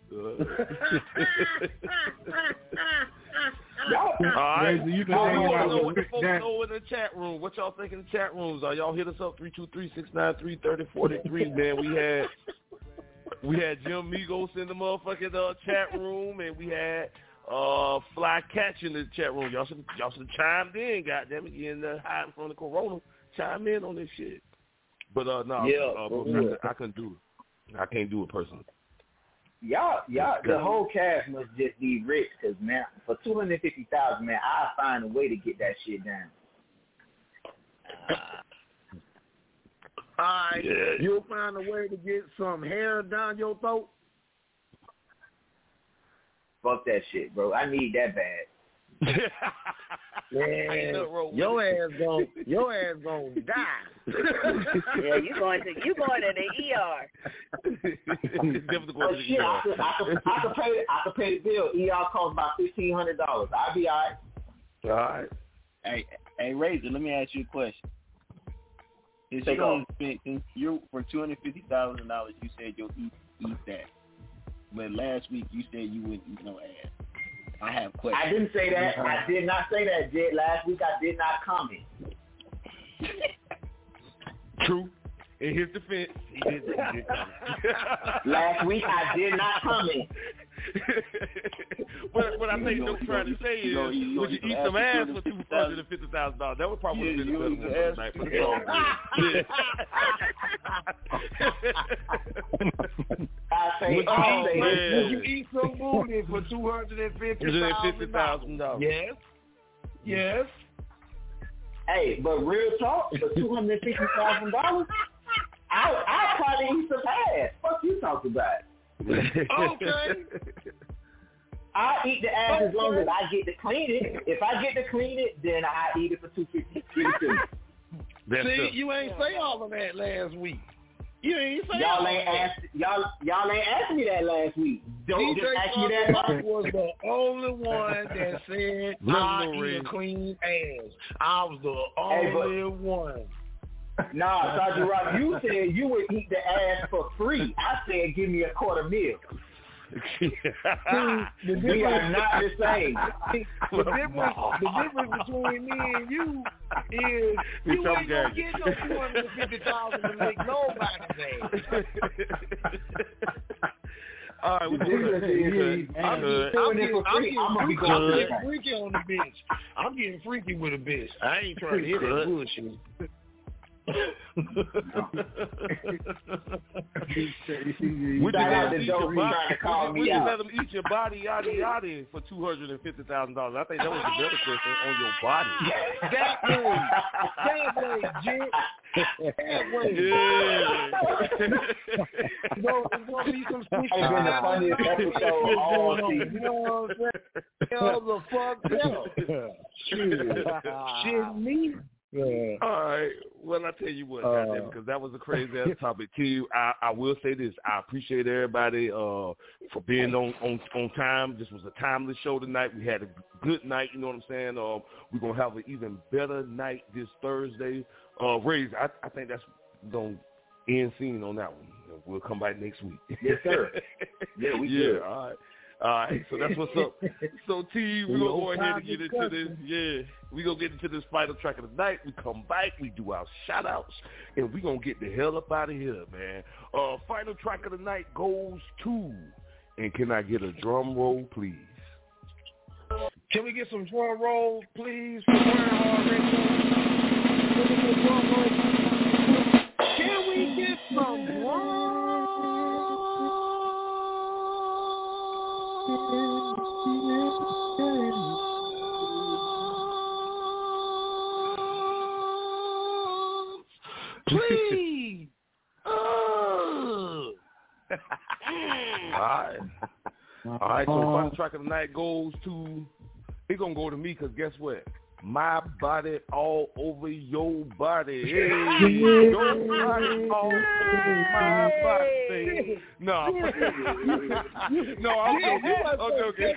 S15: All right.
S14: Razor, you can
S15: Well,
S14: hang
S15: we want
S14: out
S15: to know
S14: with
S15: what the
S14: Rick
S15: folks
S14: Jackson.
S15: know in the chat room. What y'all think in the chat rooms? Are y'all hit us up three two three, six nine three, three oh four three, man. We had we had Jim Migos in the motherfucking uh, chat room, and we had uh, Fly Catch in the chat room. Y'all should y'all should chimed in, goddamn it. You in the hiding from the corona. Chime in on this shit. But uh no,
S7: Yeah,
S15: uh, bro,
S7: yeah.
S15: I, couldn't- I couldn't do it. I can't do it personally.
S7: Y'all, y'all, the whole cast must just be rich, cause man, for two hundred fifty thousand, man, I find a way to get that shit down.
S9: All right,
S15: Yeah.
S9: you'll find a way to get some hair down your throat.
S7: Fuck that shit, bro. I need that bad.
S9: Man, your ass gon' your ass gon' die.
S5: Yeah, you going to you going to the E R.
S15: It's difficult
S7: Oh
S15: to
S7: shit, I could, I could, I could pay, I could pay the bill. E R costs about fifteen hundred dollars. I'll be all right.
S15: All right.
S21: Hey, hey, Razor, let me ask you a question. Is
S7: Take
S21: you
S7: off.
S21: gonna spend you for two hundred fifty thousand dollars? You said you'll eat eat that, but last week you said you wouldn't eat no ass. I have questions.
S7: I didn't say that. I did not say that, Jet. Last week I did not comment.
S15: True. In his defense, he did, he did come.
S7: Last week I did not come in.
S15: What, what I think Nope trying to say is,
S21: you know, you know,
S15: would you
S21: you
S15: eat
S21: ask
S15: some ass
S21: for
S15: for two hundred and fifty thousand dollars? That would probably
S21: Yeah,
S15: have been
S21: you
S15: a better
S21: would
S15: one
S21: ask-
S15: tonight, but it's all good.
S7: I say,
S9: Would you,
S7: oh,
S9: eat,
S15: man.
S9: would you eat some booty for two hundred and fifty thousand dollars? Yes. Yes.
S7: Hey, but real talk, for two hundred fifty thousand dollars, I I probably eat some ass. Fuck you talking about?
S9: Okay.
S7: I'll eat the ass as long as I get to clean it. If I get to clean it, then I eat it for two fifty.
S9: See, you ain't say all of that last week. You ain't say
S7: Y'all
S9: all
S7: ain't
S9: of that.
S7: asked y'all y'all ain't asked me that last week. Don't
S9: D J
S7: just ask me that.
S9: Sarge was the only one that said I eat a clean ass. I was the
S7: Hey, but-
S9: only one.
S7: Nah, Sergeant Rock, you said you would eat the ass for free. I said give me a quarter meal. We are not the same.
S9: The difference, the difference between me and you is
S15: We
S9: you
S15: some
S9: ain't gonna
S15: gang.
S9: get no two hundred fifty thousand to lick nobody's ass.
S15: All right, we
S7: The
S15: good.
S7: difference is,
S15: I'm
S7: I'm
S15: good.
S7: doing it for
S9: I'm
S7: free.
S9: getting,
S7: I'm gonna be
S9: I'm
S7: going
S9: getting
S7: to
S9: freaky on the bitch. I'm getting freaky with a bitch. I ain't trying to hear that bullshit.
S15: We
S7: Shout out
S15: just
S7: to
S15: eat
S7: Joe
S15: your
S7: for
S15: body.
S7: trying to call
S15: We
S7: me
S15: just
S7: out.
S15: let them eat your body, yada yada, for two hundred and fifty thousand dollars. I think that was the better question on your body.
S9: That way, that way, Jit. That way.
S15: Yeah.
S9: It's gonna, it's gonna be some sneaky.
S7: It's been the funniest episode all season.
S9: You know what I'm saying? Hell the fuck up. Shit. Shit me. Yeah.
S15: All right. Well, I tell you what,
S9: Uh,
S15: goddamn, because that was a crazy ass topic. Q, I, I will say this: I appreciate everybody uh, for being on, on on time. This was a timely show tonight. We had a good night. You know what I'm saying? Uh, we're gonna have an even better night this Thursday. Uh, Rays, I, I think that's gonna end scene on that one. We'll come back next week.
S7: Yes, sir. Yeah, we
S15: yeah.
S7: good.
S15: All right. All right, so that's what's up. So, T, we're going to go ahead and get into this. Yeah, we're going to get into this final track of the night. We come back, we do our shout-outs, and we're going to get the hell up out of here, man. Uh, final track of the night goes to, and can I get a drum roll, please?
S9: Can we get some drum roll, please? For Grind Hard Radio? Can we get drum roll? Can we get some drum? Please. Uh.
S15: All right. All right, so the final track of the night goes to, it's going to go to me because guess what? My body all over your body. Hey, your body all over my body. No, no, I'm joking. I'm joking.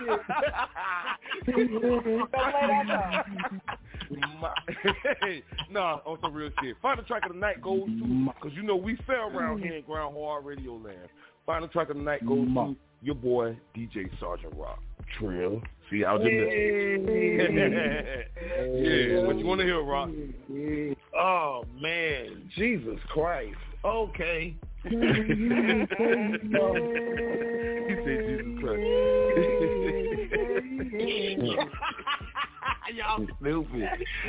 S15: My, no, on some real shit. Final track of the night goes to, because you know we fell around here in Ground Hard Radio Land. Final track of the night goes to your boy, D J Sergeant Rock. Trill. See, I was in there. Yeah, what you want to hear, Rock?
S9: Oh, man. Jesus Christ. Okay.
S15: He said Jesus Christ.
S9: Y'all stupid.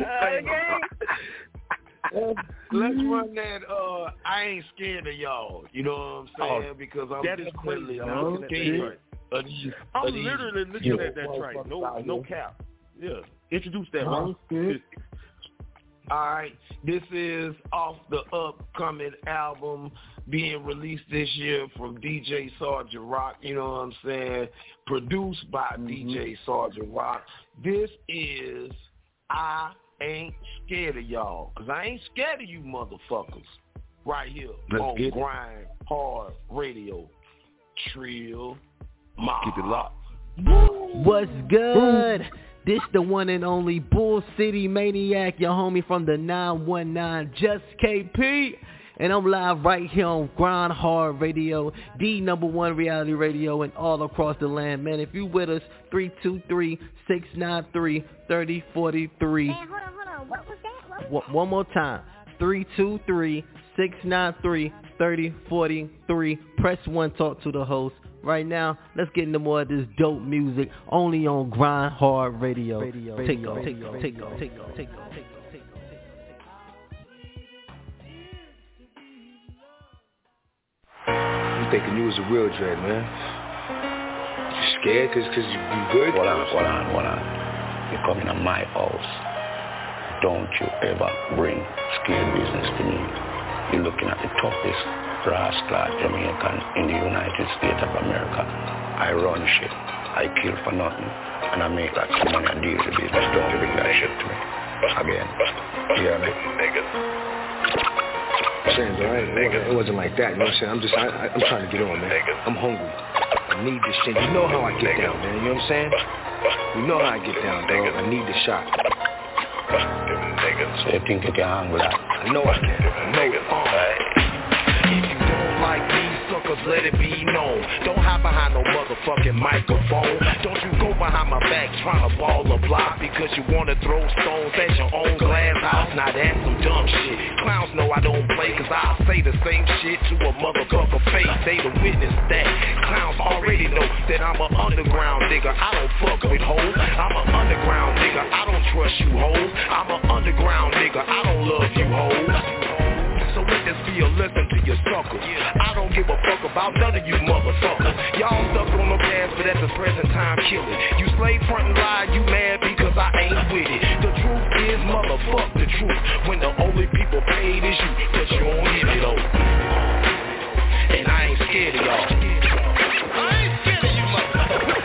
S9: Let's run that, uh, I ain't scared of y'all. You know what I'm saying?
S15: Oh,
S9: because I'm
S15: that is
S9: definitely
S15: crazy. I'm
S9: not
S15: looking at that
S9: scared
S15: track.
S9: of these.
S15: I'm
S9: of these
S15: literally looking
S9: you
S15: at that
S9: know,
S15: track. No,
S9: motherfuckers
S15: no
S9: out
S15: cap. Yeah. Introduce that,
S9: Huh?
S15: Rock.
S9: All right, this is off the upcoming album being released this year from D J Sergeant Rock, you know what I'm saying, produced by mm-hmm. D J Sergeant Rock. This is I Ain't Scared of Y'all, because I ain't scared of you motherfuckers right here
S15: Let's
S9: on
S15: get
S9: Grind Hard Radio. Trill Mob.
S15: Keep it locked.
S4: What's good? This the one and only Bull City Maniac, your homie from the nine one nine, Just K P. And I'm live right here on Grind Hard Radio, the number one reality radio and all across the land. Man, if you with us, three two three, six nine three, three oh four three.
S5: Hey, hold on, hold on. What was that? What
S4: One more time. three two three, six nine three, three oh four three. Press one, talk to the host. Right now, let's get into more of this dope music only on Grind Hard Radio. Radio, take
S18: radio,
S4: off, take
S18: radio,
S4: off, take off, take off, take off, take off, take off.
S12: I'm thinking you was a real dread, man. You scared cause, cause you, you good?
S13: Hold on, hold on, hold on. You're coming to my house. Don't you ever bring scare business to me. You're looking at the toughest rascal Jamaican in the United States of America. I run shit. I kill for nothing. And I make like some money and deal with the business. Don't bring that shit to me. Again. You hear me? Niggas.
S12: Saying, right? It, it wasn't like that, you know what I'm saying? I'm just, I, I, I'm trying to get on, man. I'm hungry. I need this shit. You know how I get down, man. You know what I'm saying? You know how I get down, dog. I need the shot.
S13: So you think you can handle that?
S12: I know I can. I know it.
S9: If you don't like these suckers, let it be known. Don't hide behind no motherfucking microphone. Don't you go behind my back trying to ball a block because you want to throw stones at your own glass house. Now that's some dumb shit. Clowns know I don't play cause I say the same shit to a motherfucker face. They the witness that. Clowns already know that I'm an underground nigga. I don't fuck with hoes. I'm an underground nigga. I don't trust you hoes. I'm an underground nigga. I don't love you hoes. So let this be a lesson to your suckers. I don't give a fuck about none of you motherfuckers. Y'all stuck on no gas, but at the present time killing. You slave front and lie, you mad because I ain't with it. The truth is motherfuck the truth. When the only people paid is you, but you don't hit it though. And I ain't scared of y'all. I ain't scared of you motherfuckers.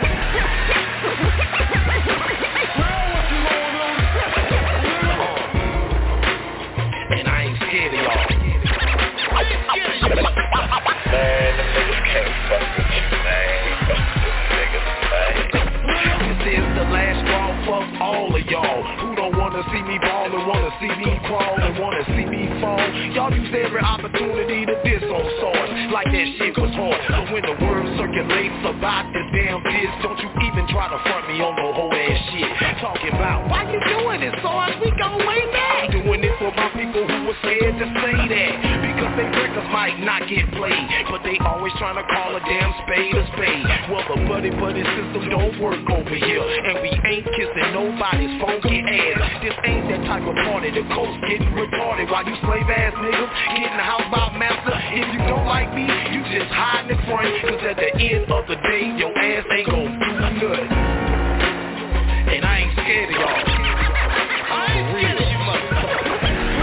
S9: And I ain't scared of y'all.
S13: Man, them niggas can't fuck with you, man. Niggas, man.
S9: This is the last straw, fuck all of y'all who don't wanna see me ball and wanna see me crawl and wanna see me fall. Y'all use every opportunity to diss on source like that shit was hard. But when the word circulates about this damn piss, don't you even try to front me on no whole ass shit. Talking about why you doing it, source? We go way back. I'm doing it for my people who were scared to say that because they records might not get played, but they always trying to call a damn spade a spade. Well, the buddy buddy system don't work over here, and we ain't kissing nobody's funky ass. This ain't that type of party. The coast getting retarded while you slave ass niggas getting the house by master. If you don't like me, you just hide in the front, cause at the end of the day, your ass ain't gon' do nothing. And I ain't scared of y'all. I ain't scared of you motherfuckers.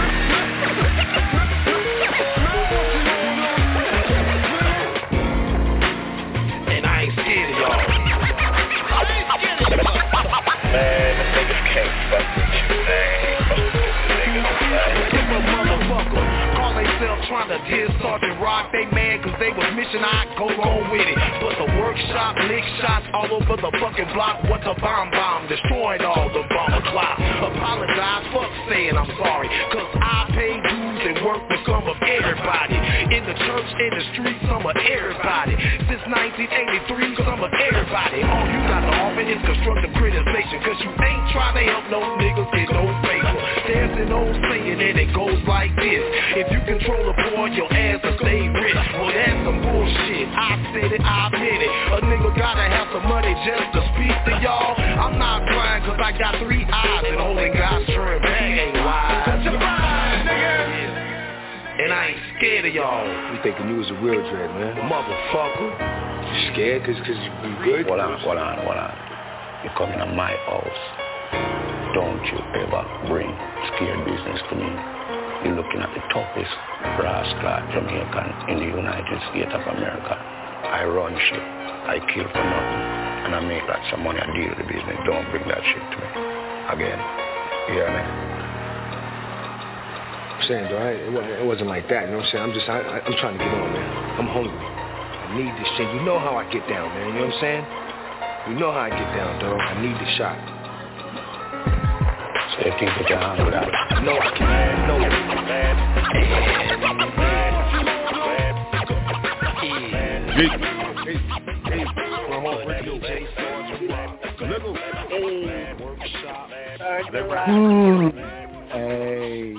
S9: And I ain't scared of y'all. I ain't scared of you motherfuckers.
S13: Man, them niggas can't fuck with you, man.
S9: If a motherfucker call themselves trying to diss Sergeant Rock, they mad cause they was mission, I go on with it. But the workshop, lick shots all over the fucking block. What's a bomb bomb? Destroyed all the bomber clock. Apologize, fuck saying I'm sorry, cause I pay dues and work for some of everybody. In the church, in the street, some of everybody. Since nineteen eighty-three, some of everybody. All you got to offer is constructive criticism, cause you ain't trying to help no niggas get no favor. There's an old saying and it goes like this: if you control the poor, your ass will stay rich. Well, that's some bullshit. I said it, I meant it. A nigga gotta have some money just to speak to y'all. I'm not crying cause I got three eyes and holding God's term back ain't wise. And I ain't scared of y'all.
S12: We thinking you was a real dread, man.
S9: Motherfucker.
S12: You scared cause, cause you, you good?
S13: Hold on, hold on, hold on. You're coming to my house. Don't you ever bring scare business to me. You're looking at the toughest rascal Jamaican in the United States of America. I run shit. I kill for nothing. And I make like some money and deal with the business. Don't bring that shit to me. Again. You hear me?
S12: I'm saying, though, it wasn't, it wasn't like that, you know what I'm saying? I'm just, I, I, I'm trying to get on, man. I'm hungry. I need this shit. You know how I get down, man. You know what I'm saying? You know how I get down, dog. I need the shot.
S13: So you think you can handle that?
S12: No, I can, man. No, man.
S1: Hey, hey, hey, we're home radio.
S12: Hey.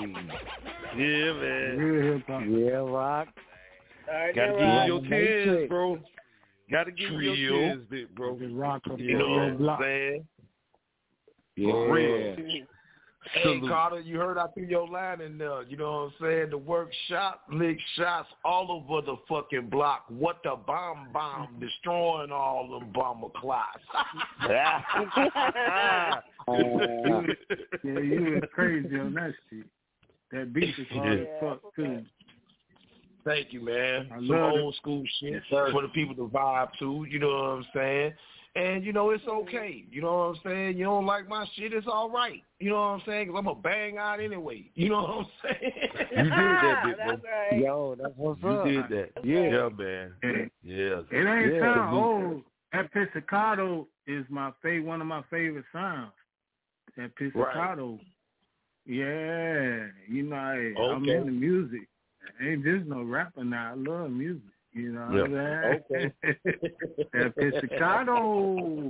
S8: Still rock.
S15: Gotta give you your tens, bro. Gotta give you your tens, big bro.
S14: Rock
S9: You know what I'm saying?
S15: Yeah.
S9: For real. Hey, Carter, you heard I threw your line in there. You know what I'm saying? The workshop, lick shots all over the fucking block. What the bomb bomb, destroying all them bomber clocks.
S14: Yeah, you was crazy on that shit. That beat is hard as fuck, too.
S9: Thank you, man.
S14: I
S9: Some
S14: love
S9: old
S14: it.
S9: school shit for the people to vibe to. You know what I'm saying? And, you know, it's okay. You know what I'm saying? You don't like my shit, it's all right. You know what I'm saying? Because I'm going to bang out anyway. You know what I'm saying?
S15: You did that, big bro.
S5: That's right.
S8: Yo, that's what's
S15: You
S8: up.
S15: did that.
S14: Yeah.
S15: Yeah, man.
S14: It,
S15: Yeah.
S14: it ain't
S15: yeah.
S14: sound old. That pizzicato is my fav- one of my favorite sounds. That pizzicato. Yeah. You know, I, I'm
S9: Okay.
S14: in the music. Ain't just no rapper now. I love music. You know what I'm saying?
S9: Okay.
S14: That pizzicato.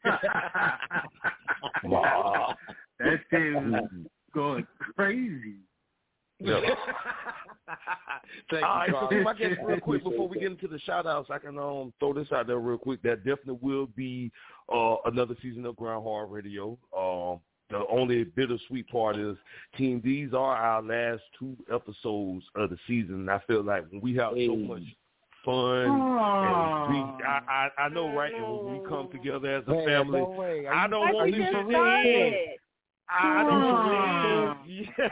S15: Wow.
S14: That shit was going crazy.
S15: Yeah.
S9: Thank
S15: All right,
S9: you,
S15: so
S9: Carter.
S15: if I guess real quick before we get into the shout outs, I can um throw this out there real quick. That definitely will be uh another season of Ground Hard Radio. Um the only bittersweet part is, team, these are our last two episodes of the season. And I feel like when we have so much fun and we, I, I I know, right? And when we come together as a
S8: Man,
S15: family,
S8: no way. Are
S15: I
S8: you-
S15: don't
S8: are
S15: want
S8: you
S15: you
S8: for
S15: to
S8: real?
S15: win. I don't
S14: Ah.
S15: want you to win.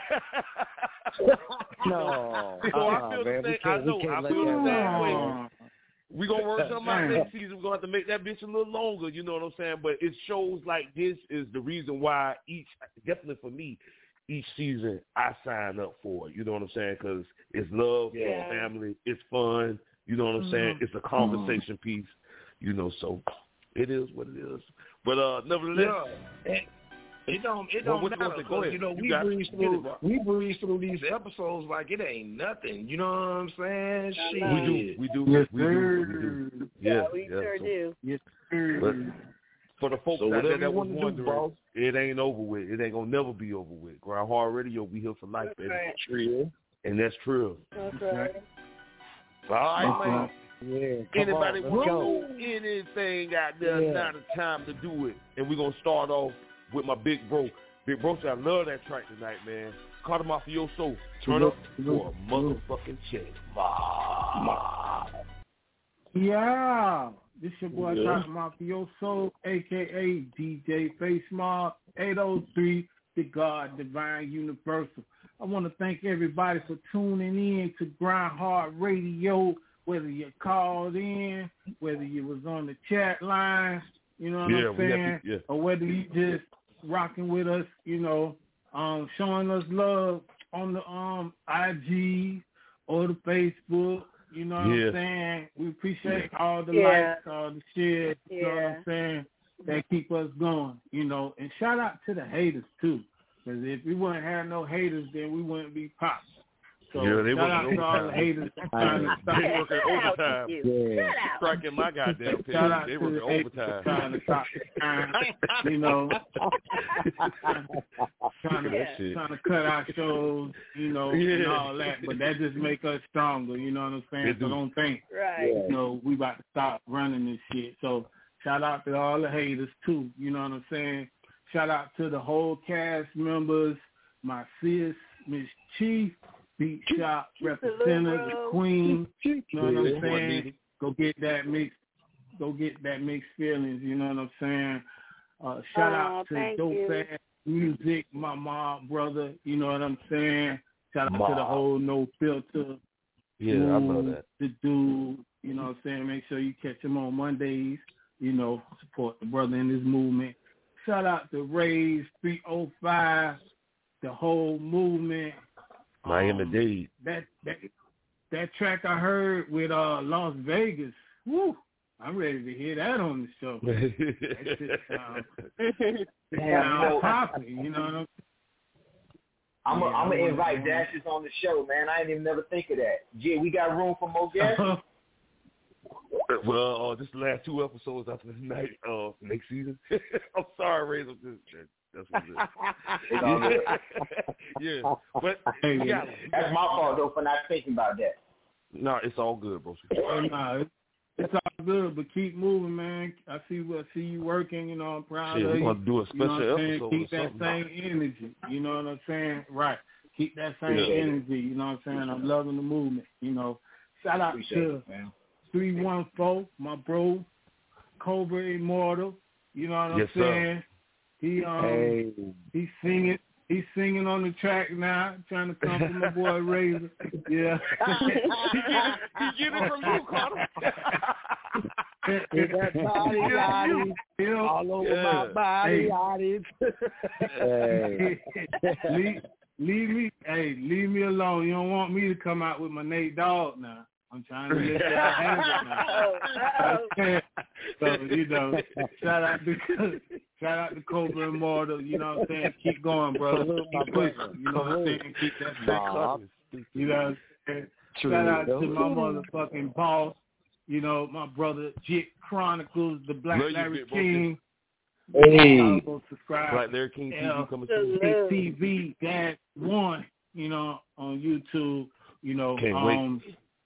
S8: No.
S15: So I
S8: Uh-uh,
S15: feel
S8: man.
S15: the
S8: We
S15: same. I
S8: can't, we
S15: know.
S8: can't
S15: I
S8: let
S15: feel the
S8: that
S15: same
S8: happen.
S15: way. We're going to work something out next season. We're going to have to make that bitch a little longer, you know what I'm saying? But it shows like this is the reason why each, definitely for me, each season I sign up for it, you know what I'm saying? Because it's love,
S9: Yeah.
S15: it's family, it's fun, you know what I'm saying? It's a conversation piece, you know, so it is what it is. But uh, nevertheless,
S9: Yeah. It don't. It
S15: Well,
S9: don't
S15: what you gonna
S9: matter.
S15: say? Go
S9: 'cause,
S15: ahead.
S9: You know,
S15: You
S9: we
S15: got it.
S9: breeze
S15: Get
S9: through.
S15: it, bro.
S9: we breeze through these episodes like it ain't nothing. You know what I'm saying? Shit.
S15: we do, we do,
S14: Yes,
S15: we do, we do.
S14: sir.
S15: Yeah,
S5: we
S15: yeah,
S5: sure
S15: so-
S5: do.
S14: Yes,
S15: But
S14: sir.
S15: for the folks
S9: So
S15: out
S9: whatever
S15: there that
S9: you
S15: was
S9: wanna do,
S15: wondering,
S9: boss.
S15: it ain't over with. It ain't gonna never be over with. Ground Hard Radio, we here for life, baby.
S5: Right.
S9: True.
S15: And that's true.
S5: That's right.
S15: All right,
S14: Okay.
S15: man.
S8: Yeah, come
S15: Anybody
S8: on,
S15: want
S8: let's
S15: to
S8: go.
S15: do anything out there?
S8: Yeah.
S15: Now the time to do it. And we're gonna start off with my big bro. Big bro said, I love that track tonight, man. Carter Mafioso, turn up for a motherfucking check.
S14: Yeah. This your boy
S9: Yeah.
S14: Carter Mafioso, a k a. D J Face Mob, eight oh three, The God Divine Universal. I want to thank everybody for tuning in to Grind Hard Radio, whether you called in, whether you was on the chat line, you know what
S15: Yeah,
S14: I'm
S15: we got
S14: saying,
S15: you- yeah.
S14: or whether you just rocking with us, you know, um, showing us love on the um I G or the Facebook. You know what
S15: Yeah.
S14: I'm saying? We appreciate all the
S5: Yeah.
S14: likes, all the share, you know what
S5: Yeah.
S14: I'm saying, that keep us going, you know. And shout out to the haters, too, because if we wouldn't have no haters, then we wouldn't be popped. So
S15: Yeah, they
S14: shout out
S15: working
S14: to all the
S15: overtime.
S14: haters trying to stop.
S15: They working overtime.
S8: Yeah.
S15: Striking my goddamn pitch.
S14: Shout out
S15: They
S14: to
S15: working
S14: the haters
S15: overtime.
S14: trying to stop the time, you know, trying to,
S15: That shit.
S14: trying to cut our shows, you know, and
S15: Yeah.
S14: all that. But that just make us stronger, you know what I'm saying?
S15: It
S14: So
S15: do.
S14: don't think,
S5: Right.
S14: you know, we about to stop running this shit. So shout out to all the haters too, you know what I'm saying? Shout out to the whole cast members, my sis, Miss Chief, Beat Shop representative, the queen, you know what I'm saying? Go get that mixed, go get that mixed feelings, you know what I'm saying? Uh, shout
S5: Aw,
S14: out to
S5: thank
S14: Dope
S5: you.
S14: Ass Music, my mom, brother, you know what I'm saying? Shout out to the
S15: Ma.
S14: whole No Filter.
S15: Yeah, I love
S14: dude,
S15: that.
S14: The dude, you know what I'm saying? Make sure you catch him on Mondays, you know, support the brother in his movement. Shout out to Rays three oh five, the whole movement.
S15: Miami
S14: Um,
S15: Dade.
S14: That that that track I heard with uh Las Vegas, woo! I'm ready to hear that on the show. That shit sound, it
S7: Damn, you
S14: sound
S7: know,
S14: popping, you know what I'm
S7: I'm
S14: Yeah,
S7: gonna I'm
S14: I wanna-
S7: invite
S14: I wanna-
S7: Dashes on the show, man. I didn't even never think of that. Gee, we got room for more guests.
S15: Well, uh, this is the last two episodes after tonight, uh, next season. I'm sorry, Razor. Just, That's what it is.
S7: It's all good.
S15: Yeah, but
S7: Hey,
S15: yeah,
S7: that's my fault though for not thinking about that.
S15: No, it's all good, bro.
S14: Nah, it's, it's all good, but keep moving, man. I see what see you working. You know, I'm proud
S15: Shit,
S14: of
S15: we're
S14: you.
S15: gonna do a
S14: You know what
S15: special
S14: I'm saying?
S15: episode
S14: Keep
S15: or
S14: that
S15: something.
S14: same energy. You know what I'm saying? Right. Keep that same
S15: Yeah.
S14: energy. You know what I'm saying? I'm loving the movement. You know, shout out
S7: Appreciate
S14: to
S7: it, man.
S14: three one four, my bro, Cobra Immortal. You know what I'm
S15: Yes, sir.
S14: saying? He um
S8: Hey.
S14: he's singing he's singing on the track now, trying to come from my boy Razor. Yeah.
S15: He get it from you, Carter.
S8: With that body, body,
S14: You know,
S8: all over
S15: Yeah.
S8: my body,
S14: Hey.
S8: body. Hey.
S14: leave, leave me, hey, leave me alone. You don't want me to come out with my Nate Dogg now. I'm trying to let y'all have it now. So, you know, shout out to shout out to Cobra Immortal. You know what I'm saying? Keep going, brother.
S8: Salute, my
S14: Keep pushing.
S8: brother.
S14: You know what I'm saying? Keep that
S8: Nah,
S14: shit. You know what I'm saying?
S8: True,
S14: Shout out
S8: though.
S14: to my motherfucking boss. You know, my brother Jit Chronicles, the Black
S15: Love you,
S14: Larry
S15: big bro.
S14: King.
S8: Hey.
S14: Y'all go subscribe.
S15: Black Larry King T V coming soon.
S14: T V Dash One, you know, on YouTube. You know,
S15: Can't
S14: um,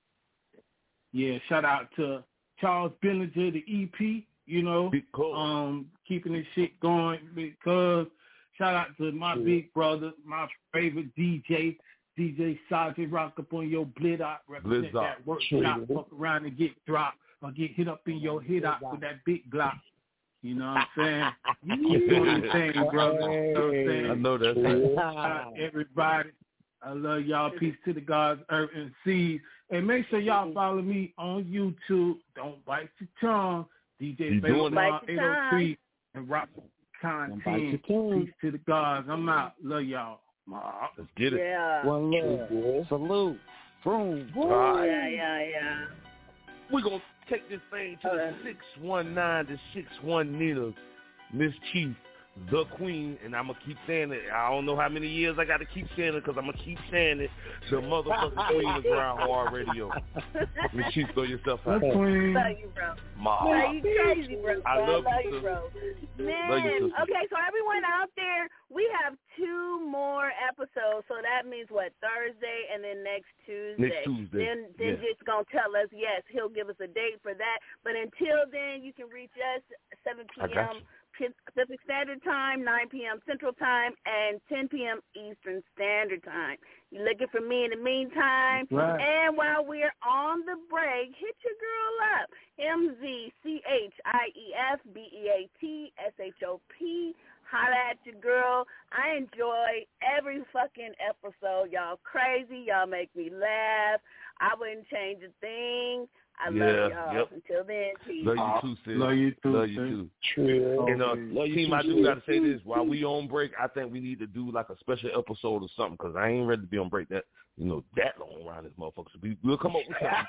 S14: yeah. Shout out to Charles Billinger, the E P. You know, um, keeping this shit going because shout out to my
S8: Yeah.
S14: big brother, my favorite D J, D J Sergeant Rock up on your Blid Op, represent
S15: Blizz
S14: that
S15: Op.
S14: workshop, fuck around and get dropped or get hit up in your head out with that big Glock. You know what I'm saying? You know what I'm saying, brother. You know what I'm saying?
S15: I know that's
S14: Shout
S15: right.
S14: out everybody. I love y'all. Peace to the gods, earth, and seas. And make sure y'all follow me on YouTube. Don't bite your tongue. D J
S15: You doing
S14: Baylor
S5: it?
S14: eight oh three and Rock
S8: Don't bite your
S14: Content.
S8: tongue.
S14: Peace to the gods. I'm out. Love y'all.
S15: Let's get it.
S5: Yeah.
S8: One love. Salute. Boom.
S15: Right.
S5: Yeah, yeah, yeah.
S15: We're going to take this thing to the six one nine to six one Nina, Miss Chief, the Queen, and I'm going to keep saying it. I don't know how many years I got to keep saying it because I'm going to keep saying it. The motherfucking Queen of Ground Hard Radio. Miss Chief, throw yourself out.
S14: The Queen.
S5: Love you, bro.
S15: Ma.
S5: Love you crazy, bro.
S15: I love
S5: I
S15: you,
S5: love you, bro. Man,
S15: Love you, sister.
S5: okay, so everyone out there, we have two more episodes, so that means what, Thursday and then next Tuesday.
S15: Next Tuesday,
S5: Then then
S15: yeah.
S5: Jit's gonna tell us, yes, he'll give us a date for that. But until then, you can reach us seven
S15: I got
S5: p.m.
S15: you.
S5: Pacific Standard Time, nine p.m. Central Time, and ten p.m. Eastern Standard Time. You're looking for me in the meantime.
S14: Right.
S5: And while we're on the break, hit your girl up. M Z C H I E F B E A T S H O P. Holla at your girl. I enjoy every fucking episode. Y'all crazy. Y'all make me laugh. I wouldn't change a thing. I love
S15: Yeah,
S5: y'all.
S15: yep.
S5: Until then, peace.
S15: Love you too, sis.
S14: Love you too,
S15: Love you
S14: sis.
S15: too.
S8: True.
S15: And uh,
S14: Love
S8: you
S15: team,
S8: too,
S15: I do
S8: sis.
S15: got to say this. While we on break, I think we need to do like a special episode or something because I ain't ready to be on break that, you know, that long around this motherfucker. So we, we'll come up with something.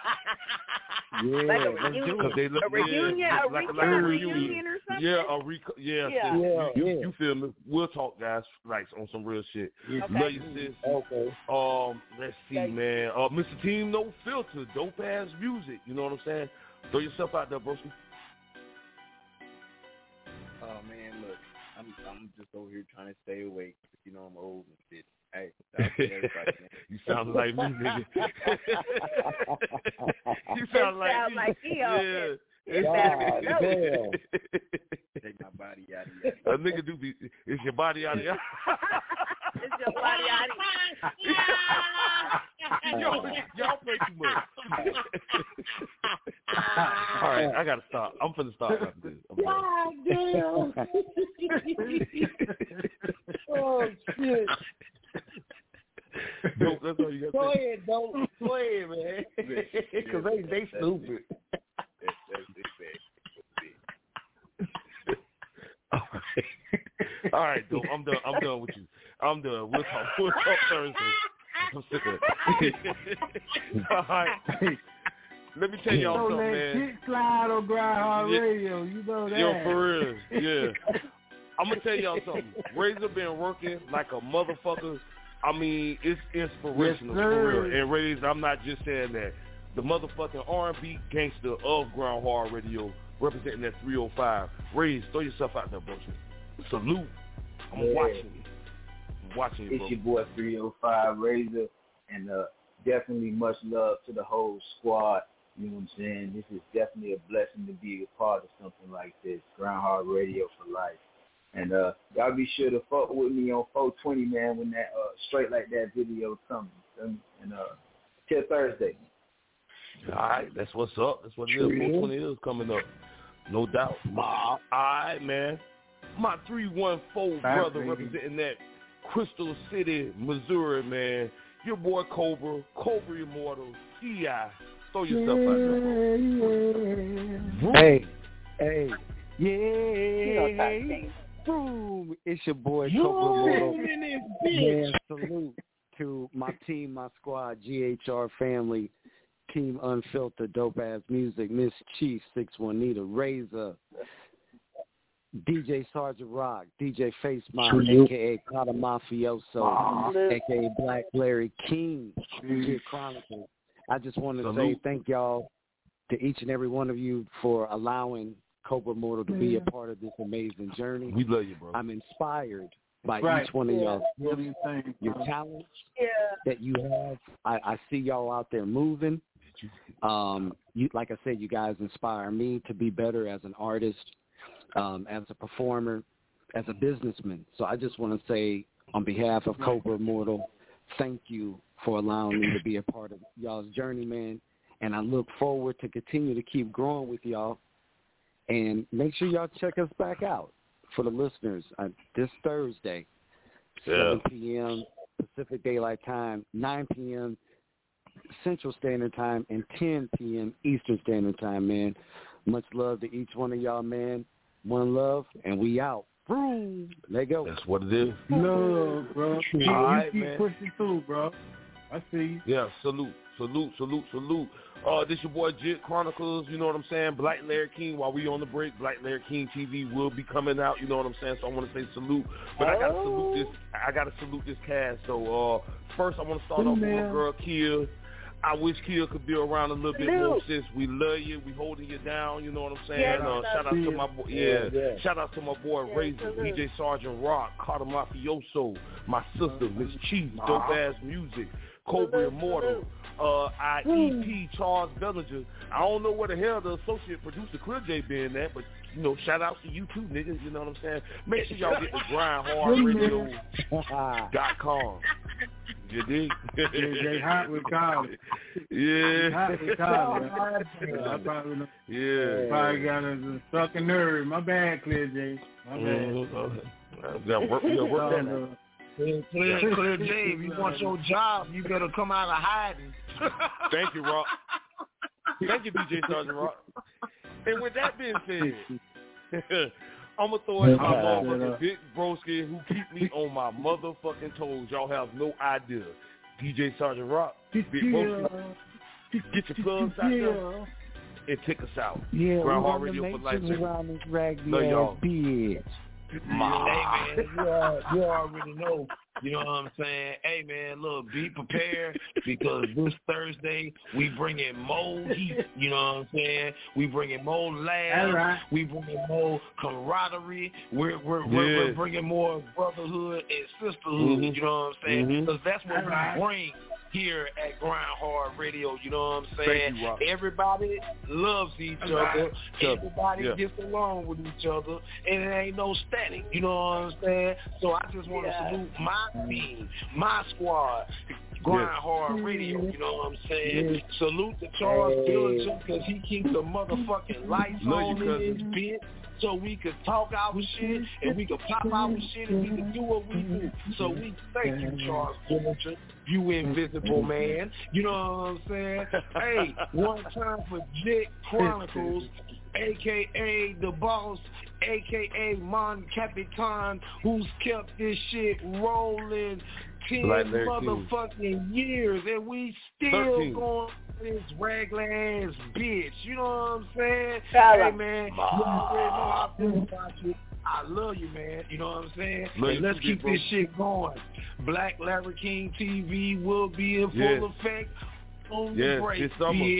S8: Yeah,
S5: Like a
S8: let's do
S5: reunion.
S8: it.
S15: They look,
S5: A reunion,
S15: yeah,
S5: a
S15: like,
S5: recap
S15: like a
S5: reunion
S15: reunion.
S5: or something?
S15: Yeah, a rec- yeah,
S5: Yeah.
S15: sis.
S8: Yeah,
S15: you,
S8: yeah.
S15: you feel me? We'll talk, guys, like on some real shit.
S14: Yeah.
S5: Okay.
S15: Love you, sis.
S8: Okay.
S15: Um, let's see,
S5: Thank you.
S15: man. Uh, Mister Team No Filter, dope ass music. You know what I'm saying? Throw yourself out there, broski.
S21: Oh man, look, I'm I'm just over here trying to stay awake. You know I'm old and shit. Hey, shout out to everybody, man.
S15: You sound like me, nigga. You sound like
S5: sound
S15: me.
S5: like he on
S15: Yeah.
S5: It
S8: God
S5: sounds like
S8: damn.
S21: Take my body out of here.
S15: A nigga do be, it's your body out of here.
S5: It's your body out of
S15: Yo, y'all play too much. All right, I gotta stop. I'm finna stop after this. I'm done.
S8: God damn. Oh, shit.
S15: Dope, that's all you
S8: Go
S15: gotta say.
S8: ahead, don't. Go ahead, man. Because they, they stupid.
S21: That's, that's it, man.
S15: All right, all right, dope. I'm done. I'm done with you. I'm done. We'll talk. We'll talk Thursday. I'm sick of it. All right. Let me tell y'all
S14: Don't
S15: something,
S14: let
S15: man.
S14: shit slide on Groundhog
S15: Yeah.
S14: Radio. You know that.
S15: Yo, for real. Yeah. I'm going to tell y'all something. Razor been working like a motherfucker. I mean, it's inspirational,
S14: Yes,
S15: for
S14: sir.
S15: real. And Razor, I'm not just saying that. The motherfucking R and B gangster of Ground Hard Radio, representing that three oh five. Razor, throw yourself out there, bro. Salute. I'm
S7: Yeah.
S15: watching you. I'm watching you,
S7: It's
S15: bro.
S7: your boy three oh five Razor, and uh, definitely much love to the whole squad. You know what I'm saying? This is definitely a blessing to be a part of something like this. Ground Hard Radio for life. And uh, y'all be sure to fuck with me on four twenty, man, when that uh, Straight Like That video comes. And uh, till Thursday.
S15: All right, that's what's up. That's what it is.
S7: Sure
S15: four
S7: is.
S15: twenty is coming up. No doubt. All right, man. My three one four brother
S14: baby.
S15: representing that Crystal City, Missouri, man. Your boy Cobra, Cobra Immortal, T I Throw yourself out there.
S8: Hey, hey,
S16: know,
S8: yeah. Boom. It's your boy,
S9: You
S8: Cobra Immortal.
S9: in this bitch.
S8: Man, salute to my team, my squad, G H R family, Team Unfiltered, Dope Ass Music, Miss Chief, six one Nita, Razor, D J Sergeant Rock, D J Face Mob,
S14: True.
S8: a k a. Cata Mafioso,
S14: Ah.
S8: a k a. Black Larry King, Kid Chronicles. I just want to say
S15: Salute.
S8: thank y'all to each and every one of you for allowing Cobra Mortal to be a part of this amazing journey.
S15: We love you, bro.
S8: I'm inspired by
S14: Right.
S8: each one of
S14: Yeah.
S8: y'all,
S14: What do you think,
S8: your
S14: bro?
S8: talents
S5: Yeah.
S8: that you have. I, I see y'all out there moving. Um, you, like I said, you guys inspire me to be better as an artist, um, as a performer, as a businessman. So I just want to say, on behalf of Cobra Immortal, thank you for allowing me to be a part of y'all's journey, man. And I look forward to continue to keep growing with y'all. And make sure y'all check us back out for the listeners uh, this Thursday,
S15: Yeah.
S8: seven p.m. Pacific Daylight Time, nine p.m. Central Standard Time, and ten p.m. Eastern Standard Time, man. Much love to each one of y'all, man. One love, and we out. Boom. Let go.
S15: That's what it is.
S14: Love, bro. You,
S15: All
S14: you
S15: right,
S14: keep
S15: man.
S14: pushing through, bro. I see you.
S15: Yeah, salute, salute, salute, salute. Uh, this your boy Jit Chronicles, you know what I'm saying? Black Larry King, while we on the break, Black Larry King T V will be coming out, you know what I'm saying? So I want to say salute. But I gotta salute this I gotta salute this cast. So uh first I want to start
S14: Ooh,
S15: off with
S14: man.
S15: my girl Kia. I wish Kia could be around a little bit
S5: Salute.
S15: more, sis. We love you. We holding you down. You know what I'm saying?
S5: Yes,
S15: uh,
S5: love
S15: shout out
S14: you.
S15: to my boy. Yeah.
S8: Yeah, yeah.
S15: Shout out to my boy
S5: Yes,
S15: Razor,
S5: salute.
S15: D J Sergeant Rock, Cata Mafioso, my sister Miss Chief, Dope Ass Music, Cobra
S5: Salute,
S15: Immortal, uh, our E P Charles Bellinger. I don't know where the hell the associate producer Clear J been at, but you know, shout out to you too, niggas. You know what I'm saying? Make sure y'all get the grind hard radio dot com. You dig?
S14: J J hot with college.
S15: Yeah.
S14: Hot with college. I probably, know-
S15: Yeah.
S14: probably got a sucking nerve. My bad, Clear J. My bad.
S15: Mm-hmm. Yeah, work, yeah, work that out.
S9: Clear, clear, clear, J, if you want your job, you better come out of hiding.
S15: Thank you, Rock. Thank you, D J Sergeant Rock. And with that being said, I'm going to throw it to my motherfucking big broski who keep me on my motherfucking toes. Y'all have no idea. D J Sergeant Rock, big broski, get your plugs out there and take us out.
S8: Yeah, we
S15: Ground Hard
S8: want to
S15: Radio
S8: make
S15: for life,
S8: sure
S15: baby.
S8: around this raggedy
S15: Love
S8: ass
S15: y'all.
S8: bitch.
S9: Hey, man, you, all, you already know. You know what I'm saying? Hey, man, look, be prepared because this Thursday we bringing more heat. You know what I'm saying? We bringing more laughs.
S14: All right.
S9: We bringing more camaraderie. We're we're,
S15: Yeah.
S9: we're, we're bringing more brotherhood and sisterhood.
S15: Mhm.
S9: You know what I'm saying?
S15: Mhm.
S9: Because that's what
S14: All right.
S9: we bring here at Grind Hard Radio. You know what I'm saying?
S15: Thank you, Rock.
S9: Everybody loves each
S14: All right.
S9: other. Everybody
S15: Yeah.
S9: gets along with each other, and it ain't no static. You know what I'm saying? So I just want to
S5: Yeah.
S9: salute my team, my squad, Grind
S15: Yeah.
S9: Hard Radio. You know what I'm saying? Salute to Charles
S8: Hey.
S9: Diligent because he keeps the motherfucking lights
S15: Love you,
S9: on in
S15: cousin.
S9: this bitch. So we could talk our shit and we could pop our shit and we could do what we do. So we thank you, Charles Diligent. You invisible man. You know what I'm saying? Hey, one time for Jit Chronicles, a k a the boss, a k a Mon Capitan, who's kept this shit rolling ten
S15: Black Larry King.
S9: motherfucking years, and we still
S15: thirteen.
S9: going this raglan ass bitch. You know what I'm saying?
S5: Shout
S9: Hey,
S5: out.
S9: man, you already know how I feel about you. I love you, man. You know what I'm saying?
S15: Love
S9: And
S15: you
S9: let's
S15: too,
S9: keep
S15: big
S9: this shit going. Black Larry King T V will be in full
S15: Yes.
S9: effect on
S15: Yes,
S9: the break,
S15: this summer.
S9: bitch.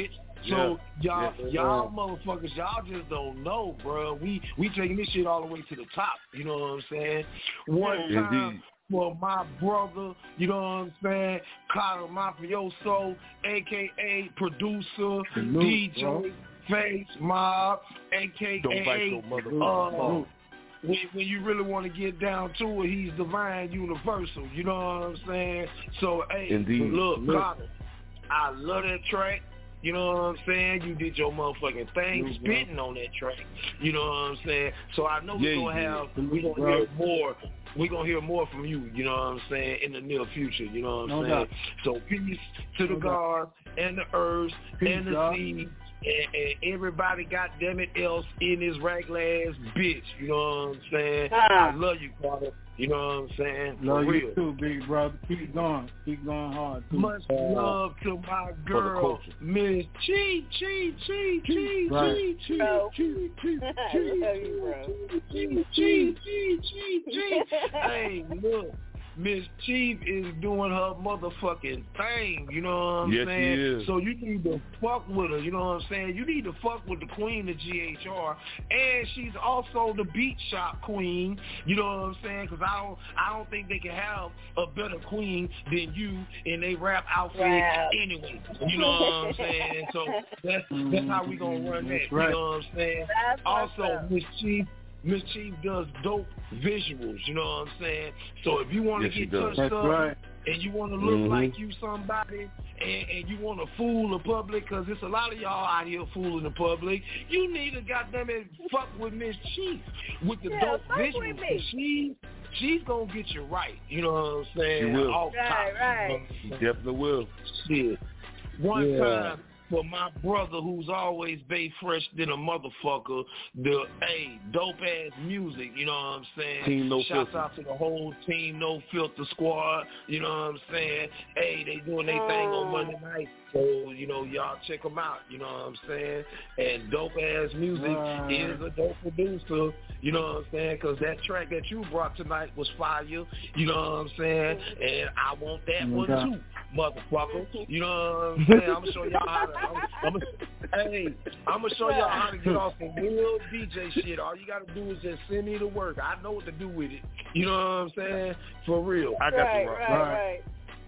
S9: So
S15: Yeah.
S9: y'all,
S15: Yeah.
S9: y'all motherfuckers, y'all just don't know, bro. We we taking this shit all the way to the top. You know what I'm saying? One
S15: Indeed.
S9: time for my brother, you know what I'm saying? Carter Mafioso, A K A producer,
S14: Salute,
S9: D J,
S14: bro.
S9: Face Mob, A K A
S15: Don't bite your motherfucking
S9: uh, when, when you really want to get down to it, he's divine universal. You know what I'm saying? So, hey,
S15: Indeed.
S9: look,
S15: Look.
S9: Carter, I love that track. You know what I'm saying? You did your motherfucking thing,
S14: Yes,
S9: spitting on that track. You know what I'm saying? So I know
S15: Yeah,
S9: we're gonna
S15: you
S9: have,
S14: did.
S9: we're gonna
S14: Bro.
S9: hear more. We're gonna hear more from you. You know what I'm saying? In the near future. You know what I'm
S14: No
S9: saying?
S14: doubt.
S9: So peace to the
S14: No doubt.
S9: gods and the earth
S14: Peace,
S9: and the
S14: God.
S9: sea. And, and everybody, goddamn it, else in this regular ass bitch. You know what I'm saying?
S5: Ah.
S9: I love you, Carter. You know what I'm saying? For
S14: Love
S9: real.
S14: you too, big brother. Keep going. Keep going hard, too.
S9: Much love to my girl,
S15: culture.
S9: Miss Chi, Chi, Chi, Chi,
S14: Right.
S9: Chi,
S5: Bro.
S9: Chi, Chi, Chi,
S5: I love you, bro.
S9: Chi, Chi, Chi, Chi, Chi. Hey, look. Miss Chief is doing her motherfucking thing, you know what I'm
S15: Yes, she
S9: saying?
S15: is.
S9: So you need to fuck with her, you know what I'm saying? You need to fuck with the queen of G H R, and she's also the beat shop queen, you know what I'm saying? Because I don't, I don't think they can have a better queen than you in a rap outfit
S5: Wow.
S9: anyway, you know what I'm saying? So that's that's how we gonna run that,
S14: That's right.
S9: you know what I'm saying?
S5: That's what's
S9: Also,
S5: up.
S9: Miss Chief. Miss Chief does dope visuals, you know what I'm saying? So if you want to
S15: Yes, she
S9: get
S15: does.
S9: touched
S14: That's
S9: up
S14: right.
S9: and you want to look
S15: Mhm.
S9: like you somebody and, and you want to fool the public, because there's a lot of y'all out here fooling the public, you need to goddamn it fuck with Miss Chief with the
S5: Yeah,
S9: dope
S5: fuck with
S9: visuals.
S5: me.
S9: 'Cause She, she's going to get you right, you know what I'm saying?
S15: She will.
S9: Off
S5: Right,
S9: top,
S5: right.
S9: you know?
S15: Definitely will.
S9: Shit. One
S8: Yeah.
S9: time for my brother who's always bay fresh than a motherfucker, the hey, dope ass music, you know what I'm saying?
S15: Team No
S9: Shouts
S15: Filter.
S9: out to the whole Team No Filter squad, you know what I'm saying? Hey, they doing their thing on Monday night. So, you know, y'all check them out, you know what I'm saying? And dope ass music
S14: Right.
S9: is a dope producer, you know what I'm saying? Because that track that you brought tonight was fire, you know what I'm saying? And I want that
S14: No
S9: one
S14: doubt.
S9: too, motherfucker. You know what I'm saying? I'm gonna show y'all how to. I'm, I'm gonna, hey, I'm gonna show y'all how to get off some real D J shit. All you gotta do is just send me the work. I know what to do with it. You know what I'm saying? For real.
S15: I got
S5: Right,
S15: you, Rock.
S5: right,
S14: Right.
S5: right.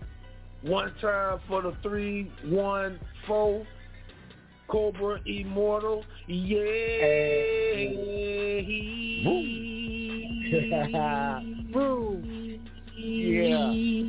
S9: One time for the three one four. Cobra Immortal. Yeah.
S8: Boom. Yeah.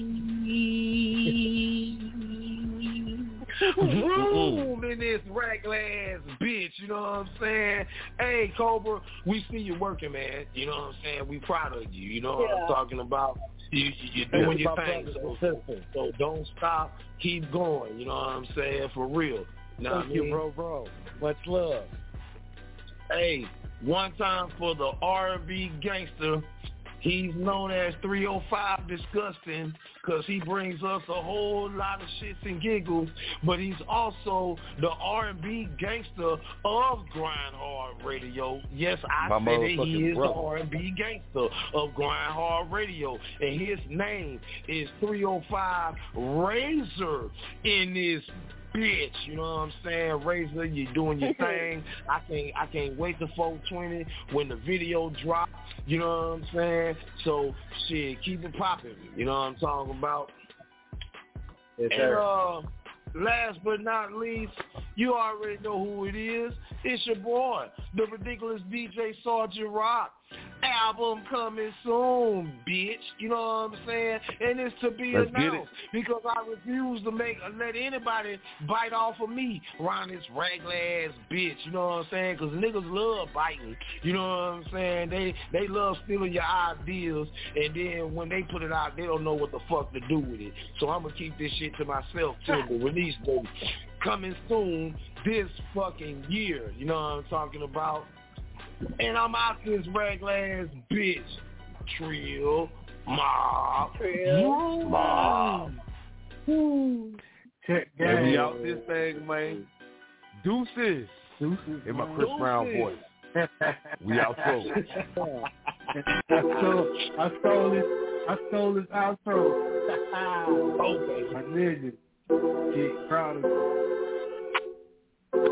S9: Room in this regular ass bitch, you know what I'm saying? Hey, Cobra, we see you working, man. You know what I'm saying? We proud of you. You know what
S5: Yeah.
S9: I'm talking about? You, you, you're doing
S8: Yeah.
S9: your thing, so, so, so don't stop. Keep going. You know what I'm saying? For real. Know what I
S8: Thank you,
S9: mean?
S8: bro, bro. Much love.
S9: Hey, one time for the R and B gangster, he's known as three oh five Disgusting because he brings us a whole lot of shits and giggles, but he's also the R and B gangster of Grind Hard Radio. Yes, I
S15: My
S9: said that he
S15: motherfucking
S9: is
S15: brother.
S9: the R and B gangster of Grind Hard Radio, and his name is three oh five Razor in this bitch, you know what I'm saying? Razor, you're doing your thing. I can't I can't wait to four twenty when the video drops, you know what I'm saying? So shit, keep it popping, you know what I'm talking about?
S8: Yes,
S9: And
S8: sir.
S9: uh last but not least, you already know who it is. It's your boy, the ridiculous D J Sergeant Rock. Album coming soon, bitch. You know what I'm saying? And it's to be
S15: Let's get it.
S9: announced because I refuse to make let anybody bite off of me around this regular ass bitch. You know what I'm saying? Because niggas love biting. You know what I'm saying? They they love stealing your ideas, and then when they put it out, they don't know what the fuck to do with it. So I'm gonna keep this shit to myself too. The release date coming soon this fucking year. You know what I'm talking about? And I'm out this regular ass bitch. Trill, Mob,
S5: Trill,
S9: Mob.
S14: Check
S15: And we
S14: game.
S15: out this thing, man. Deuces.
S14: Deuces,
S15: In my
S14: man.
S15: Chris Brown voice. We out close.
S14: I stole, I stole it. I stole his outro.
S9: Okay.
S14: I did it. Get proud of it.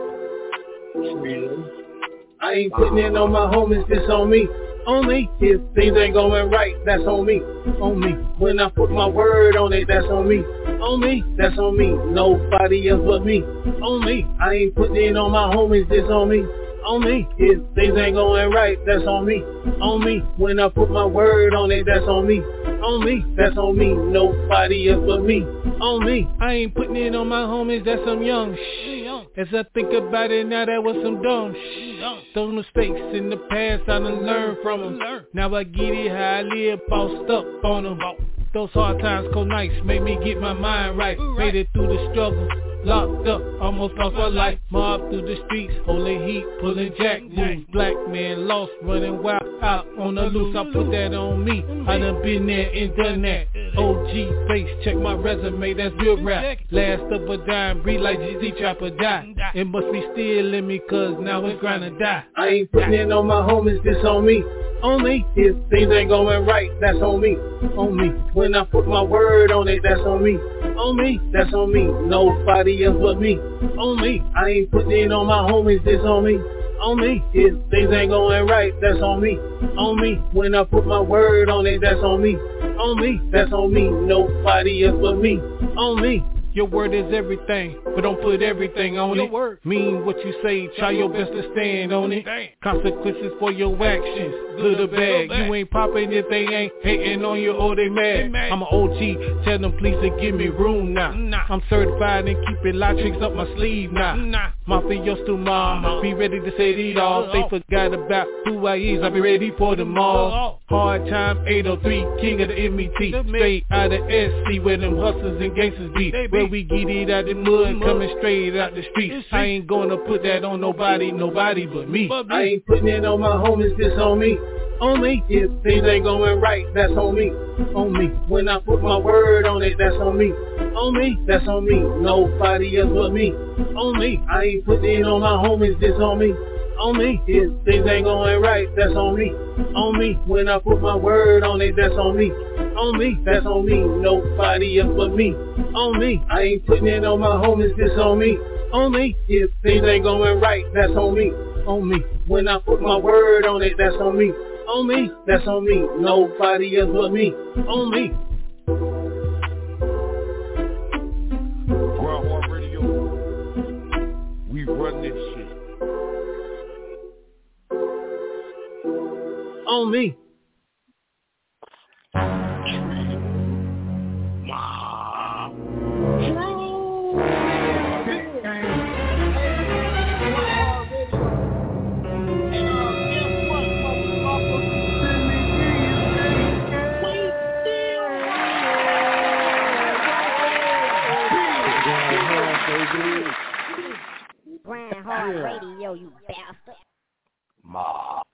S10: I ain't putting in on my homies, this on me. On me. If things ain't going right, that's on me. On me. When I put my word on it, that's on me. On me. That's on me. Nobody else but me. On me. I ain't putting in on my homies, this on me. On me. If things ain't going right, that's on me. On me. When I put my word on it, that's on me. On me. That's on me. Nobody else but me. On me. I ain't putting it on my homies, that's some young shh. As I think about it now, that was some dumb shh. Those mistakes in the past, I done learned from them. Now I get it how I live, bossed up on them. Those hard times cold nights made me get my mind right. Made it through the struggle. Locked up, almost lost my life. Mob through the streets, holding heat, pulling jack moves. Black man lost, running wild, out on the loose. I put that on me. I done been there and done that. O G face, check my resume, that's real rap. Last of a dime, breathe like G Z, trap or die. It must be still in me, cause now it's grind or die. I ain't putting in on my homies, this on me. On me. If things ain't going right, that's on me. On me. When I put my word on it, that's on me. On me. That's on me. Nobody else but me. On me. I ain't putting in on my homies, this on me. On me. If things ain't going right, that's on me. On me. When I put my word on it, that's on me. On me. That's on me. Nobody else but me. On me. Your word is everything, but don't put everything on your it. Word. Mean what you say, try your best to stand on it. Dang. Consequences for your actions, good or bad. You ain't popping if they ain't hating on you or they mad. mad. I'm an O G, tell them please to give me room now. Nah. I'm certified and keeping lot tricks up my sleeve now. Nah. Mafioso to mom, uh-huh. Be ready to say it all. They forgot about who I is, I be ready for them all. Hard time, eight oh three, king of the M E T. Straight out of S C where them hustlers and gangsters be. Where we get it out the mud, coming straight out the streets. I ain't gonna put that on nobody, nobody but me. I ain't putting it on my homies, this on me. On me. If things ain't going right, that's on me. On me. When I put my word on it, that's on me. On me. That's on me. Nobody else but me. On me. I ain't putting it on my homies, this on me. On me. If things ain't going right, that's on me. On me. When I put my word on it, that's on me. On me. That's on me. Nobody else but me. On me. I ain't putting it on my homies, this on me. On me. If things ain't going right, that's on me. On me. When I put my word on it, that's on me. On me. That's on me. Nobody else but me. On me.
S15: Groundhog Radio. We run this shit.
S10: On me.
S3: Grind Hard Radio, you bastard.
S15: Ma.